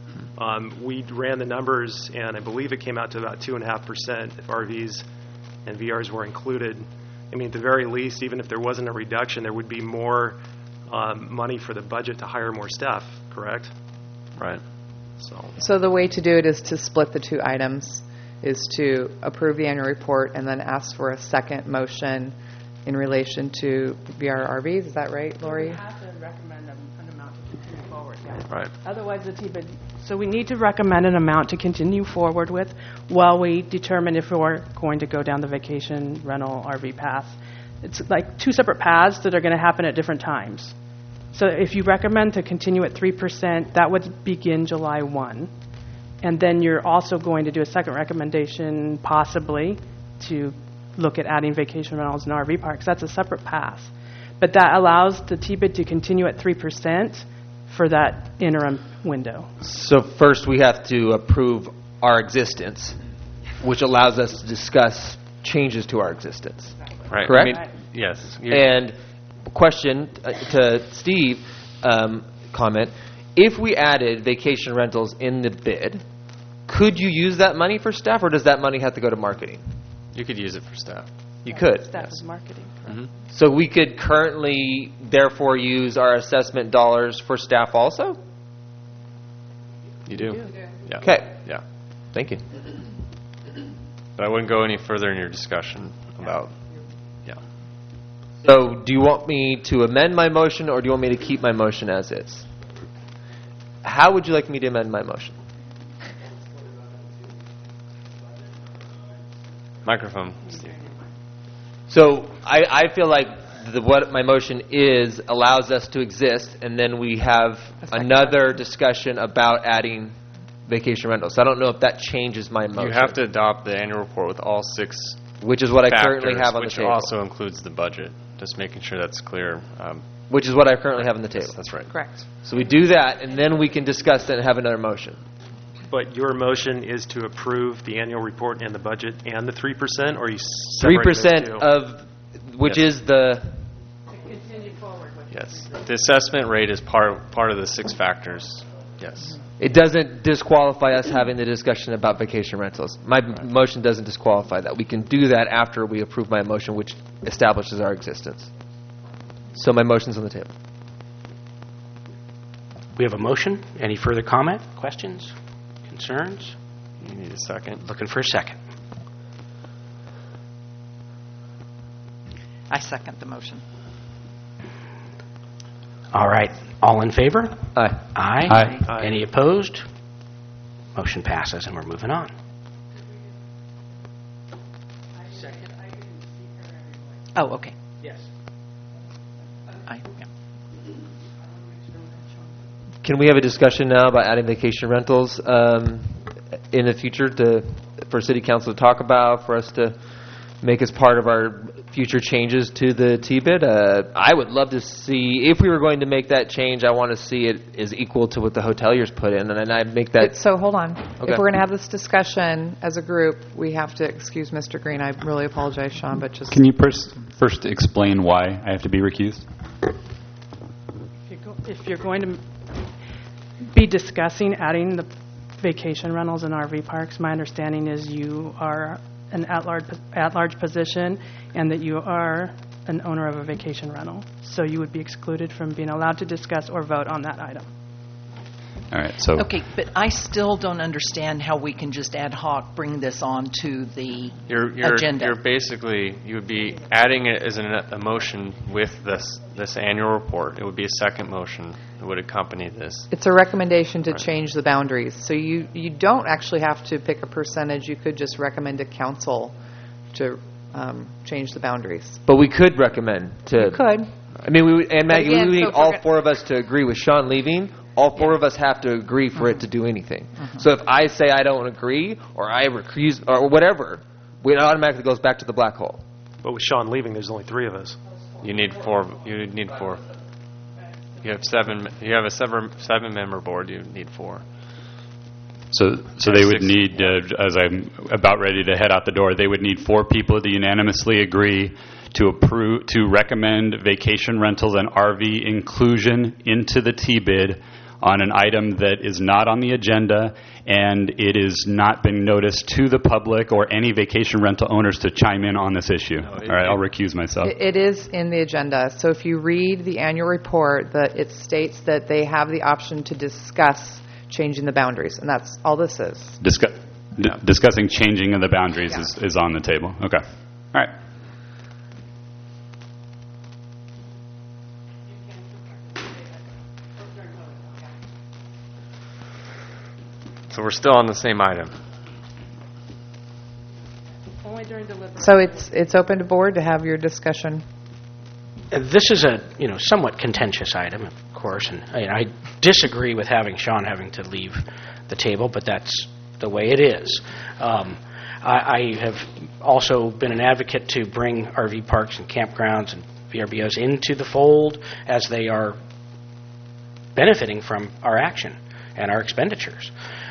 Speaker 7: We ran the numbers, and I believe it came out to about 2.5% if RVs and VRs were included. I mean, at the very least, even if there wasn't a reduction, there would be more money for the budget to hire more staff, correct?
Speaker 14: Right.
Speaker 2: So the way to do it is to split the two items, is to approve the annual report and then ask for a second motion in relation to VRRVs. Is that right, Lori?
Speaker 8: We have to recommend an amount to continue forward. Yeah.
Speaker 14: Right.
Speaker 8: Otherwise, the TBID. So we need to recommend an amount to continue forward with while we determine if we're going to go down the vacation rental RV path. It's like two separate paths that are going to happen at different times. So if you recommend to continue at 3%, that would begin July 1. And then you're also going to do a second recommendation, possibly, to look at adding vacation rentals and RV parks. That's a separate path. But that allows the TBID to continue at 3% for that interim window.
Speaker 4: So first we have to approve our existence, which allows us to discuss changes to our existence.
Speaker 14: Right.
Speaker 4: Correct?
Speaker 14: Yes.
Speaker 4: And question to Steve, comment, if we added vacation rentals in the bid, could you use that money for staff, or does that money have to go to marketing?
Speaker 14: You could use it for staff.
Speaker 4: You could.
Speaker 8: Staff is marketing.
Speaker 14: Mm-hmm.
Speaker 4: So we could currently, therefore, use our assessment dollars for staff also?
Speaker 14: You do. Yeah.
Speaker 4: Okay.
Speaker 14: Yeah.
Speaker 4: Thank you.
Speaker 14: But I wouldn't go any further in your discussion about. Yeah.
Speaker 4: So do you want me to amend my motion, or do you want me to keep my motion as is? How would you like me to amend my motion?
Speaker 14: Microphone, Steve.
Speaker 4: So I feel like what my motion is allows us to exist, and then we have another discussion about adding vacation rentals. So I don't know if that changes my motion.
Speaker 14: You have to adopt the annual report with all 6
Speaker 4: which is what
Speaker 14: factors,
Speaker 4: I currently have on the table.
Speaker 14: which also includes the budget. Just making sure that's clear.
Speaker 4: Which is what I currently have on the table.
Speaker 14: Yes, that's right.
Speaker 2: Correct.
Speaker 4: So we do that, and then we can discuss it and have another motion.
Speaker 7: But your motion is to approve the annual report and the budget and the 3%, or you
Speaker 4: 3% of, which is the...
Speaker 8: Continue forward with
Speaker 14: Yes. The assessment rate is part of the 6 factors. Yes.
Speaker 4: It doesn't disqualify us having the discussion about vacation rentals. My motion doesn't disqualify that. We can do that after we approve my motion, which establishes our existence. So my motion's on the table.
Speaker 1: We have a motion. Any further comment, questions, concerns?
Speaker 14: You need a second.
Speaker 1: Looking for a second.
Speaker 5: I second the motion.
Speaker 1: All right. All in favor?
Speaker 4: Aye.
Speaker 1: Aye. Any opposed? Motion passes, and we're moving on.
Speaker 5: Oh, okay.
Speaker 1: Yes.
Speaker 4: Can we have a discussion now about adding vacation rentals in the future for City Council to talk about, for us to make as part of our future changes to the TBID? I would love to see, if we were going to make that change, I want to see it is equal to what the hoteliers put in, and then I'd make that...
Speaker 2: So hold on.
Speaker 4: Okay.
Speaker 2: If we're going to have this discussion as a group, we have to excuse Mr. Green. I really apologize, Sean, but just...
Speaker 6: Can you first explain why I have to be recused?
Speaker 8: If you're going to be discussing adding the vacation rentals in RV parks, my understanding is you are an at-large position and that you are an owner of a vacation rental. So you would be excluded from being allowed to discuss or vote on that item.
Speaker 6: All right. So
Speaker 5: okay, but I still don't understand how we can just ad hoc bring this on to the agenda.
Speaker 14: You're basically, you would be adding it as a motion with this annual report. It would be a second motion that would accompany this.
Speaker 2: It's a recommendation to change the boundaries. So you don't actually have to pick a percentage. You could just recommend to council to change the boundaries.
Speaker 4: But we could recommend to...
Speaker 2: You could.
Speaker 4: I mean, Maggie,
Speaker 2: again,
Speaker 4: we need
Speaker 2: so
Speaker 4: all four of us to agree with Sean leaving. All four of us have to agree for it to do anything. So if I say I don't agree, or I recuse, or whatever, it automatically goes back to the black hole.
Speaker 7: But with Sean leaving, there's only 3 of us.
Speaker 14: You need 4. You need 4. You have 7. You have a 7-member board. You need 4.
Speaker 6: So they would need, as I'm about ready to head out the door, they would need 4 people to unanimously agree to recommend vacation rentals and RV inclusion into the TBID on an item that is not on the agenda, and it is not been noticed to the public or any vacation rental owners to chime in on this issue. All right, I'll recuse myself.
Speaker 2: It is in the agenda. So if you read the annual report, it states that they have the option to discuss changing the boundaries, and that's all this is.
Speaker 6: Discussing changing of the boundaries is on the table. Okay. All right.
Speaker 14: So we're still on the same item.
Speaker 8: Only during deliberation.
Speaker 2: So it's open to board to have your discussion.
Speaker 1: This is a somewhat contentious item, of course, and I disagree with Sean having to leave the table, but that's the way it is. I have also been an advocate to bring RV parks and campgrounds and VRBOs into the fold as they are benefiting from our action and our expenditures.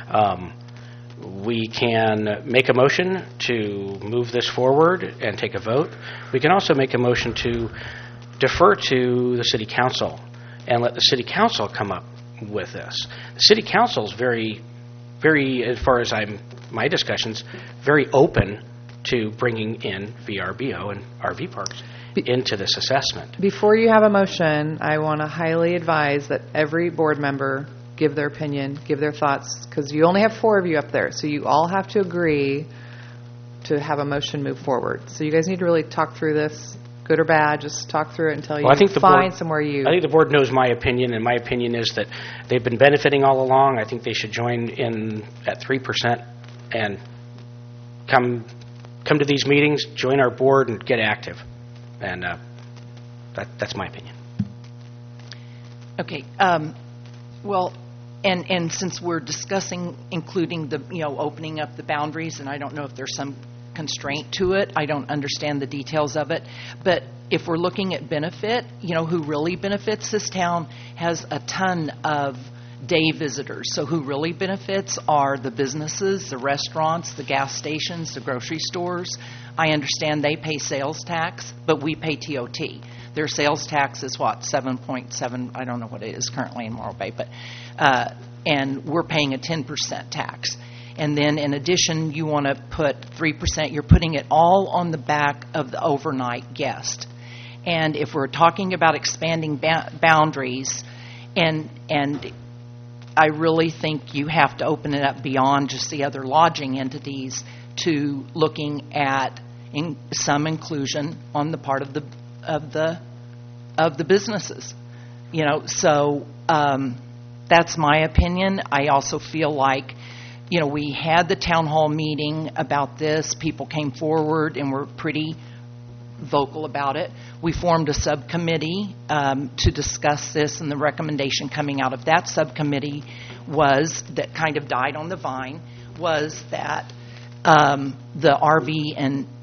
Speaker 1: We can make a motion to move this forward and take a vote. We can also make a motion to defer to the City Council and let the City Council come up with this. The City Council is very, very, as far as my discussions, very open to bringing in VRBO and RV parks into this assessment.
Speaker 2: Before you have a motion, I want to highly advise that every board member give their opinion, give their thoughts, because you only have 4 of you up there, so you all have to agree to have a motion move forward. So you guys need to really talk through this, good or bad, just talk through it until you find somewhere you...
Speaker 1: I think the board knows my opinion, and my opinion is that they've been benefiting all along. I think they should join in at 3% and come to these meetings, join our board, and get active. And that's my opinion.
Speaker 5: Okay. Well, and since we're discussing including the, opening up the boundaries, and I don't know if there's some constraint to it. I don't understand the details of it. But if we're looking at benefit, who really benefits this town has a ton of day visitors. So who really benefits are the businesses, the restaurants, the gas stations, the grocery stores. I understand they pay sales tax, but we pay TOT. Their sales tax is 7.7, I don't know what it is currently in Morro Bay, but and we're paying a 10% tax. And then in addition, you want to put 3%, you're putting it all on the back of the overnight guest. And if we're talking about expanding boundaries, and I really think you have to open it up beyond just the other lodging entities to looking at some inclusion on the part of the businesses. So that's my opinion. I also feel like, we had the town hall meeting about this. People came forward and were pretty vocal about it. We formed a subcommittee to discuss this, and the recommendation coming out of that subcommittee was that kind of died on the vine, was that the RV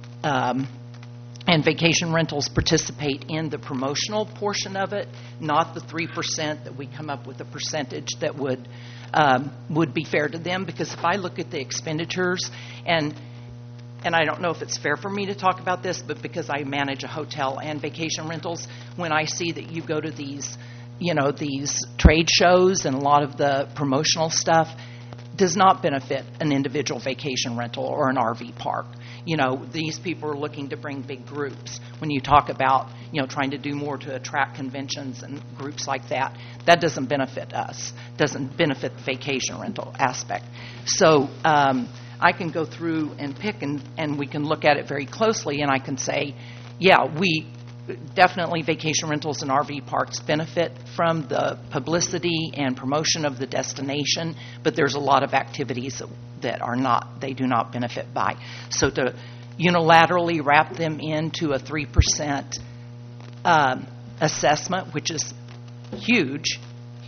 Speaker 5: and vacation rentals participate in the promotional portion of it, not the 3%, that we come up with a percentage that would be fair to them. Because if I look at the expenditures, and I don't know if it's fair for me to talk about this, but because I manage a hotel and vacation rentals, when I see that you go to these trade shows and a lot of the promotional stuff does not benefit an individual vacation rental or an RV park. These people are looking to bring big groups. When you talk about, trying to do more to attract conventions and groups like that, that doesn't benefit us, doesn't benefit the vacation rental aspect. So I can go through and pick, and we can look at it very closely, and I can say, yeah, we definitely, vacation rentals and RV parks benefit from the publicity and promotion of the destination, but there's a lot of activities that they do not benefit by. So to unilaterally wrap them into a 3% assessment, which is huge,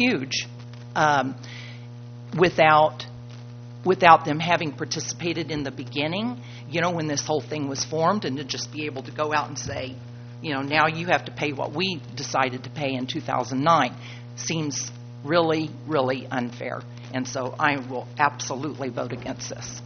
Speaker 5: without them having participated in the beginning, when this whole thing was formed, and to just be able to go out and say, now you have to pay what we decided to pay in 2009, seems really, really unfair. And so I will absolutely vote against this.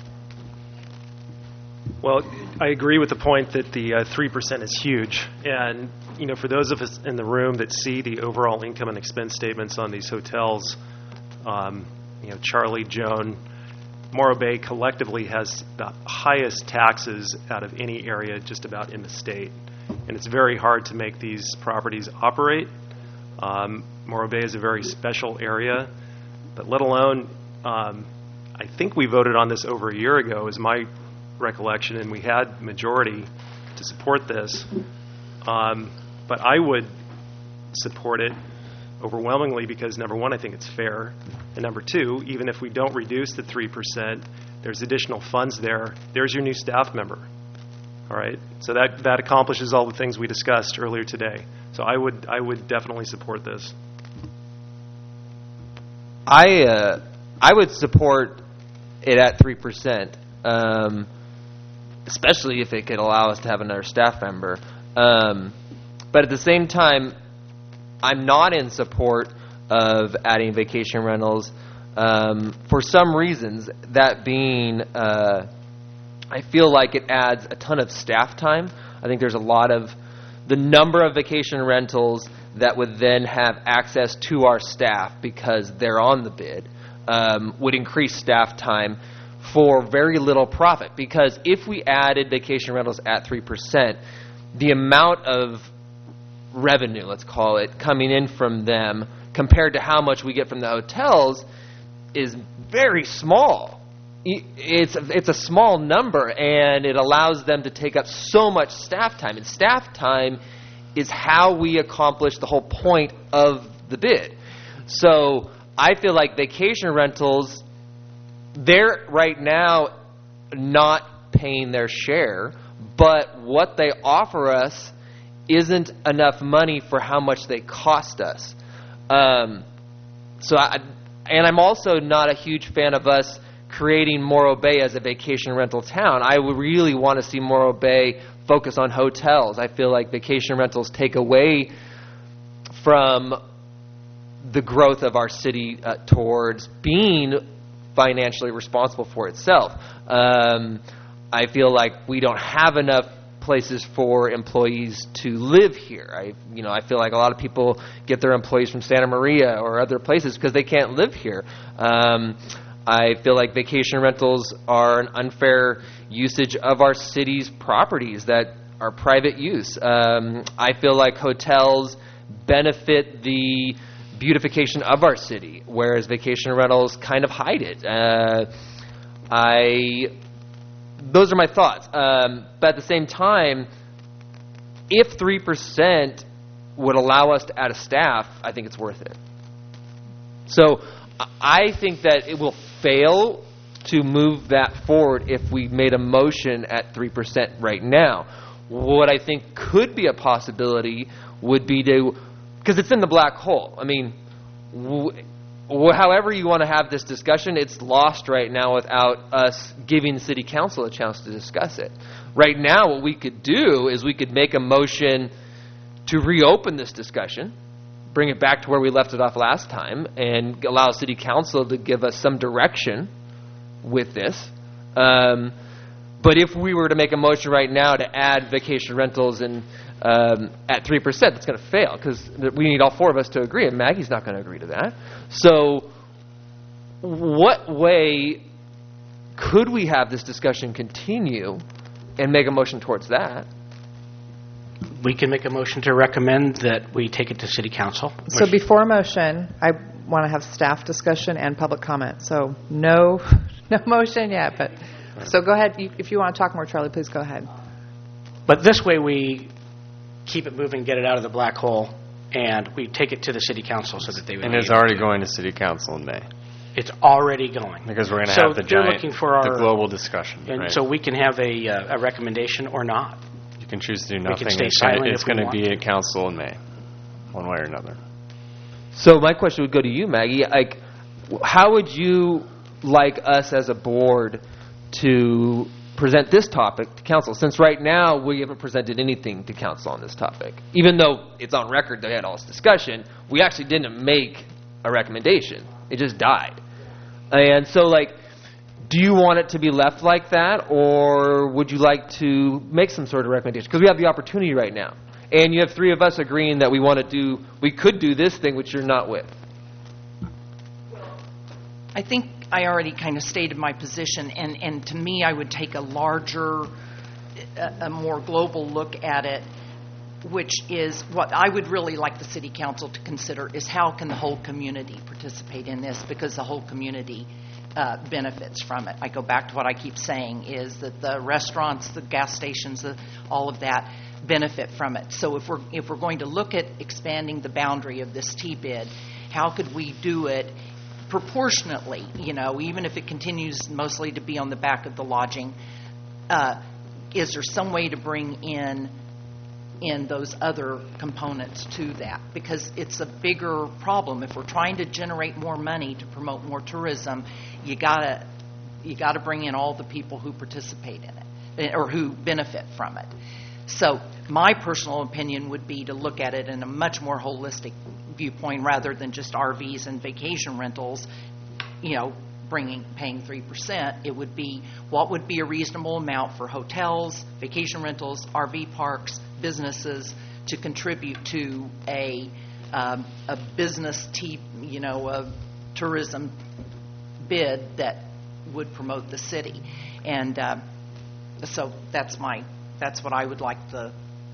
Speaker 7: Well, I agree with the point that the 3% is huge. And, for those of us in the room that see the overall income and expense statements on these hotels, Charlie, Joan, Morro Bay collectively has the highest taxes out of any area just about in the state. And it's very hard to make these properties operate. Morro Bay is a very special area, but let alone, I think we voted on this over a year ago, is my recollection, and we had majority to support this. But I would support it overwhelmingly because, number one, I think it's fair, and number two, even if we don't reduce the 3%, there's additional funds there. There's your new staff member. All right, so that accomplishes all the things we discussed earlier today. So I would definitely support this.
Speaker 4: I would support it at 3%, especially if it could allow us to have another staff member. But at the same time, I'm not in support of adding vacation rentals for some reasons. That being, I feel like it adds a ton of staff time. I think there's a lot of the number of vacation rentals that would then have access to our staff because they're on the bid would increase staff time for very little profit. Because if we added vacation rentals at 3%, the amount of revenue, let's call it, coming in from them compared to how much we get from the hotels is very small. It's a small number, and it allows them to take up so much staff time. And staff time is how we accomplish the whole point of the bid. So I feel like vacation rentals, they're right now not paying their share, but what they offer us isn't enough money for how much they cost us. And I'm also not a huge fan of us creating Morro Bay as a vacation rental town. I would really want to see Morro Bay focus on hotels. I feel like vacation rentals take away from the growth of our city towards being financially responsible for itself. I feel like we don't have enough places for employees to live here. I feel like a lot of people get their employees from Santa Maria or other places because they can't live here. I feel like vacation rentals are an unfair usage of our city's properties that are private use. I feel like hotels benefit the beautification of our city, whereas vacation rentals kind of hide it. Those are my thoughts. But at the same time, if 3% would allow us to add a staff, I think it's worth it. So I think that it will fail to move that forward if we made a motion at 3% right now. What I think could be a possibility would be to, because it's in the black hole. I mean, however you want to have this discussion, it's lost right now without us giving the city council a chance to discuss it. Right now, what we could do is we could make a motion to reopen this discussion, bring it back to where we left it off last time, and allow city council to give us some direction with this. But if we were to make a motion right now to add vacation rentals and at 3%, that's going to fail because we need all four of us to agree, and Maggie's not going to agree to that. So what way could we have this discussion continue and make a motion towards that?
Speaker 1: We can make a motion to recommend that we take it to city council.
Speaker 2: So before a motion, I want to have staff discussion and public comment. So no motion yet, but so go ahead. If you want to talk more, Charlie, please go ahead.
Speaker 1: But this way we keep it moving, get it out of the black hole, and we take it to the city council so that they would.
Speaker 14: And it's already going to city council in May.
Speaker 1: It's already going.
Speaker 14: Because we're going to have the giant, the global discussion.
Speaker 1: And
Speaker 14: right?
Speaker 1: so we can have a recommendation or not.
Speaker 14: You can choose to do nothing.
Speaker 1: We can stay silent.
Speaker 14: It's going to be at council in May, one way or another.
Speaker 4: So my question would go to you, Maggie. Like, how would you like us as a board to present this topic to council? Since right now we haven't presented anything to council on this topic. Even though it's on record they had all this discussion, we actually didn't make a recommendation. It just died. And so, like, do you want it to be left like that, or would you like to make some sort of recommendation? Because we have the opportunity right now. And you have three of us agreeing that we could do this thing which you're not with.
Speaker 5: I think I already kind of stated my position, and to me, I would take a larger, a more global look at it, which is what I would really like the city council to consider is how can the whole community participate in this, because the whole community benefits from it. I go back to what I keep saying is that the restaurants, the gas stations, all of that benefit from it. So if we're going to look at expanding the boundary of this T-bid, how could we do it proportionately, even if it continues mostly to be on the back of the lodging? Is there some way to bring in those other components to that? Because it's a bigger problem. If we're trying to generate more money to promote more tourism, you gotta bring in all the people who participate in it or who benefit from it. So my personal opinion would be to look at it in a much more holistic viewpoint rather than just RVs and vacation rentals, paying 3%. It would be what would be a reasonable amount for hotels, vacation rentals, RV parks, businesses to contribute to a business a tourism bid that would promote the city. And so that's what I would like the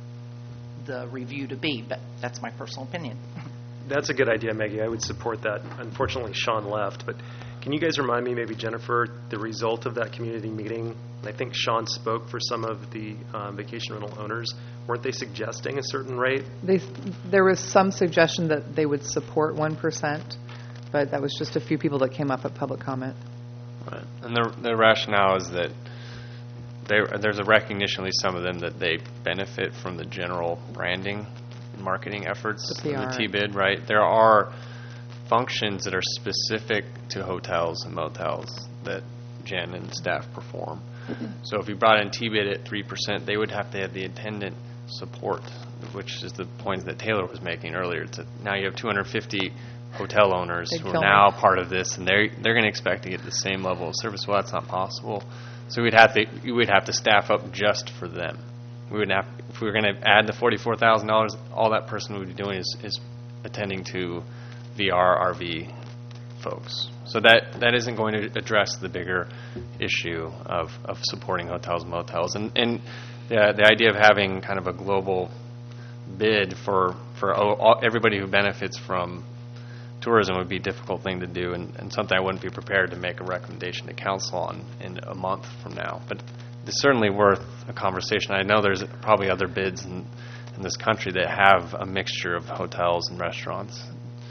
Speaker 5: review to be, but that's my personal opinion.
Speaker 7: That's a good idea, Maggie. I would support that. Unfortunately, Sean left, but can you guys remind me, maybe Jennifer, the result of that community meeting? I think Sean spoke for some of the vacation rental owners. Weren't they suggesting a certain rate?
Speaker 2: There was some suggestion that they would support 1%, but that was just a few people that came up at public comment.
Speaker 14: Right. And the rationale is that there's a recognition, at least some of them, that they benefit from the general branding and marketing efforts of the T-bid, right? There are functions that are specific to hotels and motels that Jen and staff perform. So if you brought in T-bid at 3%, they would have to have the attendant support, which is the point that Taylor was making earlier. Now you have 250 hotel owners who are now part of this, and they're going to expect to get the same level of service. Well, that's not possible. So you would have to staff up just for them. We would have, if we were going to add the $44,000, all that person would be doing is attending to VR, RV folks. So that isn't going to address the bigger issue of supporting hotels and motels. And the idea of having kind of a global bid for everybody who benefits from tourism would be a difficult thing to do, and something I wouldn't be prepared to make a recommendation to council on in a month from now. But it's certainly worth a conversation. I know there's probably other bids in this country that have a mixture of hotels and restaurants.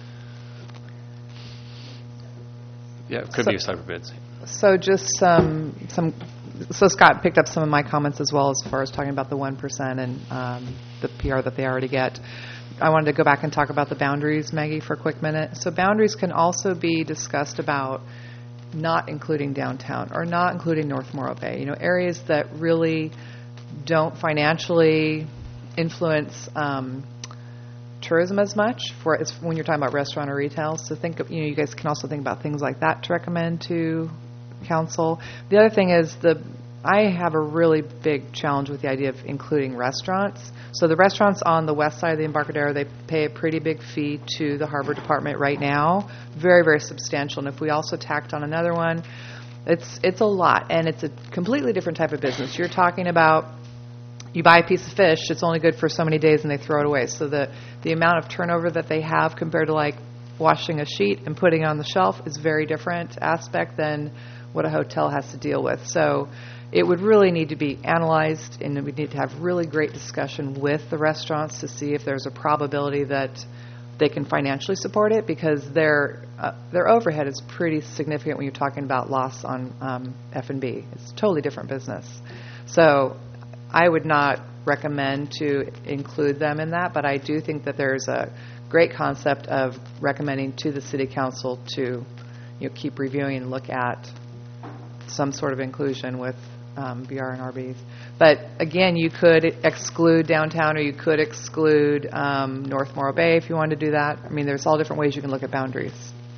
Speaker 14: Yeah, it could be cyber bids.
Speaker 2: So just so Scott picked up some of my comments as well as far as talking about the 1% and the PR that they already get. I wanted to go back and talk about the boundaries, Maggie, for a quick minute. So boundaries can also be discussed about not including downtown or not including North Morro Bay, areas that really don't financially influence tourism as much when you're talking about restaurant or retail. So think of, you guys can also think about things like that to recommend to council. The other thing is I have a really big challenge with the idea of including restaurants. So the restaurants on the west side of the Embarcadero, they pay a pretty big fee to the Harbor Department right now, very, very substantial. And if we also tacked on another one, it's a lot, and it's a completely different type of business. You're talking about you buy a piece of fish, it's only good for so many days, and they throw it away. So the amount of turnover that they have compared to like washing a sheet and putting it on the shelf is very different aspect than what a hotel has to deal with. So it would really need to be analyzed, and we need to have really great discussion with the restaurants to see if there's a probability that they can financially support it, because their overhead is pretty significant when you're talking about loss on F&B. It's a totally different business. So I would not recommend to include them in that, but I do think that there's a great concept of recommending to the City Council to keep reviewing and look at some sort of inclusion with VR and RVs. But again, you could exclude downtown, or you could exclude North Morro Bay if you wanted to do that. I mean, there's all different ways you can look at boundaries.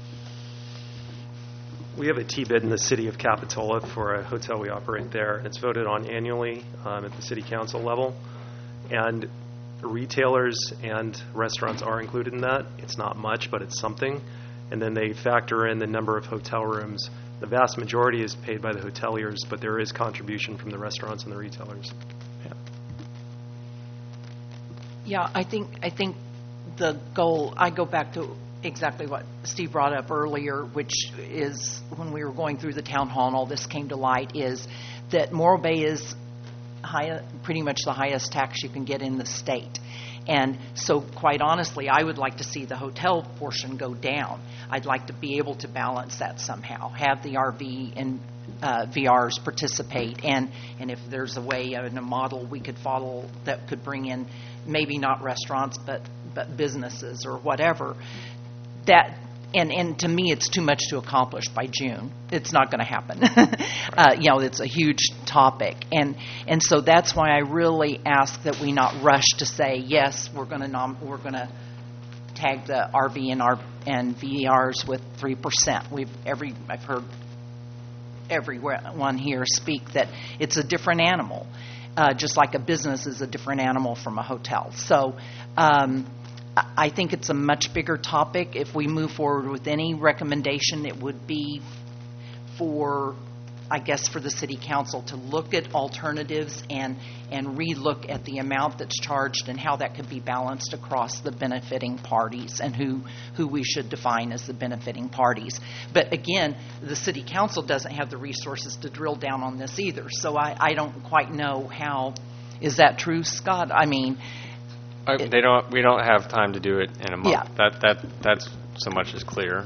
Speaker 7: We have a T-bid in the city of Capitola for a hotel we operate there, and it's voted on annually at the city council level. And retailers and restaurants are included in that. It's not much, but it's something. And then they factor in the number of hotel rooms. The vast majority is paid by the hoteliers, but there is contribution from the restaurants and the retailers.
Speaker 5: Yeah, I think the goal, I go back to exactly what Steve brought up earlier, which is when we were going through the town hall and all this came to light, is that Morro Bay is pretty much the highest tax you can get in the state. And so, quite honestly, I would like to see the hotel portion go down. I'd like to be able to balance that somehow, have the RV and VRs participate, and if there's a way and a model we could follow that could bring in maybe not restaurants but businesses or whatever. That and to me, it's too much to accomplish by June. It's not going to happen. It's a huge topic, and so that's why I really ask that we not rush to say yes. We're going to tag the RV and VRs with 3%. I've heard everyone here speak that it's a different animal, just like a business is a different animal from a hotel. So. I think it's a much bigger topic. If we move forward with any recommendation, it would be for the City Council to look at alternatives and relook at the amount that's charged and how that could be balanced across the benefiting parties and who we should define as the benefiting parties. But again, the City Council doesn't have the resources to drill down on this either. So I don't quite know how. Is that true, Scott? I mean...
Speaker 14: We don't have time to do it in a month. Yeah. That's so much is clear.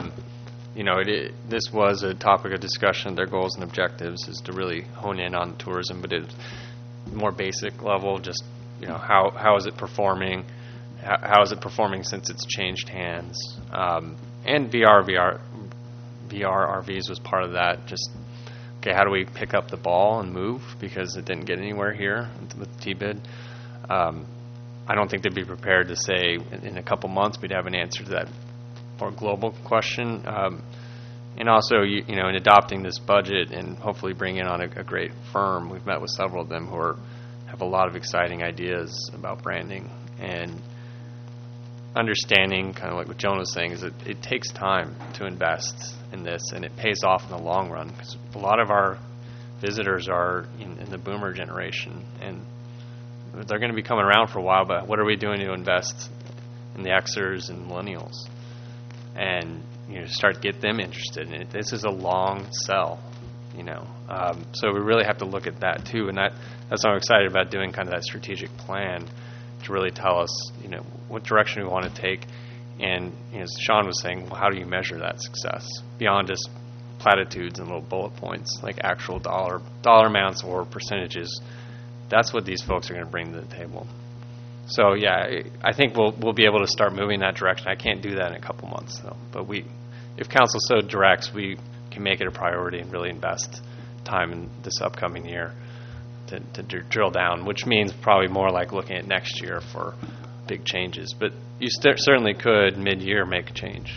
Speaker 14: This was a topic of discussion. Their goals and objectives is to really hone in on tourism, but it's more basic level. Just how is it performing? How is it performing since it's changed hands? And VR RVs was part of that. Just how do we pick up the ball and move, because it didn't get anywhere here with the T-bid. I don't think they'd be prepared to say in a couple months we'd have an answer to that more global question. And also, in adopting this budget and hopefully bringing on a great firm, we've met with several of them who have a lot of exciting ideas about branding and understanding, kind of like what Joan was saying, is that it takes time to invest in this, and it pays off in the long run, because a lot of our visitors are in the boomer generation, and they're going to be coming around for a while, but what are we doing to invest in the Xers and millennials? and start to get them interested in it. This is a long sell, so we really have to look at that too, and that's why I'm excited about doing kind of that strategic plan to really tell us, what direction we want to take. And as Sean was saying, well, how do you measure that success beyond just platitudes and little bullet points, like actual dollar amounts or percentages? That's what these folks are going to bring to the table. So yeah, I think we'll be able to start moving in that direction. I can't do that in a couple months though, but if council so directs, we can make it a priority and really invest time in this upcoming year to drill down, which means probably more like looking at next year for big changes. But you certainly could mid-year make a change.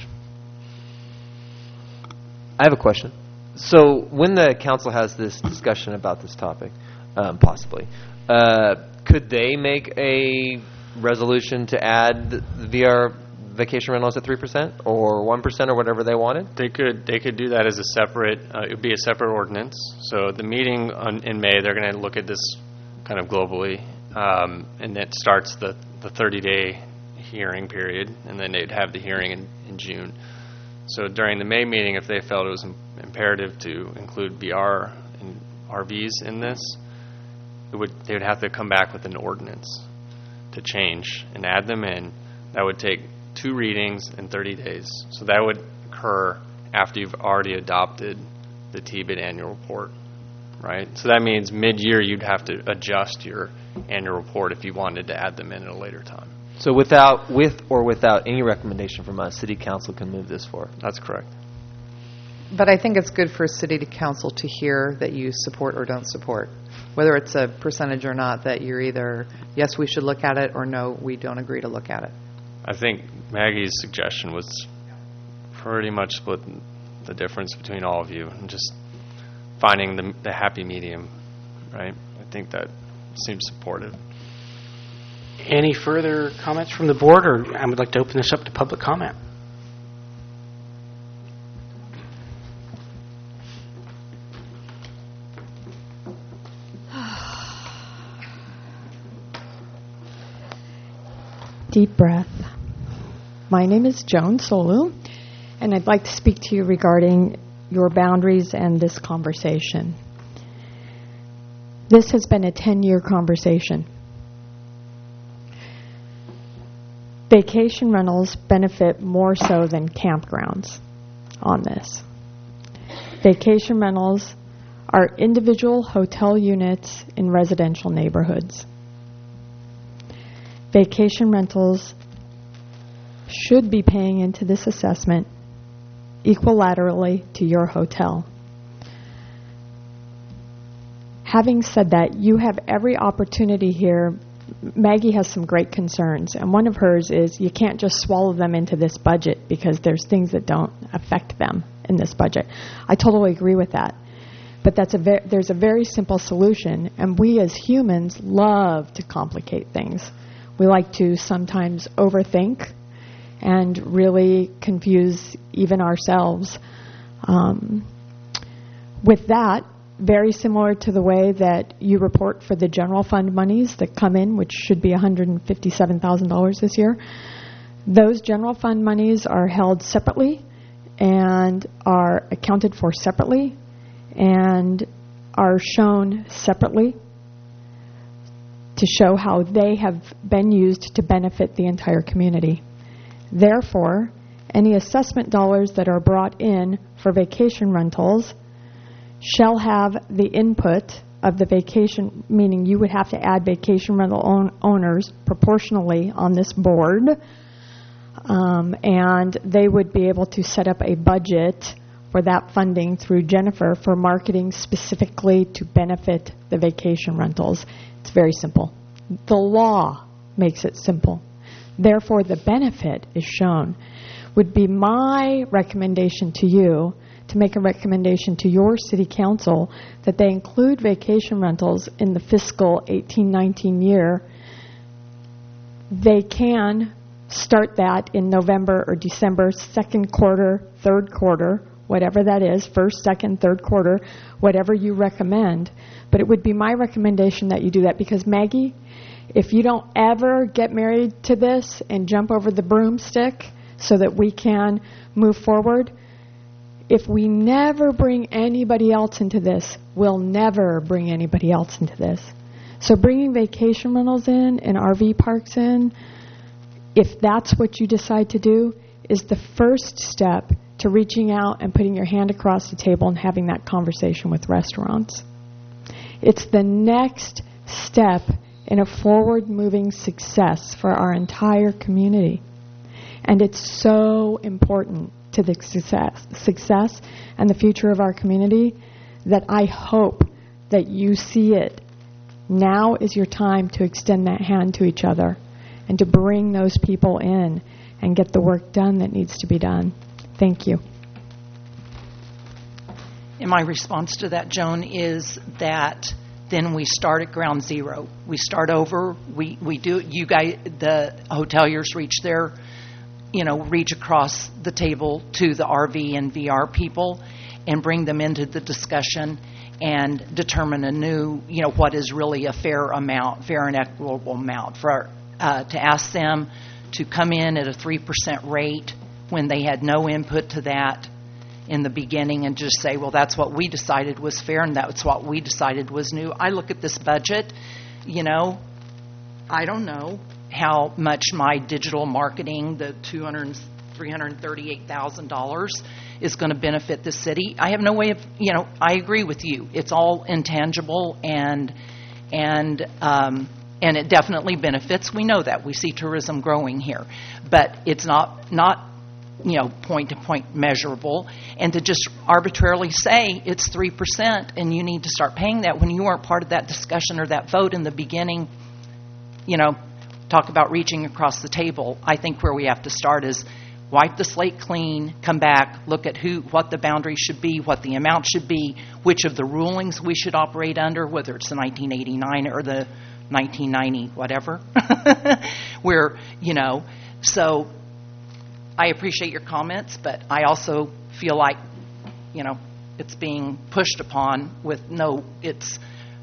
Speaker 4: I have a question. So when the council has this discussion about this topic, possibly, could they make a resolution to add the VR vacation rentals at 3% or 1% or whatever they wanted?
Speaker 14: They could do that as a separate. It would be a separate ordinance. So the meeting in May, they're going to look at this kind of globally, and that starts the 30-day hearing period, and then they'd have the hearing in June. So during the May meeting, if they felt it was imperative to include VR and RVs in this, they would have to come back with an ordinance to change and add them in. That would take 2 readings in 30 days. So that would occur after you've already adopted the TBID annual report, right? So that means mid-year you'd have to adjust your annual report if you wanted to add them in at a later time.
Speaker 4: So with or without any recommendation from us, City Council can move this forward?
Speaker 14: That's correct.
Speaker 2: But I think it's good for City Council to hear that you support or don't support, whether it's a percentage or not, that you're either, yes, we should look at it, or no, we don't agree to look at it.
Speaker 14: I think Maggie's suggestion was pretty much split the difference between all of you and just finding the happy medium, right? I think that seems supportive.
Speaker 1: Any further comments from the board, or I would like to open this up to public comment?
Speaker 9: Deep breath. My name is Joan Solu, and I'd like to speak to you regarding your boundaries and this conversation. This has been a 10-year conversation. Vacation rentals benefit more so than campgrounds on this. Vacation rentals are individual hotel units in residential neighborhoods. Vacation rentals should be paying into this assessment equilaterally to your hotel. Having said that, you have every opportunity here. Maggie has some great concerns, and one of hers is you can't just swallow them into this budget because there's things that don't affect them in this budget. I totally agree with that. But there's a very simple solution, and we as humans love to complicate things. We like to sometimes overthink and really confuse even ourselves. With that, very similar to the way that you report for the general fund monies that come in, which should be $157,000 this year, those general fund monies are held separately and are accounted for separately and are shown separately to show how they have been used to benefit the entire community. Therefore, any assessment dollars that are brought in for vacation rentals shall have the input of the vacation, meaning you would have to add vacation rental owners proportionally on this board, and they would be able to set up a budget for that funding through Jennifer for marketing specifically to benefit the vacation rentals. It's very simple. The law makes it simple. Therefore, the benefit is shown. Would be my recommendation to you to make a recommendation to your city council that they include vacation rentals in the fiscal 18-19 year. They can start that in November or December, second quarter, third quarter, whatever that is, first, second, third quarter, whatever you recommend. But it would be my recommendation that you do that because, Maggie, if you don't ever get married to this and jump over the broomstick, so that we can move forward. If we never bring anybody else into this, we'll never bring anybody else into this. So bringing vacation rentals in and RV parks in, if that's what you decide to do, is the first step to reaching out and putting your hand across the table and having that conversation with restaurants. It's the next step in a forward-moving success for our entire community. And it's so important to the success and the future of our community that I hope that you see it. Now is your time to extend that hand to each other and to bring those people in and get the work done that needs to be done. Thank you.
Speaker 5: And my response to that, Joan, is that then we start at ground zero. We start over. We do. You guys, the hoteliers, reach across the table to the RV and VR people, and bring them into the discussion and determine a new, what is really a fair and equitable amount for to ask them to come in at a 3% rate when they had no input to that in the beginning, and just say, well, that's what we decided was fair and that's what we decided was new. I look at this budget, I don't know how much my digital marketing, the $338,000, is going to benefit the city. I have no way of, I agree with you. It's all intangible and it definitely benefits. We know that. We see tourism growing here. But it's not point-to-point measurable. And to just arbitrarily say it's 3% and you need to start paying that when you weren't part of that discussion or that vote in the beginning, talk about reaching across the table. I think where we have to start is wipe the slate clean, come back, look at what the boundaries should be, what the amount should be, which of the rulings we should operate under, whether it's the 1989 or the 1990, whatever. So I appreciate your comments, but I also feel like, it's being pushed upon with it's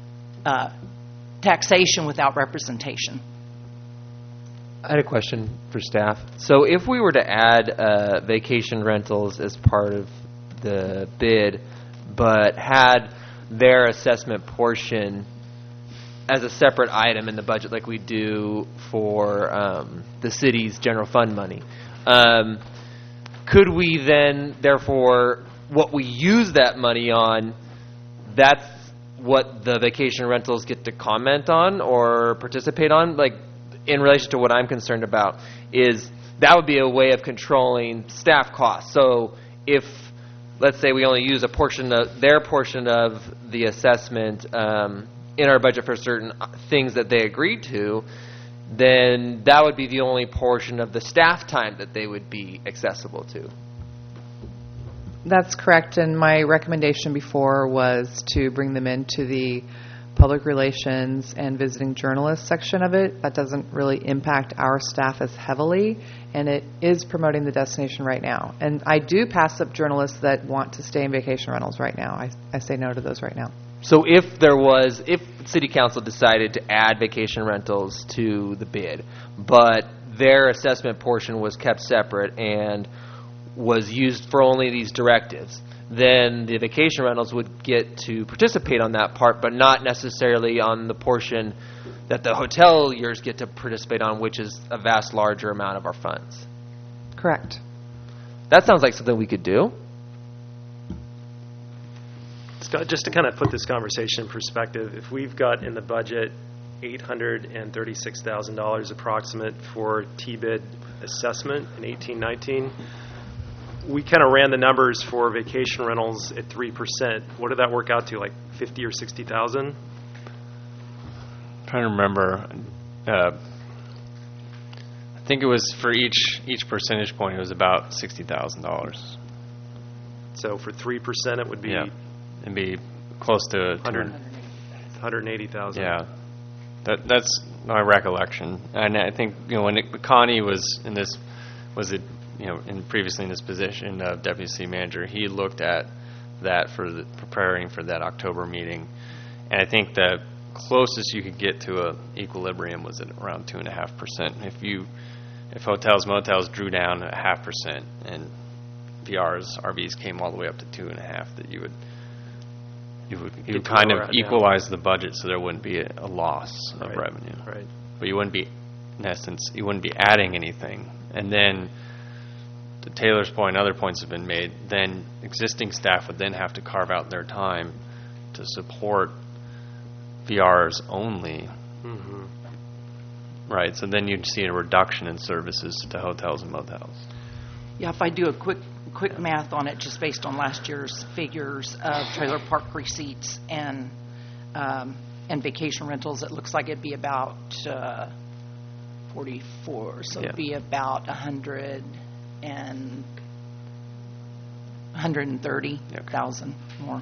Speaker 5: taxation without representation.
Speaker 4: I had a question for staff. So if we were to add vacation rentals as part of the bid, but had their assessment portion as a separate item in the budget like we do for the city's general fund money, could we then, therefore, what we use that money on, that's what the vacation rentals get to comment on or participate on? Like, in relation to what I'm concerned about, is that would be a way of controlling staff costs. So if, let's say, we only use a portion of their portion of the assessment in our budget for certain things that they agreed to, then that would be the only portion of the staff time that they would be accessible to.
Speaker 2: That's correct, and my recommendation before was to bring them into the public relations and visiting journalists section of it. That doesn't really impact our staff as heavily, and it is promoting the destination right now. And I do pass up journalists that want to stay in vacation rentals right now. I say no to those right now.
Speaker 4: So if City Council decided to add vacation rentals to the bid, but their assessment portion was kept separate and was used for only these directives, then the vacation rentals would get to participate on that part, but not necessarily on the portion that the hoteliers get to participate on, which is a vast larger amount of our funds.
Speaker 2: Correct.
Speaker 4: That sounds like something we could do.
Speaker 7: Scott, just to kind of put this conversation in perspective, if we've got in the budget $836,000 approximate for T-bid assessment in 18-19, we kind of ran the numbers for vacation rentals at 3%. What did that work out to, like 50 or 60,000?
Speaker 14: I'm trying to remember. I think it was for each percentage point, it was about $60,000.
Speaker 7: So for 3%, it would be...
Speaker 14: Yeah. It'd be close to
Speaker 7: 180,000.
Speaker 14: Yeah, that's my recollection. And I think when Connie was in this, previously in this position of deputy city manager, he looked at that for preparing for that October meeting, and I think the closest you could get to a equilibrium was at around 2.5%. If you if hotels, motels drew down 0.5% and VRs, RVs came all the way up to 2.5%, that you would kind of equalize the budget so there wouldn't be a loss of revenue.
Speaker 7: Right.
Speaker 14: But you wouldn't be, in essence, you wouldn't be adding anything. And then, to Taylor's point, other points have been made, then existing staff would then have to carve out their time to support VRs only.
Speaker 7: Mm-hmm.
Speaker 14: Right, so then you'd see a reduction in services to hotels and motels.
Speaker 5: Yeah, if I do a quick math on it, just based on last year's figures of trailer park receipts and vacation rentals, it looks like it'd be about 44. So it'd be about 130,000 more.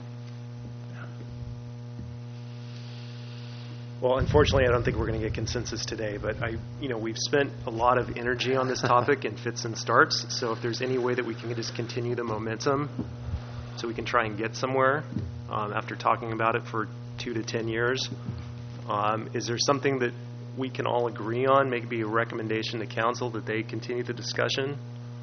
Speaker 7: Well, unfortunately, I don't think we're going to get consensus today, but we've spent a lot of energy on this topic in fits and starts. So if there's any way that we can just continue the momentum so we can try and get somewhere after talking about it for 2 to 10 years, is there something that we can all agree on, maybe a recommendation to council that they continue the discussion?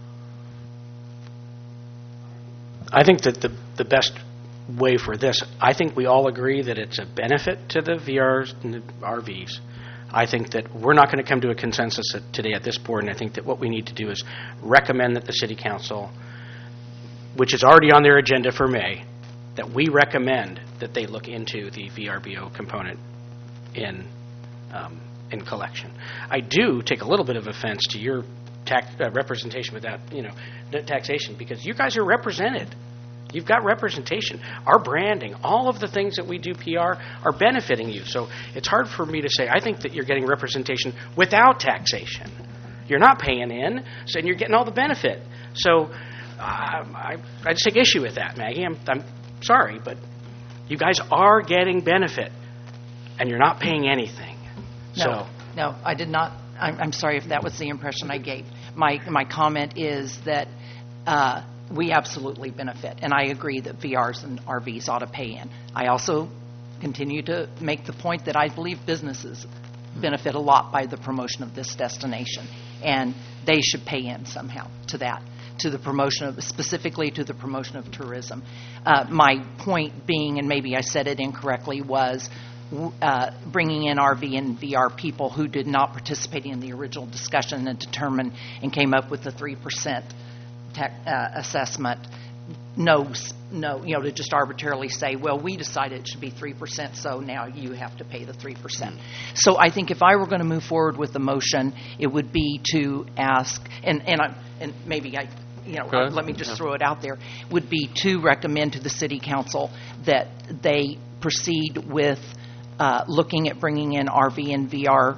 Speaker 1: I think that the best way for this, I think we all agree that it's a benefit to the VRs and the RVs. I think that we're not going to come to a consensus today at this board, and I think that what we need to do is recommend that the City Council, which is already on their agenda for May, that we recommend that they look into the VRBO component in collection. I do take a little bit of offense to your representation without net taxation, because you guys are represented. You've got representation. Our branding, all of the things that we do PR are benefiting you. So it's hard for me to say, I think that you're getting representation without taxation. You're not paying in, and you're getting all the benefit. So I just take issue with that, Maggie. I'm sorry, but you guys are getting benefit, and you're not paying anything.
Speaker 5: No, I did not. I'm sorry if that was the impression I gave. My comment is that we absolutely benefit, and I agree that VRs and RVs ought to pay in. I also continue to make the point that I believe businesses benefit a lot by the promotion of this destination, and they should pay in somehow to that, to the promotion of, specifically to the promotion of tourism. My point being, and maybe I said it incorrectly, was bringing in RV and VR people who did not participate in the original discussion and determined and came up with the 3% assessment. No, to just arbitrarily say, well, we decided it should be 3%, so now you have to pay the 3%. So I think if I were going to move forward with the motion, it would be to ask, and maybe let me just throw it out there, would be to recommend to the City Council that they proceed with looking at bringing in RV and VR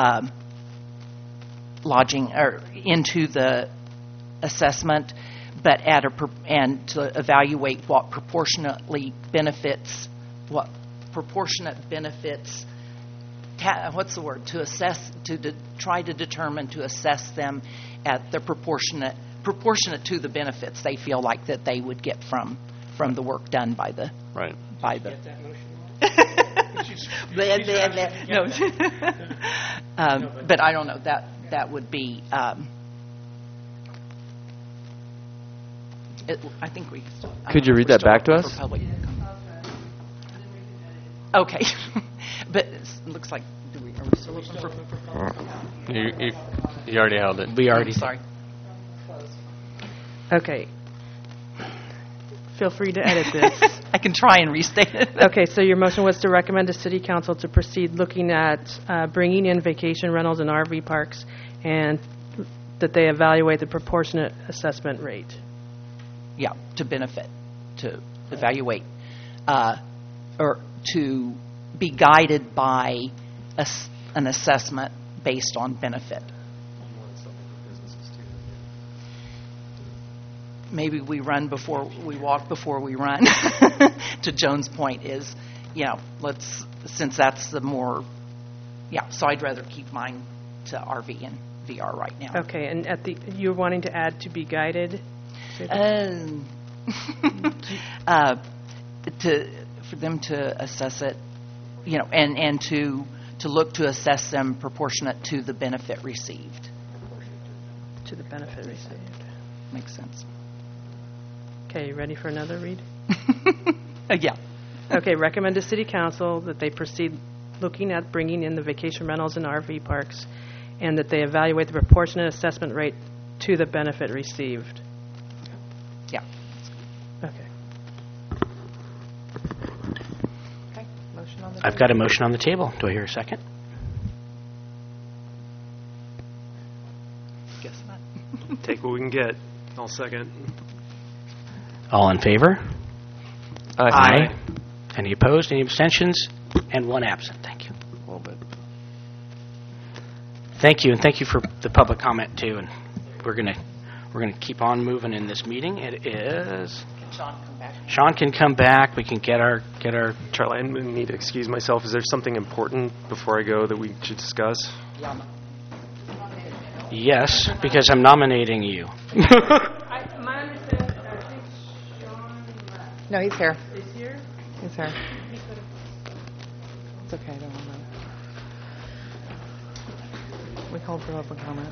Speaker 5: lodging or into the assessment, but and to evaluate what proportionate benefits, what's the word, to assess, to try to determine, to assess them at the proportionate to the benefits they feel like that they would get from the work done by the by the.
Speaker 1: Get that motion?
Speaker 5: But I don't know, that would be I think we still,
Speaker 4: could you read that back to us?
Speaker 5: Okay. But it looks like are we still open for public?
Speaker 14: You already held it.
Speaker 1: We already.
Speaker 5: Sorry.
Speaker 8: Okay. Feel free to edit this.
Speaker 5: I can try and restate it.
Speaker 8: Okay, so your motion was to recommend to City Council to proceed looking at bringing in vacation rentals and RV parks, and that they evaluate the proportionate assessment rate.
Speaker 5: Yeah, to benefit, to evaluate, or to be guided by an assessment based on benefit. Maybe we run before we walk before we run. To Joan's point is, since that's the more, so I'd rather keep mine to RV and VR right now.
Speaker 8: Okay, and you're wanting to add to be guided?
Speaker 5: For them to assess it, and to look to assess them proportionate to the benefit received.
Speaker 8: To the benefit received.
Speaker 5: Makes sense.
Speaker 8: Okay, you ready for another read?
Speaker 5: Yeah.
Speaker 8: Okay, recommend to City Council that they proceed looking at bringing in the vacation rentals and RV parks, and that they evaluate the proportionate assessment rate to the benefit received.
Speaker 5: Yeah.
Speaker 8: Okay.
Speaker 2: Okay, motion on the
Speaker 1: I've got a motion on the table. Do I hear a second?
Speaker 5: Guess not.
Speaker 7: Take what we can get. I'll second.
Speaker 1: All in favor?
Speaker 14: Aye.
Speaker 1: Any opposed? Any abstentions? And one absent. Thank you.
Speaker 14: A little bit.
Speaker 1: Thank you, and thank you for the public comment too. And we're gonna keep on moving in this meeting. It is.
Speaker 5: Can Sean come back?
Speaker 1: Sean can come back. We can get our.
Speaker 7: Charlie, I need to excuse myself. Is there something important before I go that we should discuss?
Speaker 1: Yes, because I'm nominating you.
Speaker 2: No, he's here.
Speaker 8: Is here?
Speaker 2: He's here. It's okay, don't worry about it. We called for open comment.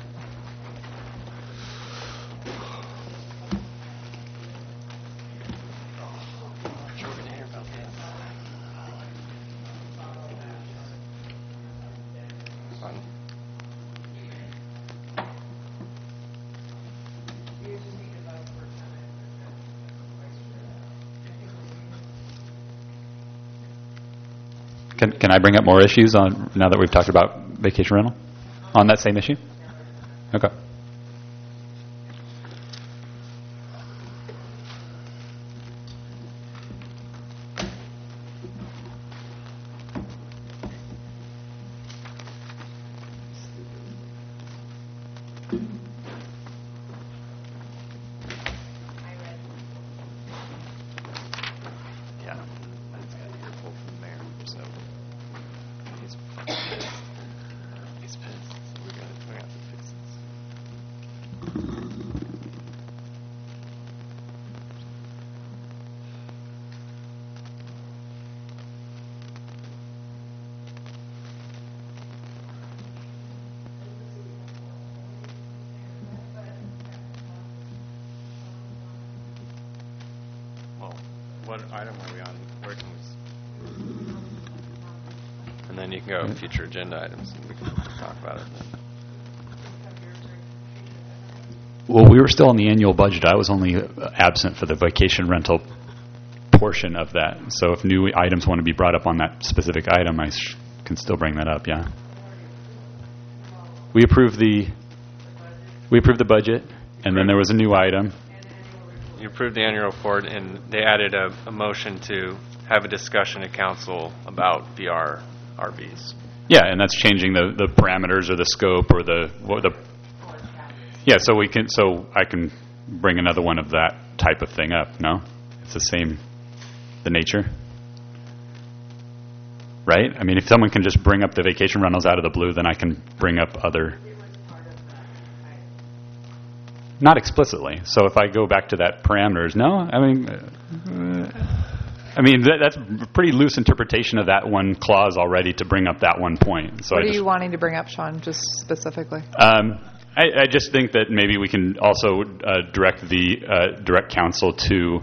Speaker 6: Can I bring up more issues on now that we've talked about vacation rental on that same issue? Okay.
Speaker 14: What item are we on? Where can we? And then you can go future agenda items, and we can talk about it then.
Speaker 6: Well, we were still in the annual budget. I was only absent for the vacation rental portion of that. So if new items want to be brought up on that specific item, I can still bring that up, yeah. We approved the budget, and then there was a new item.
Speaker 14: You approved the annual report, and they added a motion to have a discussion at council about VR RVs.
Speaker 6: Yeah, and that's changing the parameters or the scope or the yeah. So I can bring another one of that type of thing up. No, it's the same, the nature, right? I mean, if someone can just bring up the vacation rentals out of the blue, then I can bring up other. Not explicitly. So if I go back to that parameters, no. I mean, that's a pretty loose interpretation of that one clause already to bring up that one point. So
Speaker 2: what are you wanting to bring up, Sean, just specifically?
Speaker 6: I just think that maybe we can also direct council to.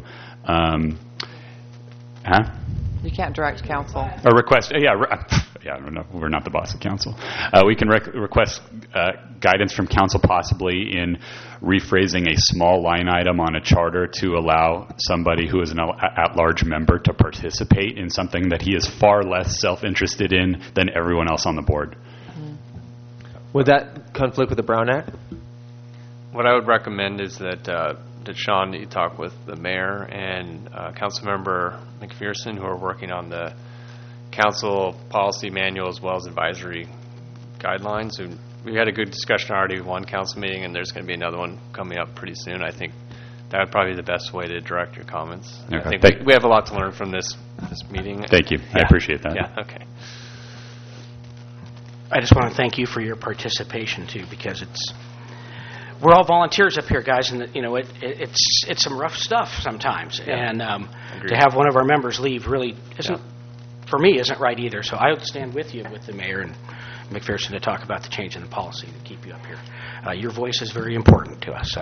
Speaker 2: You can't direct council.
Speaker 6: A request, yeah, no, we're not the boss of council. We can request guidance from council possibly in rephrasing a small line item on a charter to allow somebody who is an at-large member to participate in something that he is far less self-interested in than everyone else on the board.
Speaker 4: Would that conflict with the Brown Act?
Speaker 14: What I would recommend is that Sean, you talk with the mayor and Councilmember McPherson, who are working on the council policy manual as well as advisory guidelines. And we had a good discussion already with one council meeting, and there's going to be another one coming up pretty soon. I think that would probably be the best way to direct your comments.
Speaker 6: Okay.
Speaker 14: I think we have a lot to learn from this meeting.
Speaker 6: Thank you.
Speaker 14: Yeah.
Speaker 6: I appreciate that.
Speaker 14: Yeah, okay.
Speaker 1: I just want to thank you for your participation too, because we're all volunteers up here, guys, and it's some rough stuff sometimes. Yeah. And to have one of our members leave really isn't for me, isn't right either. So I would stand with you, with the mayor and McPherson, to talk about the change in the policy to keep you up here. Your voice is very important to us. So,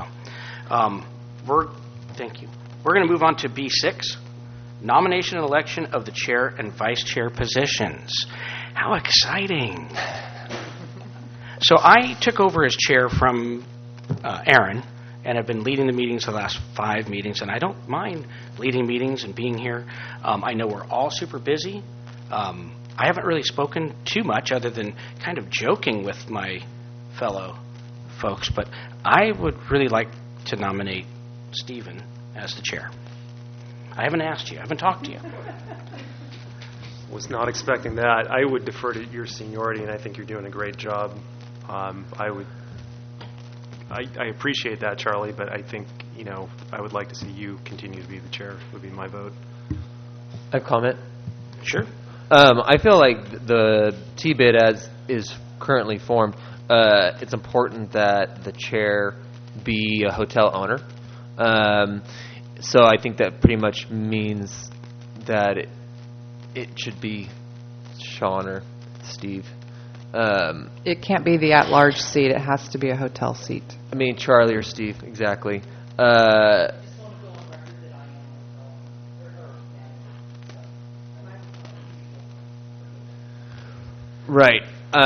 Speaker 1: thank you. We're going to move on to B6, nomination and election of the chair and vice chair positions. How exciting! So I took over as chair from Aaron, and have been leading the meetings the last 5 meetings, and I don't mind leading meetings and being here. I know we're all super busy. I haven't really spoken too much other than kind of joking with my fellow folks, but I would really like to nominate Stephen as the chair. I haven't asked you. I haven't talked to you.
Speaker 7: Was not expecting that. I would defer to your seniority, and I think you're doing a great job. I appreciate that, Charlie, but I think, I would like to see you continue to be the chair, would be my vote.
Speaker 4: A comment?
Speaker 1: Sure.
Speaker 4: I feel like the T-bid as is currently formed, it's important that the chair be a hotel owner. So I think that pretty much means that it should be Sean or Steve.
Speaker 2: It can't be the at-large seat. It has to be a hotel seat.
Speaker 4: I mean, Charlie or Steve, exactly. Right.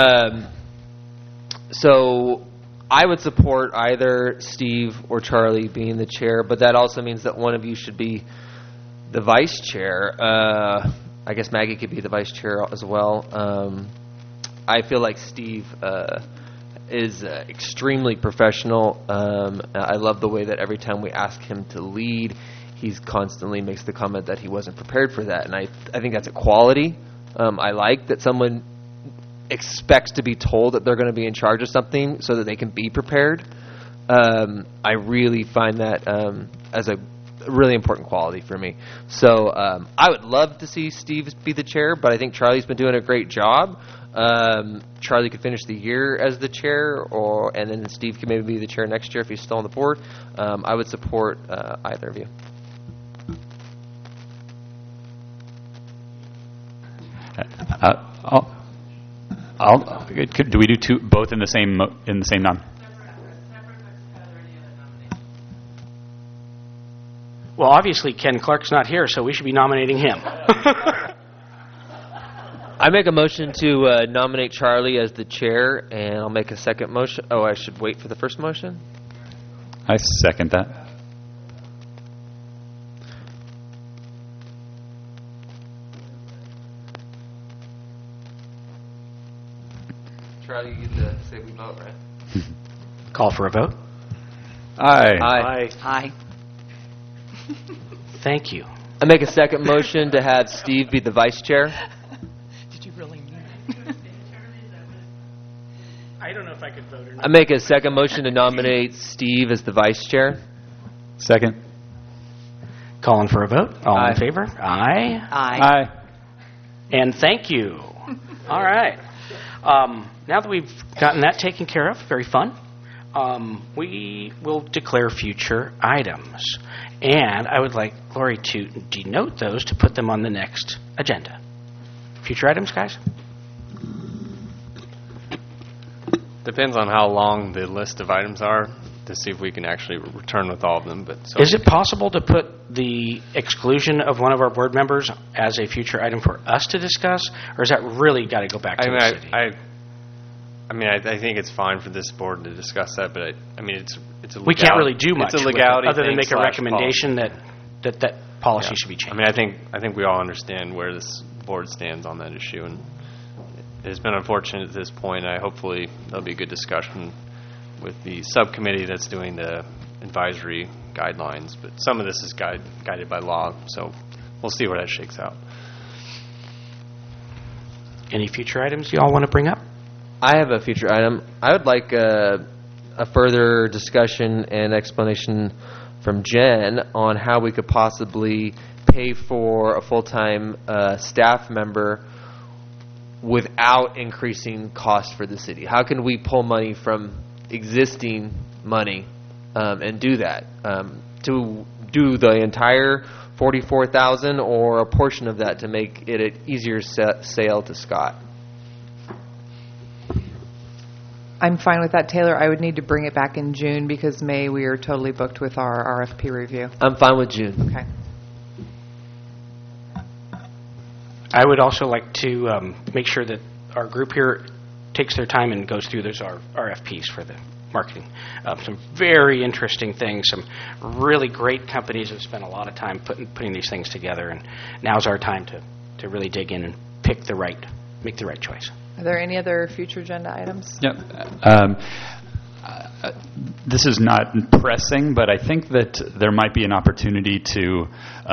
Speaker 4: So I would support either Steve or Charlie being the chair, but that also means that one of you should be the vice chair. I guess Maggie could be the vice chair as well. I feel like Steve is extremely professional. I love the way that every time we ask him to lead, he constantly makes the comment that he wasn't prepared for that. And I think that's a quality. I like that someone expects to be told that they're going to be in charge of something so that they can be prepared. I really find that as a really important quality for me. So I would love to see Steve be the chair, but I think Charlie's been doing a great job. Charlie could finish the year as the chair, and then Steve could maybe be the chair next year if he's still on the board. I would support either of you.
Speaker 6: Do we do both in the same nom?
Speaker 1: Well, obviously Ken Clark's not here, so we should be nominating him.
Speaker 4: I make a motion to nominate Charlie as the chair, and I'll make a second motion. Oh, I should wait for the first motion?
Speaker 6: I second that.
Speaker 4: Charlie, you get to say we vote, right?
Speaker 1: Call for a vote.
Speaker 6: Aye.
Speaker 4: Aye.
Speaker 5: Aye.
Speaker 1: Thank you.
Speaker 4: I make a second motion to have Steve be the vice chair.
Speaker 5: Did you really mean that?
Speaker 1: I don't know if I could vote or not.
Speaker 4: I make a second motion to nominate Steve as the vice chair.
Speaker 6: Second.
Speaker 1: Calling for a vote. All
Speaker 4: Aye.
Speaker 1: in favor? Aye.
Speaker 5: Aye.
Speaker 1: And thank you. All right. Now that we've gotten that taken care of, very fun, we will declare future items. And I would like Lori to denote those to put them on the next agenda. Future items, guys?
Speaker 14: Depends on how long the list of items are to see if we can actually return with all of them. But so
Speaker 1: Is it possible to put the exclusion of one of our board members as a future item for us to discuss, or is that really got to go back to the city?
Speaker 14: I think it's fine for this board to discuss that, but it's a
Speaker 1: We can't really do much
Speaker 14: It's a
Speaker 1: with it,
Speaker 14: legality
Speaker 1: other than
Speaker 14: thing
Speaker 1: make a
Speaker 14: /
Speaker 1: recommendation
Speaker 14: policy.
Speaker 1: that policy should be changed.
Speaker 14: I think we all understand where this board stands on that issue, and it's been unfortunate at this point. Hopefully there'll be a good discussion with the subcommittee that's doing the advisory guidelines, but some of this is guided by law, so we'll see where that shakes out.
Speaker 1: Any future items you all want to bring up?
Speaker 4: I have a future item. I would like a further discussion and explanation from Jen on how we could possibly pay for a full-time staff member without increasing costs for the city. How can we pull money from existing money and do that? To do the entire $44,000 or a portion of that to make it an easier sale to Scott?
Speaker 2: I'm fine with that, Taylor. I would need to bring it back in June because May we are totally booked with our RFP review.
Speaker 4: I'm fine with June.
Speaker 2: Okay.
Speaker 1: I would also like to make sure that our group here takes their time and goes through those RFPs for the marketing. Some very interesting things, some really great companies have spent a lot of time putting these things together, and now's our time to really dig in and make the right choice.
Speaker 2: Are there any other future agenda items?
Speaker 6: Yep. This is not pressing, but I think that there might be an opportunity to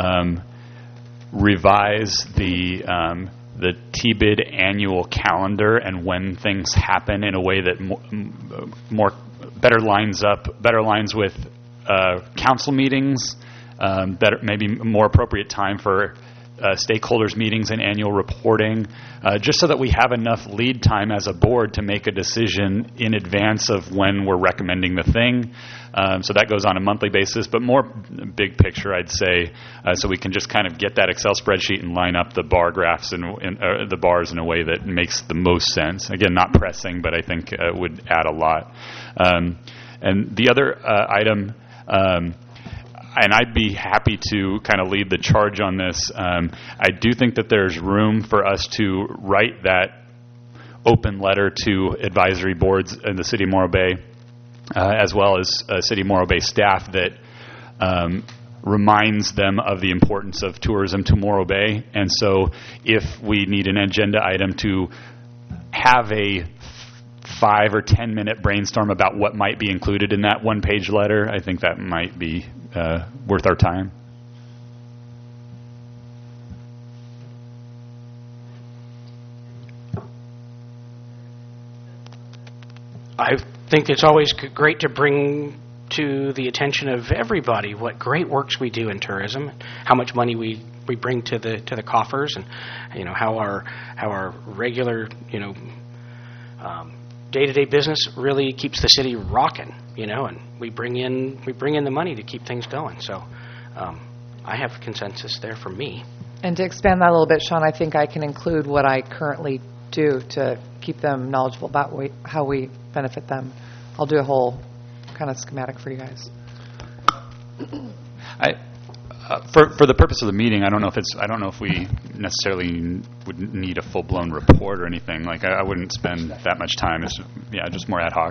Speaker 6: revise the TBID annual calendar and when things happen in a way that better lines with council meetings, maybe more appropriate time for stakeholders meetings and annual reporting, just so that we have enough lead time as a board to make a decision in advance of when we're recommending the thing. So that goes on a monthly basis, but more big picture, I'd say, so we can just kind of get that Excel spreadsheet and line up the bar graphs and the bars in a way that makes the most sense. Again, not pressing, but I think would add a lot. And the other item, and I'd be happy to kind of lead the charge on this. I do think that there's room for us to write that open letter to advisory boards in the City of Morro Bay, as well as City of Morro Bay staff that reminds them of the importance of tourism to Morro Bay. And so if we need an agenda item to have a 5 or 10 minute brainstorm about what might be included in that one-page letter, I think that might be worth our time.
Speaker 1: I think it's always great to bring to the attention of everybody what great works we do in tourism, how much money we bring to the coffers, and how our regular day-to-day business really keeps the city rocking, and we bring in the money to keep things going. So I have consensus there for me.
Speaker 2: And to expand that a little bit, Sean, I think I can include what I currently do to keep them knowledgeable about how we benefit them. I'll do a whole kind of schematic for you guys.
Speaker 6: For the purpose of the meeting, I don't know if we necessarily would need a full-blown report or anything. Like I wouldn't spend that much time. It's just more ad hoc.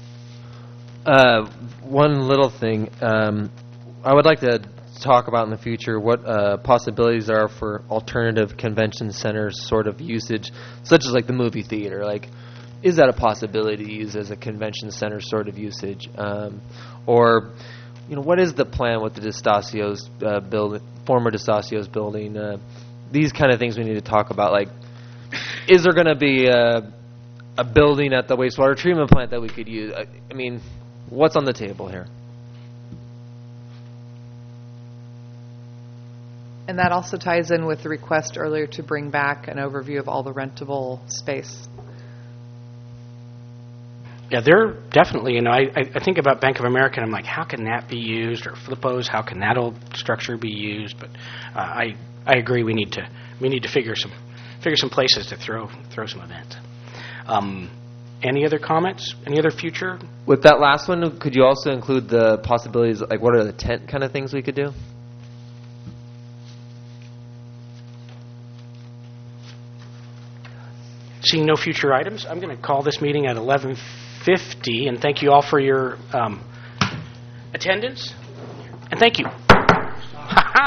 Speaker 4: One little thing, I would like to talk about in the future what possibilities are for alternative convention centers sort of usage, such as like the movie theater. Like, is that a possibility to use as a convention center sort of usage, or what is the plan with the DeStasio's former DeStasio's building? These kind of things we need to talk about. Like, is there going to be a building at the wastewater treatment plant that we could use? I mean, what's on the table here?
Speaker 2: And that also ties in with the request earlier to bring back an overview of all the rentable space.
Speaker 1: Yeah, they're definitely, I think about Bank of America, and I'm like, how can that be used? Or Flippo's, how can that old structure be used? But I agree, we need to figure some places to throw some events. Any other comments? Any other future?
Speaker 4: With that last one, could you also include the possibilities, like what are the tent kind of things we could do?
Speaker 1: Seeing no future items, I'm going to call this meeting at 11:50, and thank you all for your attendance. And thank you.